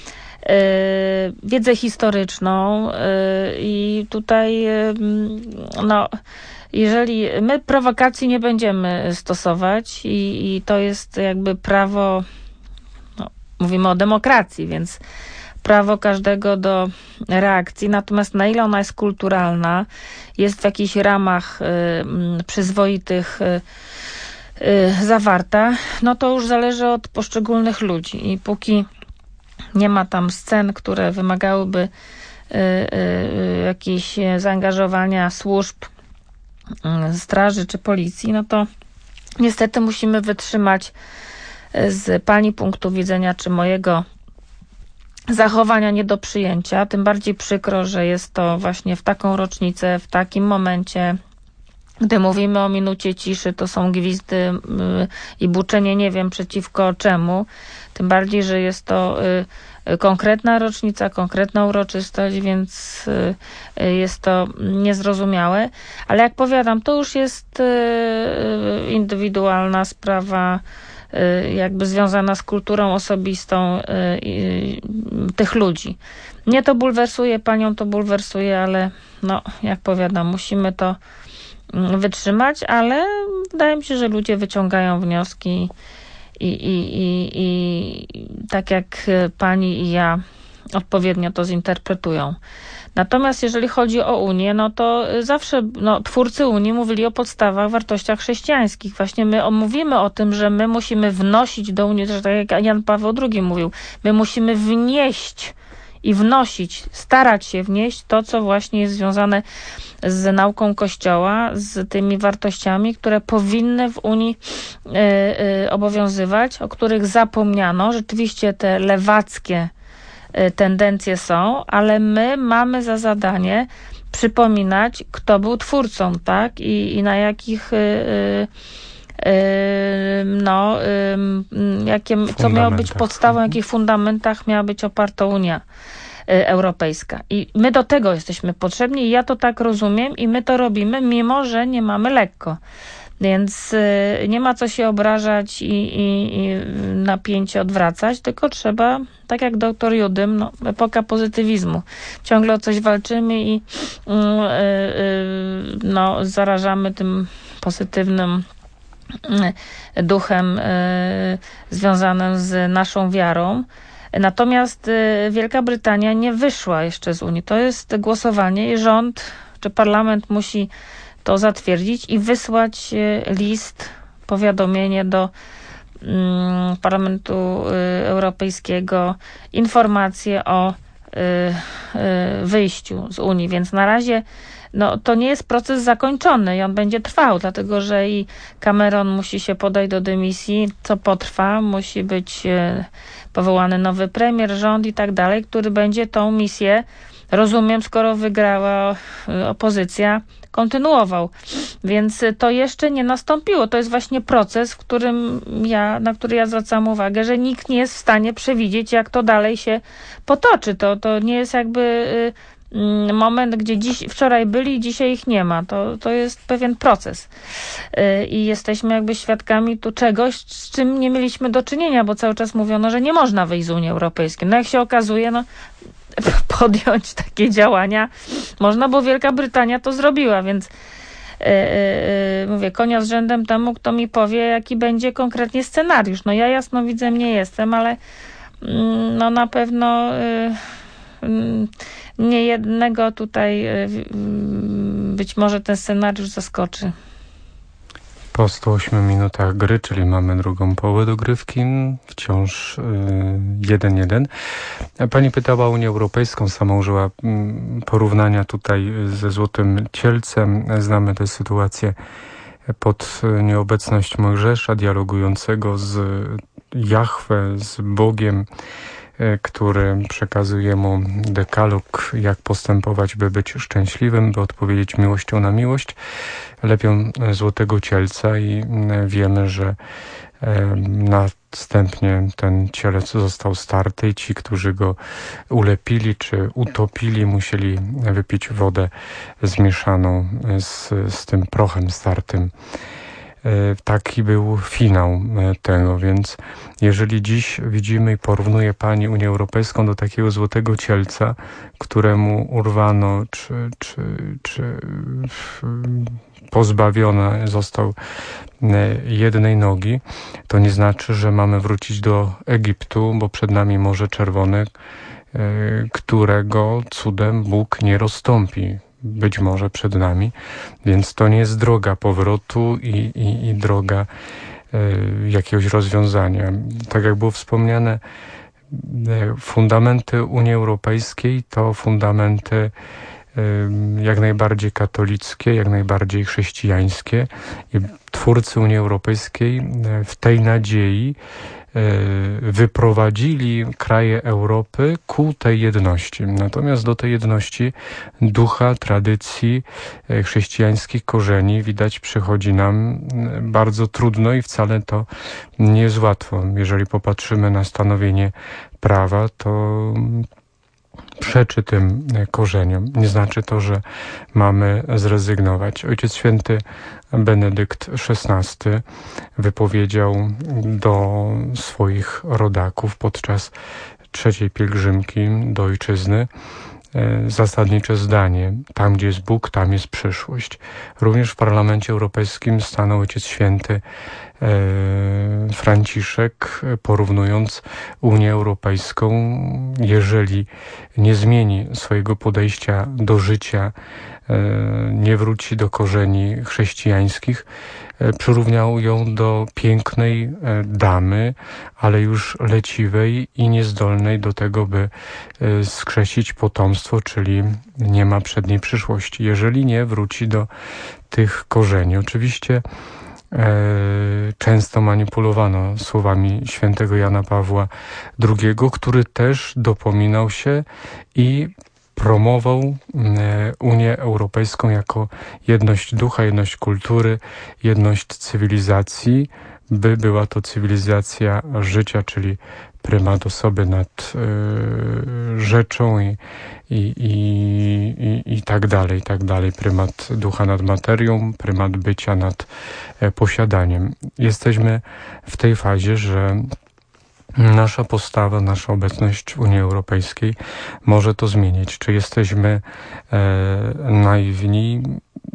wiedzę historyczną i tutaj no, jeżeli my prowokacji nie będziemy stosować i, i to jest jakby prawo, no, mówimy o demokracji, więc prawo każdego do reakcji, natomiast na ile ona jest kulturalna, jest w jakichś ramach y, przyzwoitych y, y, zawarta, no to już zależy od poszczególnych ludzi i póki nie ma tam scen, które wymagałyby y, y, jakiegoś zaangażowania służb, y, straży czy policji, no to niestety musimy wytrzymać z pani punktu widzenia czy mojego zachowania nie do przyjęcia. Tym bardziej przykro, że jest to właśnie w taką rocznicę, w takim momencie, gdy mówimy o minucie ciszy, to są gwizdy y, i buczenie nie wiem przeciwko czemu. Tym bardziej, że jest to y, konkretna rocznica, konkretna uroczystość, więc y, y, jest to niezrozumiałe. Ale jak powiadam, to już jest y, indywidualna sprawa, y, jakby związana z kulturą osobistą y, y, tych ludzi. Mnie to bulwersuje, panią to bulwersuje, ale no, jak powiadam, musimy to wytrzymać, ale wydaje mi się, że ludzie wyciągają wnioski i, i, i, i tak jak pani i ja odpowiednio to zinterpretują. Natomiast jeżeli chodzi o Unię, no to zawsze no, twórcy Unii mówili o podstawach, wartościach chrześcijańskich. Właśnie my mówimy o tym, że my musimy wnosić do Unii, że tak jak Jan Paweł drugi mówił, my musimy wnieść i wnosić, starać się wnieść to, co właśnie jest związane z nauką Kościoła, z tymi wartościami, które powinny w Unii y, y, obowiązywać, o których zapomniano. Rzeczywiście te lewackie y, tendencje są, ale my mamy za zadanie przypominać, kto był twórcą, tak? I, i na jakich y, y, no, y, jakie, co miało być podstawą, na jakich fundamentach miała być oparta Unia Europejska. I my do tego jesteśmy potrzebni i ja to tak rozumiem i my to robimy, mimo że nie mamy lekko. Więc y, nie ma co się obrażać i, i, i napięcie odwracać, tylko trzeba, tak jak doktor Judym, no, epoka pozytywizmu. Ciągle o coś walczymy i y, y, no, zarażamy tym pozytywnym y, duchem y, związanym z naszą wiarą. Natomiast y, Wielka Brytania nie wyszła jeszcze z Unii. To jest głosowanie i rząd czy parlament musi to zatwierdzić i wysłać list, powiadomienie do mm, Parlamentu y, Europejskiego, informacje o y, y, wyjściu z Unii. Więc na razie no, to nie jest proces zakończony i on będzie trwał, dlatego że i Cameron musi się podać do dymisji, co potrwa, musi być y, powołany nowy premier, rząd i tak dalej, który będzie tą misję, rozumiem, skoro wygrała y, opozycja, kontynuował. Więc to jeszcze nie nastąpiło. To jest właśnie proces, w którym ja, na który ja zwracam uwagę, że nikt nie jest w stanie przewidzieć, jak to dalej się potoczy. To, to nie jest jakby y, moment, gdzie dziś, wczoraj byli, dzisiaj ich nie ma. To, to jest pewien proces. Y, I jesteśmy jakby świadkami tu czegoś, z czym nie mieliśmy do czynienia, bo cały czas mówiono, że nie można wyjść z Unii Europejskiej. No jak się okazuje, no podjąć takie działania można, bo Wielka Brytania to zrobiła, więc yy, yy, mówię, konia z rzędem temu, kto mi powie, jaki będzie konkretnie scenariusz. No ja jasnowidzem nie jestem, ale yy, no na pewno yy, yy, nie jednego tutaj yy, być może ten scenariusz zaskoczy. Po stu ośmiu minutach gry, czyli mamy drugą połowę dogrywki, wciąż jeden jeden. Pani pytała o Unię Europejską, sama użyła porównania tutaj ze Złotym Cielcem. Znamy tę sytuację pod nieobecność Mojżesza, dialogującego z Jahwe, z Bogiem, który przekazuje mu dekalog, jak postępować, by być szczęśliwym, by odpowiedzieć miłością na miłość. Lepią Złotego Cielca i wiemy, że następnie ten cielec został starty i ci, którzy go ulepili czy utopili, musieli wypić wodę zmieszaną z, z tym prochem startym. Taki był finał tego, więc jeżeli dziś widzimy i porównuje Pani Unię Europejską do takiego Złotego Cielca, któremu urwano czy, czy, czy pozbawiony został jednej nogi, to nie znaczy, że mamy wrócić do Egiptu, bo przed nami Morze Czerwone, którego cudem Bóg nie rozstąpi. Być może przed nami, więc to nie jest droga powrotu i, i, i droga y, jakiegoś rozwiązania. Tak jak było wspomniane, y, fundamenty Unii Europejskiej to fundamenty y, jak najbardziej katolickie, jak najbardziej chrześcijańskie i twórcy Unii Europejskiej y, w tej nadziei wyprowadzili kraje Europy ku tej jedności. Natomiast do tej jedności ducha, tradycji, chrześcijańskich korzeni widać przychodzi nam bardzo trudno i wcale to nie jest łatwo. Jeżeli popatrzymy na stanowienie prawa, to przeczy tym korzeniom. Nie znaczy to, że mamy zrezygnować. Ojciec Święty Benedykt szesnasty wypowiedział do swoich rodaków podczas trzeciej pielgrzymki do ojczyzny zasadnicze zdanie: tam, gdzie jest Bóg, tam jest przyszłość. Również w Parlamencie Europejskim stanął Ojciec Święty Franciszek, porównując Unię Europejską, jeżeli nie zmieni swojego podejścia do życia, nie wróci do korzeni chrześcijańskich, przyrównał ją do pięknej damy, ale już leciwej i niezdolnej do tego, by skrzesić potomstwo, czyli nie ma przed niej przyszłości, jeżeli nie wróci do tych korzeni. Oczywiście często manipulowano słowami świętego Jana Pawła drugiego, który też dopominał się i promował Unię Europejską jako jedność ducha, jedność kultury, jedność cywilizacji, by była to cywilizacja życia, czyli prymat osoby nad y, rzeczą i, i, i, i, i tak dalej, i tak dalej. Prymat ducha nad materią, prymat bycia nad e, posiadaniem. Jesteśmy w tej fazie, że nasza postawa, nasza obecność w Unii Europejskiej może to zmienić. Czy jesteśmy e, naiwni,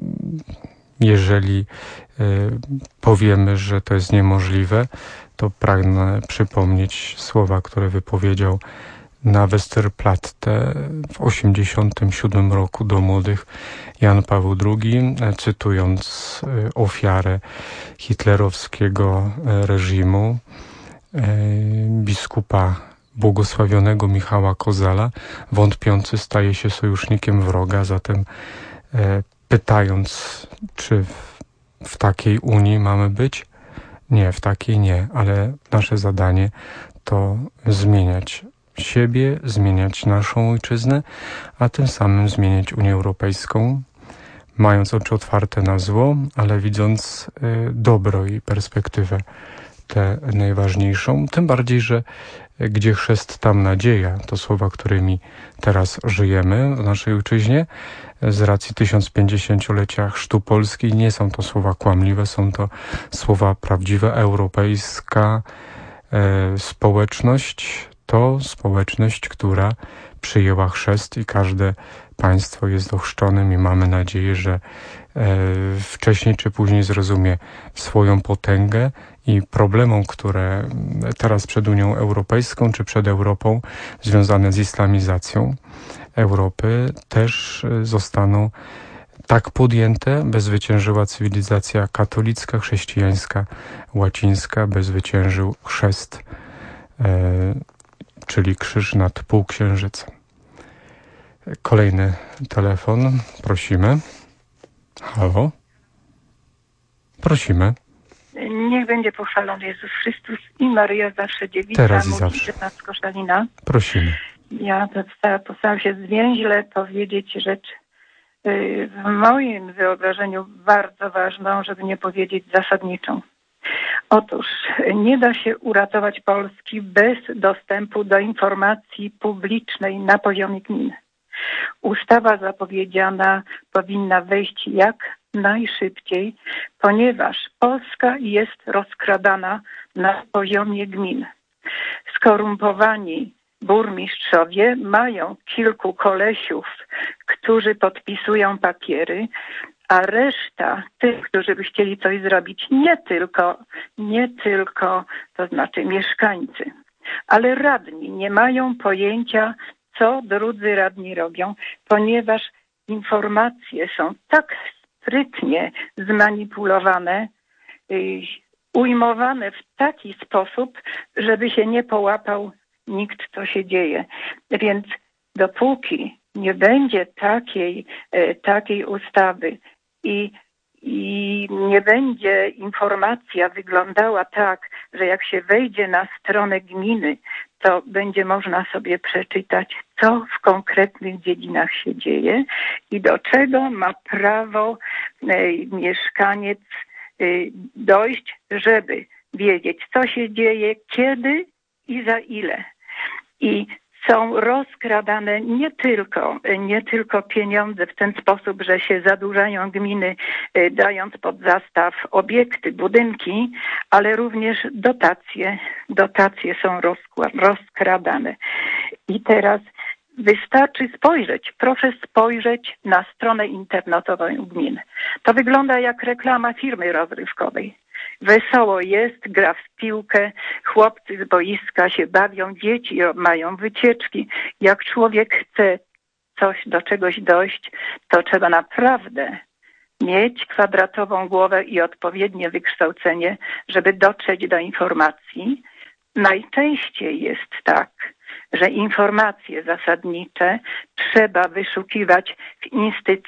jeżeli e, powiemy, że to jest niemożliwe? To pragnę przypomnieć słowa, które wypowiedział na Westerplatte w osiemdziesiątym siódmym roku do młodych Jan Paweł drugi, cytując ofiarę hitlerowskiego reżimu, biskupa błogosławionego Michała Kozala, wątpiący staje się sojusznikiem wroga. Zatem pytając, czy w, w takiej Unii mamy być? Nie, w takiej nie, ale nasze zadanie to zmieniać siebie, zmieniać naszą ojczyznę, a tym samym zmieniać Unię Europejską, mając oczy otwarte na zło, ale widząc y, dobro i perspektywę tę najważniejszą. Tym bardziej, że gdzie chrzest, tam nadzieja. To słowa, którymi teraz żyjemy w naszej ojczyźnie. Z racji tysiącpięćdziesięciolecia chrztu Polski nie są to słowa kłamliwe, są to słowa prawdziwe. Europejska e, społeczność to społeczność, która przyjęła chrzest i każde państwo jest ochrzczonym i mamy nadzieję, że e, wcześniej czy później zrozumie swoją potęgę i problemom, które teraz przed Unią Europejską czy przed Europą związane z islamizacją Europy też zostaną tak podjęte, by zwyciężyła cywilizacja katolicka, chrześcijańska, łacińska, by zwyciężył chrzest, e, czyli krzyż nad półksiężycem. Kolejny telefon. Prosimy. Halo? Prosimy. Niech będzie pochwalony Jezus Chrystus i Maryja zawsze dziewica. Teraz i zawsze. Z Koszalina. Prosimy. Ja postaram się zwięźle powiedzieć rzecz w moim wyobrażeniu bardzo ważną, żeby nie powiedzieć zasadniczą. Otóż nie da się uratować Polski bez dostępu do informacji publicznej na poziomie gmin. Ustawa zapowiedziana powinna wejść jak najszybciej, ponieważ Polska jest rozkradana na poziomie gmin. Skorumpowani burmistrzowie mają kilku kolesiów, którzy podpisują papiery, a reszta tych, którzy by chcieli coś zrobić, nie tylko, nie tylko, to znaczy mieszkańcy, ale radni nie mają pojęcia, co drudzy radni robią, ponieważ informacje są tak sprytnie zmanipulowane, ujmowane w taki sposób, żeby się nie połapał nikt, co się dzieje. Więc dopóki nie będzie takiej, takiej ustawy i, i nie będzie informacja wyglądała tak, że jak się wejdzie na stronę gminy, to będzie można sobie przeczytać, co w konkretnych dziedzinach się dzieje i do czego ma prawo mieszkaniec dojść, żeby wiedzieć, co się dzieje, kiedy i za ile. I są rozkradane nie tylko, nie tylko pieniądze w ten sposób, że się zadłużają gminy, dając pod zastaw obiekty, budynki, ale również dotacje. Dotacje są rozkradane. I teraz wystarczy spojrzeć, proszę spojrzeć na stronę internetową gmin. To wygląda jak reklama firmy rozrywkowej. Wesoło jest, gra w piłkę, chłopcy z boiska się bawią, dzieci mają wycieczki. Jak człowiek chce coś do czegoś dojść, to trzeba naprawdę mieć kwadratową głowę i odpowiednie wykształcenie, żeby dotrzeć do informacji. Najczęściej jest tak, że informacje zasadnicze trzeba wyszukiwać w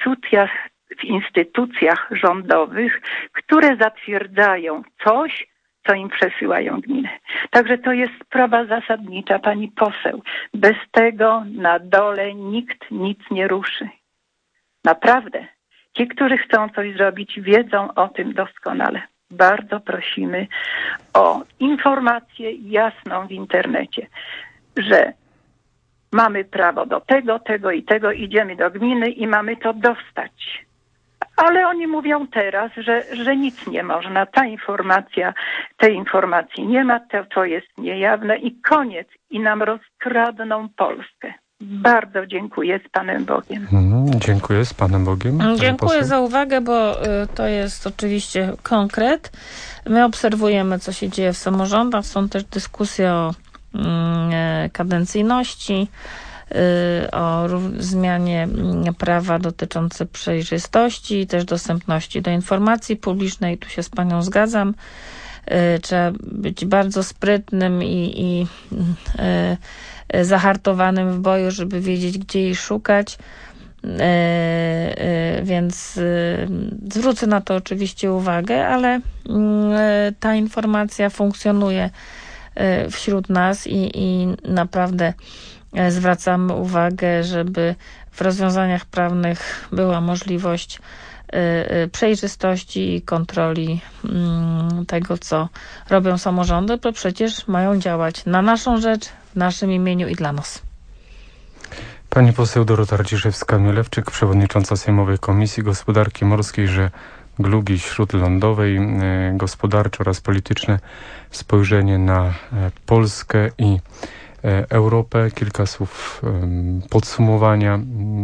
instytucjach, w instytucjach rządowych, które zatwierdzają coś, co im przesyłają gminy. Także to jest sprawa zasadnicza, pani poseł. Bez tego na dole nikt nic nie ruszy. Naprawdę. Ci, którzy chcą coś zrobić, wiedzą o tym doskonale. Bardzo prosimy o informację jasną w internecie, że mamy prawo do tego, tego i tego, idziemy do gminy i mamy to dostać. Ale oni mówią teraz, że, że nic nie można. Ta informacja, tej informacji nie ma, to, to jest niejawne i koniec. I nam rozkradną Polskę. Bardzo dziękuję, z Panem Bogiem. Mm, dziękuję, z Panem Bogiem. Dziękuję za uwagę, bo y, to jest oczywiście konkret. My obserwujemy, co się dzieje w samorządach. Są też dyskusje o y, kadencyjności, y, o zmianie prawa dotyczące przejrzystości i też dostępności do informacji publicznej. Tu się z Panią zgadzam. Y, trzeba być bardzo sprytnym i, i y, zahartowanym w boju, żeby wiedzieć, gdzie jej szukać. E, e, więc e, zwrócę na to oczywiście uwagę, ale e, ta informacja funkcjonuje e, wśród nas i, i naprawdę e, zwracamy uwagę, żeby w rozwiązaniach prawnych była możliwość e, e, przejrzystości i kontroli m, tego, co robią samorządy, bo przecież mają działać na naszą rzecz, w naszym imieniu i dla nas. Pani poseł Dorota Radziszewska-Mielewczyk, przewodnicząca Sejmowej Komisji Gospodarki Morskiej, Żeglugi Śródlądowej, gospodarcze oraz polityczne spojrzenie na Polskę i Europę. Kilka słów podsumowania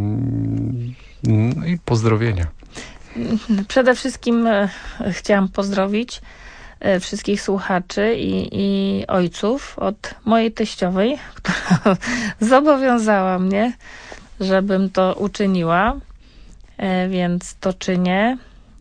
i pozdrowienia. Przede wszystkim chciałam pozdrowić wszystkich słuchaczy i, i ojców od mojej teściowej, która zobowiązała mnie, żebym to uczyniła, więc to czynię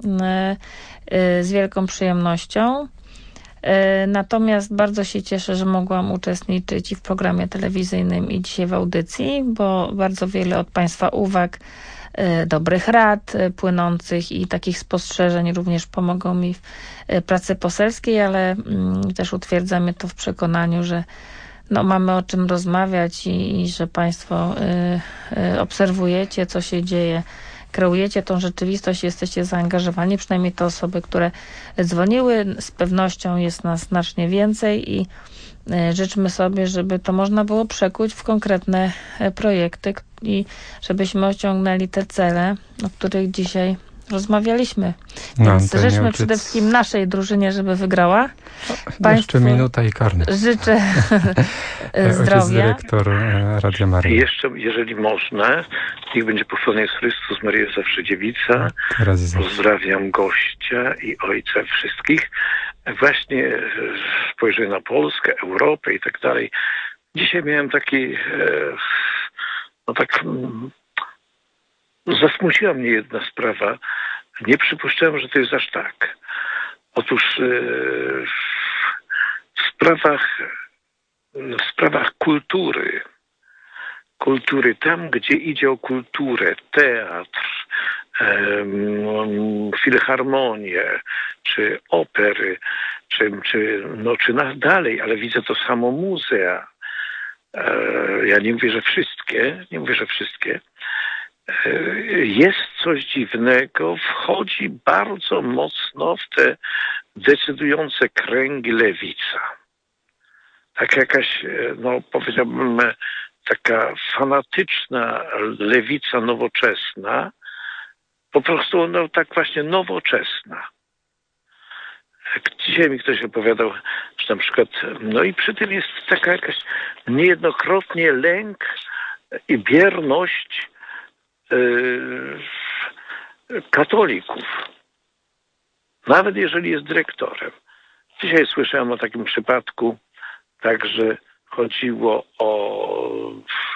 z wielką przyjemnością. Natomiast bardzo się cieszę, że mogłam uczestniczyć i w programie telewizyjnym, i dzisiaj w audycji, bo bardzo wiele od Państwa uwag, dobrych rad płynących i takich spostrzeżeń również pomogą mi w pracy poselskiej, ale też utwierdza mnie to w przekonaniu, że no, mamy o czym rozmawiać i, i że Państwo y, y, obserwujecie, co się dzieje, kreujecie tą rzeczywistość, jesteście zaangażowani, przynajmniej te osoby, które dzwoniły. Z pewnością jest nas znacznie więcej i życzmy sobie, żeby to można było przekuć w konkretne projekty i żebyśmy osiągnęli te cele, o których dzisiaj rozmawialiemy. Więc no, życzmy przede wszystkim naszej drużynie, żeby wygrała. Państwu jeszcze minuta i karny. Życzę zdrowia. Ojciec dyrektor Radia Maryja. Jeszcze, jeżeli można, niech będzie pochwalony Jezus Chrystus, Maryja zawsze dziewica. Pozdrawiam gościa i ojca wszystkich. Właśnie spojrzę na Polskę, Europę i tak dalej. Dzisiaj miałem taki, no tak, zasmuciła mnie jedna sprawa. Nie przypuszczałem, że to jest aż tak. Otóż w sprawach, w sprawach kultury, kultury, tam gdzie idzie o kulturę, teatr, filharmonię, czy opery, czy, czy, no, czy na, dalej, ale widzę to samo muzea. Ja nie mówię, że wszystkie, nie mówię, że wszystkie. Jest coś dziwnego, wchodzi bardzo mocno w te decydujące kręgi lewica. Tak jakaś, no powiedziałbym, taka fanatyczna lewica nowoczesna, po prostu no tak właśnie nowoczesna. Dzisiaj mi ktoś opowiadał, że na przykład, no i przy tym jest taka jakaś niejednokrotnie lęk i bierność yy, katolików. Nawet jeżeli jest dyrektorem. Dzisiaj słyszałem o takim przypadku, także chodziło o,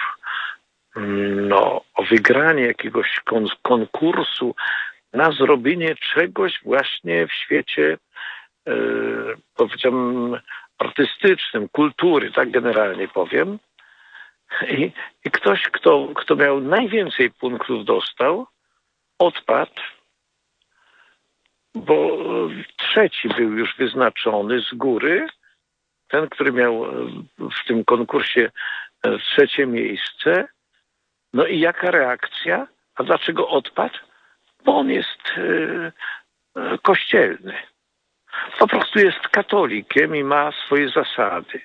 no, o wygranie jakiegoś kon- konkursu na zrobienie czegoś właśnie w świecie, yy, powiedziałbym, artystycznym, kultury, tak generalnie powiem. I, i ktoś, kto, kto miał najwięcej punktów dostał, odpadł, bo trzeci był już wyznaczony z góry, ten, który miał w tym konkursie trzecie miejsce. No i jaka reakcja? A dlaczego odpadł? Bo on jest yy, kościelny. Po prostu jest katolikiem i ma swoje zasady.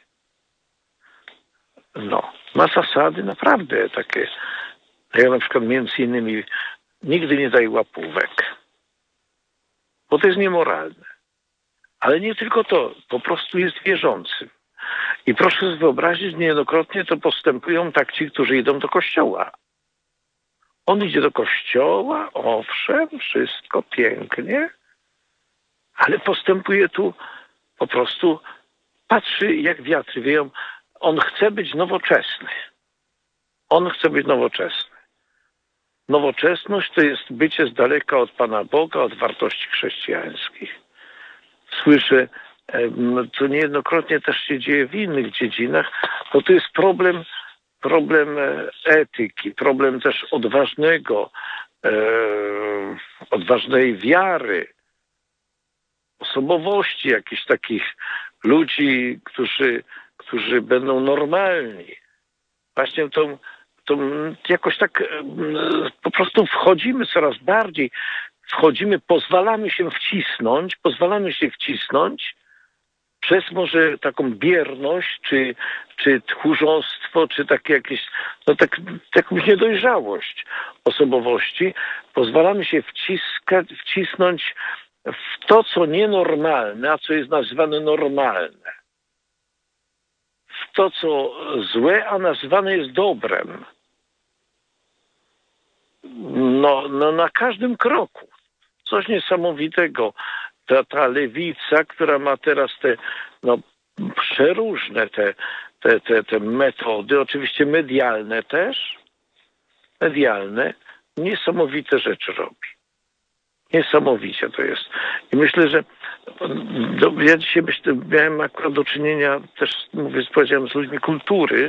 No, ma zasady naprawdę takie. Ja na przykład między innymi nigdy nie daję łapówek, bo to jest niemoralne. Ale nie tylko to, po prostu jest wierzącym. I proszę sobie wyobrazić, niejednokrotnie to postępują tak ci, którzy idą do kościoła. On idzie do kościoła, owszem, wszystko pięknie, ale postępuje tu po prostu, patrzy jak wiatry wieją. On chce być nowoczesny. On chce być nowoczesny. Nowoczesność to jest bycie z daleka od Pana Boga, od wartości chrześcijańskich. Słyszę, co niejednokrotnie też się dzieje w innych dziedzinach, bo to jest problem, problem etyki, problem też odważnego, e, odważnej wiary, osobowości jakichś takich ludzi, którzy, którzy będą normalni. Właśnie tą, tą jakoś tak po prostu wchodzimy coraz bardziej, wchodzimy, pozwalamy się wcisnąć, pozwalamy się wcisnąć przez może taką bierność, czy, czy tchórzostwo, czy takie jakieś, no tak, jakąś niedojrzałość osobowości. Pozwalamy się wciskać, wcisnąć w to, co nienormalne, a co jest nazywane normalne. W to, co złe, a nazywane jest dobrem. No, no na każdym kroku. Coś niesamowitego. Ta, ta lewica, która ma teraz te no, przeróżne te, te, te, te metody, oczywiście medialne też, medialne, niesamowite rzeczy robi. Niesamowicie to jest. I myślę, że do, ja dzisiaj myślę, miałem akurat do czynienia też, mówię, powiedziałem, z ludźmi kultury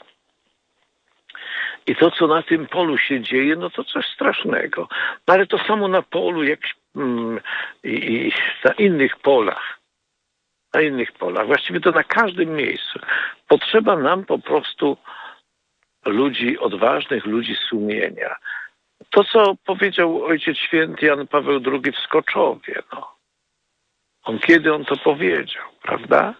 i to, co na tym polu się dzieje, no to coś strasznego. No, ale to samo na polu, jak mm, i, i na innych polach. Na innych polach. Właściwie to na każdym miejscu. Potrzeba nam po prostu ludzi odważnych, ludzi sumienia. To, co powiedział Ojciec Święty Jan Paweł drugi w Skoczowie, no. On kiedy on to powiedział, prawda?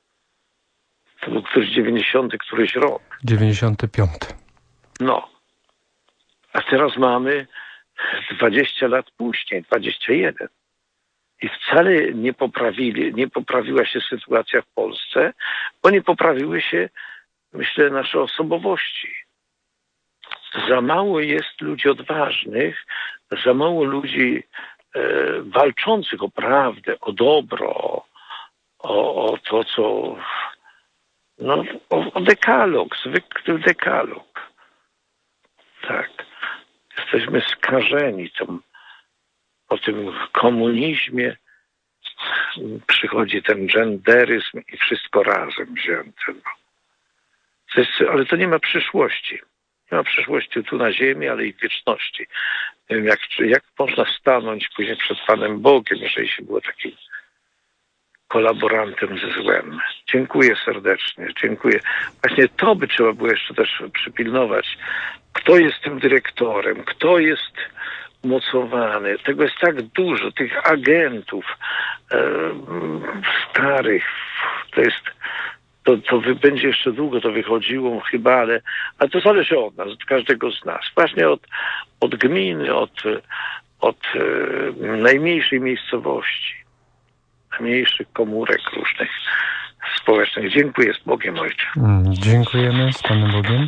To był któryś dziewięćdziesiąty któryś rok. dziewięćdziesiąty piąty. No. A teraz mamy dwadzieścia lat później, dwadzieścia jeden. I wcale nie poprawili, nie poprawiła się sytuacja w Polsce, bo nie poprawiły się, myślę, nasze osobowości. Za mało jest ludzi odważnych, za mało ludzi e, walczących o prawdę, o dobro, o, o to, co... No, o, o dekalog, zwykły dekalog. Tak. Jesteśmy skażeni tym, po tym komunizmie. Przychodzi ten genderyzm i wszystko razem wzięte. No. To jest, ale to nie ma przyszłości. Nie ma przyszłości tu na ziemi, ale i w wieczności. Nie wiem, jak, jak można stanąć później przed Panem Bogiem, jeżeli się było takim kolaborantem ze złem. Dziękuję serdecznie, dziękuję. Właśnie to by trzeba było jeszcze też przypilnować. Kto jest tym dyrektorem? Kto jest umocowany? Tego jest tak dużo, tych agentów e, starych. To jest... To, to będzie jeszcze długo to wychodziło chyba, ale, ale to zależy od nas, od każdego z nas. Właśnie od, od gminy, od, od e, najmniejszej miejscowości, najmniejszych komórek różnych społecznych. Dziękuję, z Bogiem, Ojcze. Dziękujemy, z Panem Bogiem.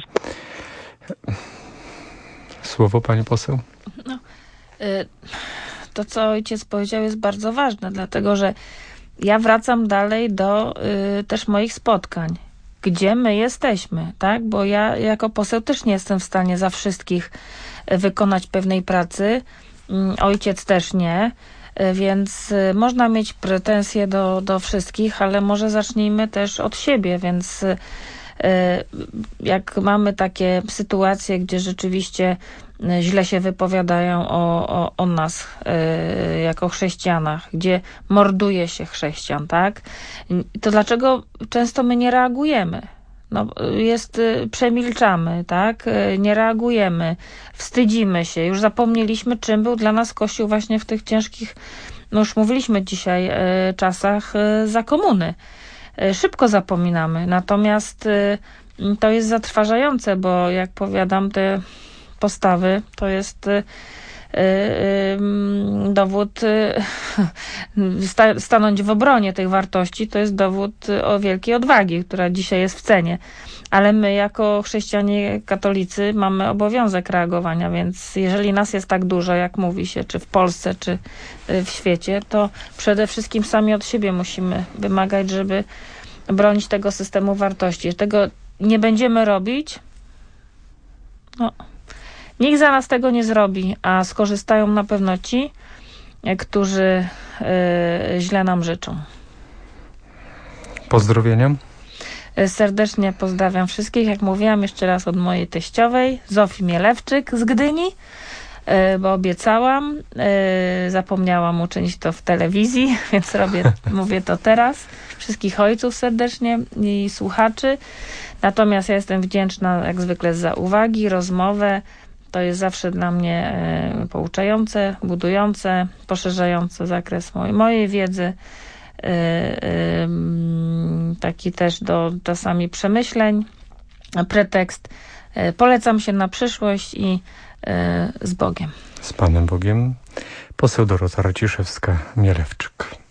Słowo, Pani poseł? No, to, co ojciec powiedział, jest bardzo ważne, dlatego że ja wracam dalej do y, też moich spotkań. Gdzie my jesteśmy, tak? Bo ja jako poseł też nie jestem w stanie za wszystkich wykonać pewnej pracy. Y, ojciec też nie. Y, więc y, można mieć pretensje do, do wszystkich, ale może zacznijmy też od siebie, więc y, Jak mamy takie sytuacje, gdzie rzeczywiście źle się wypowiadają o, o, o nas yy, jako chrześcijanach, gdzie morduje się chrześcijan, tak? To dlaczego często my nie reagujemy? No, jest, przemilczamy, tak? Nie reagujemy, wstydzimy się, już zapomnieliśmy, czym był dla nas Kościół właśnie w tych ciężkich, no już mówiliśmy dzisiaj, yy, czasach yy, za komuny. Yy, szybko zapominamy, natomiast yy, to jest zatrważające, bo jak powiadam, te postawy to jest y, y, y, dowód y, sta, stanąć w obronie tych wartości, to jest dowód o wielkiej odwagi, która dzisiaj jest w cenie. Ale my jako chrześcijanie katolicy mamy obowiązek reagowania, więc jeżeli nas jest tak dużo, jak mówi się, czy w Polsce, czy w świecie, to przede wszystkim sami od siebie musimy wymagać, żeby bronić tego systemu wartości. Jeżeli tego nie będziemy robić, no nikt za nas tego nie zrobi, a skorzystają na pewno ci, którzy y, źle nam życzą. Pozdrowienia. Serdecznie pozdrawiam wszystkich. Jak mówiłam, jeszcze raz od mojej teściowej, Zofii Mielewczyk z Gdyni, y, bo obiecałam. Y, zapomniałam uczynić to w telewizji, więc robię, mówię to teraz. Wszystkich ojców serdecznie i słuchaczy. Natomiast ja jestem wdzięczna jak zwykle za uwagi, rozmowę. To jest zawsze dla mnie y, pouczające, budujące, poszerzające zakres mojej, mojej wiedzy. Y, y, taki też do czasami przemyśleń, pretekst. Y, polecam się na przyszłość i y, z Bogiem. Z Panem Bogiem. Poseł Dorota Raciszewska-Mielewczyk.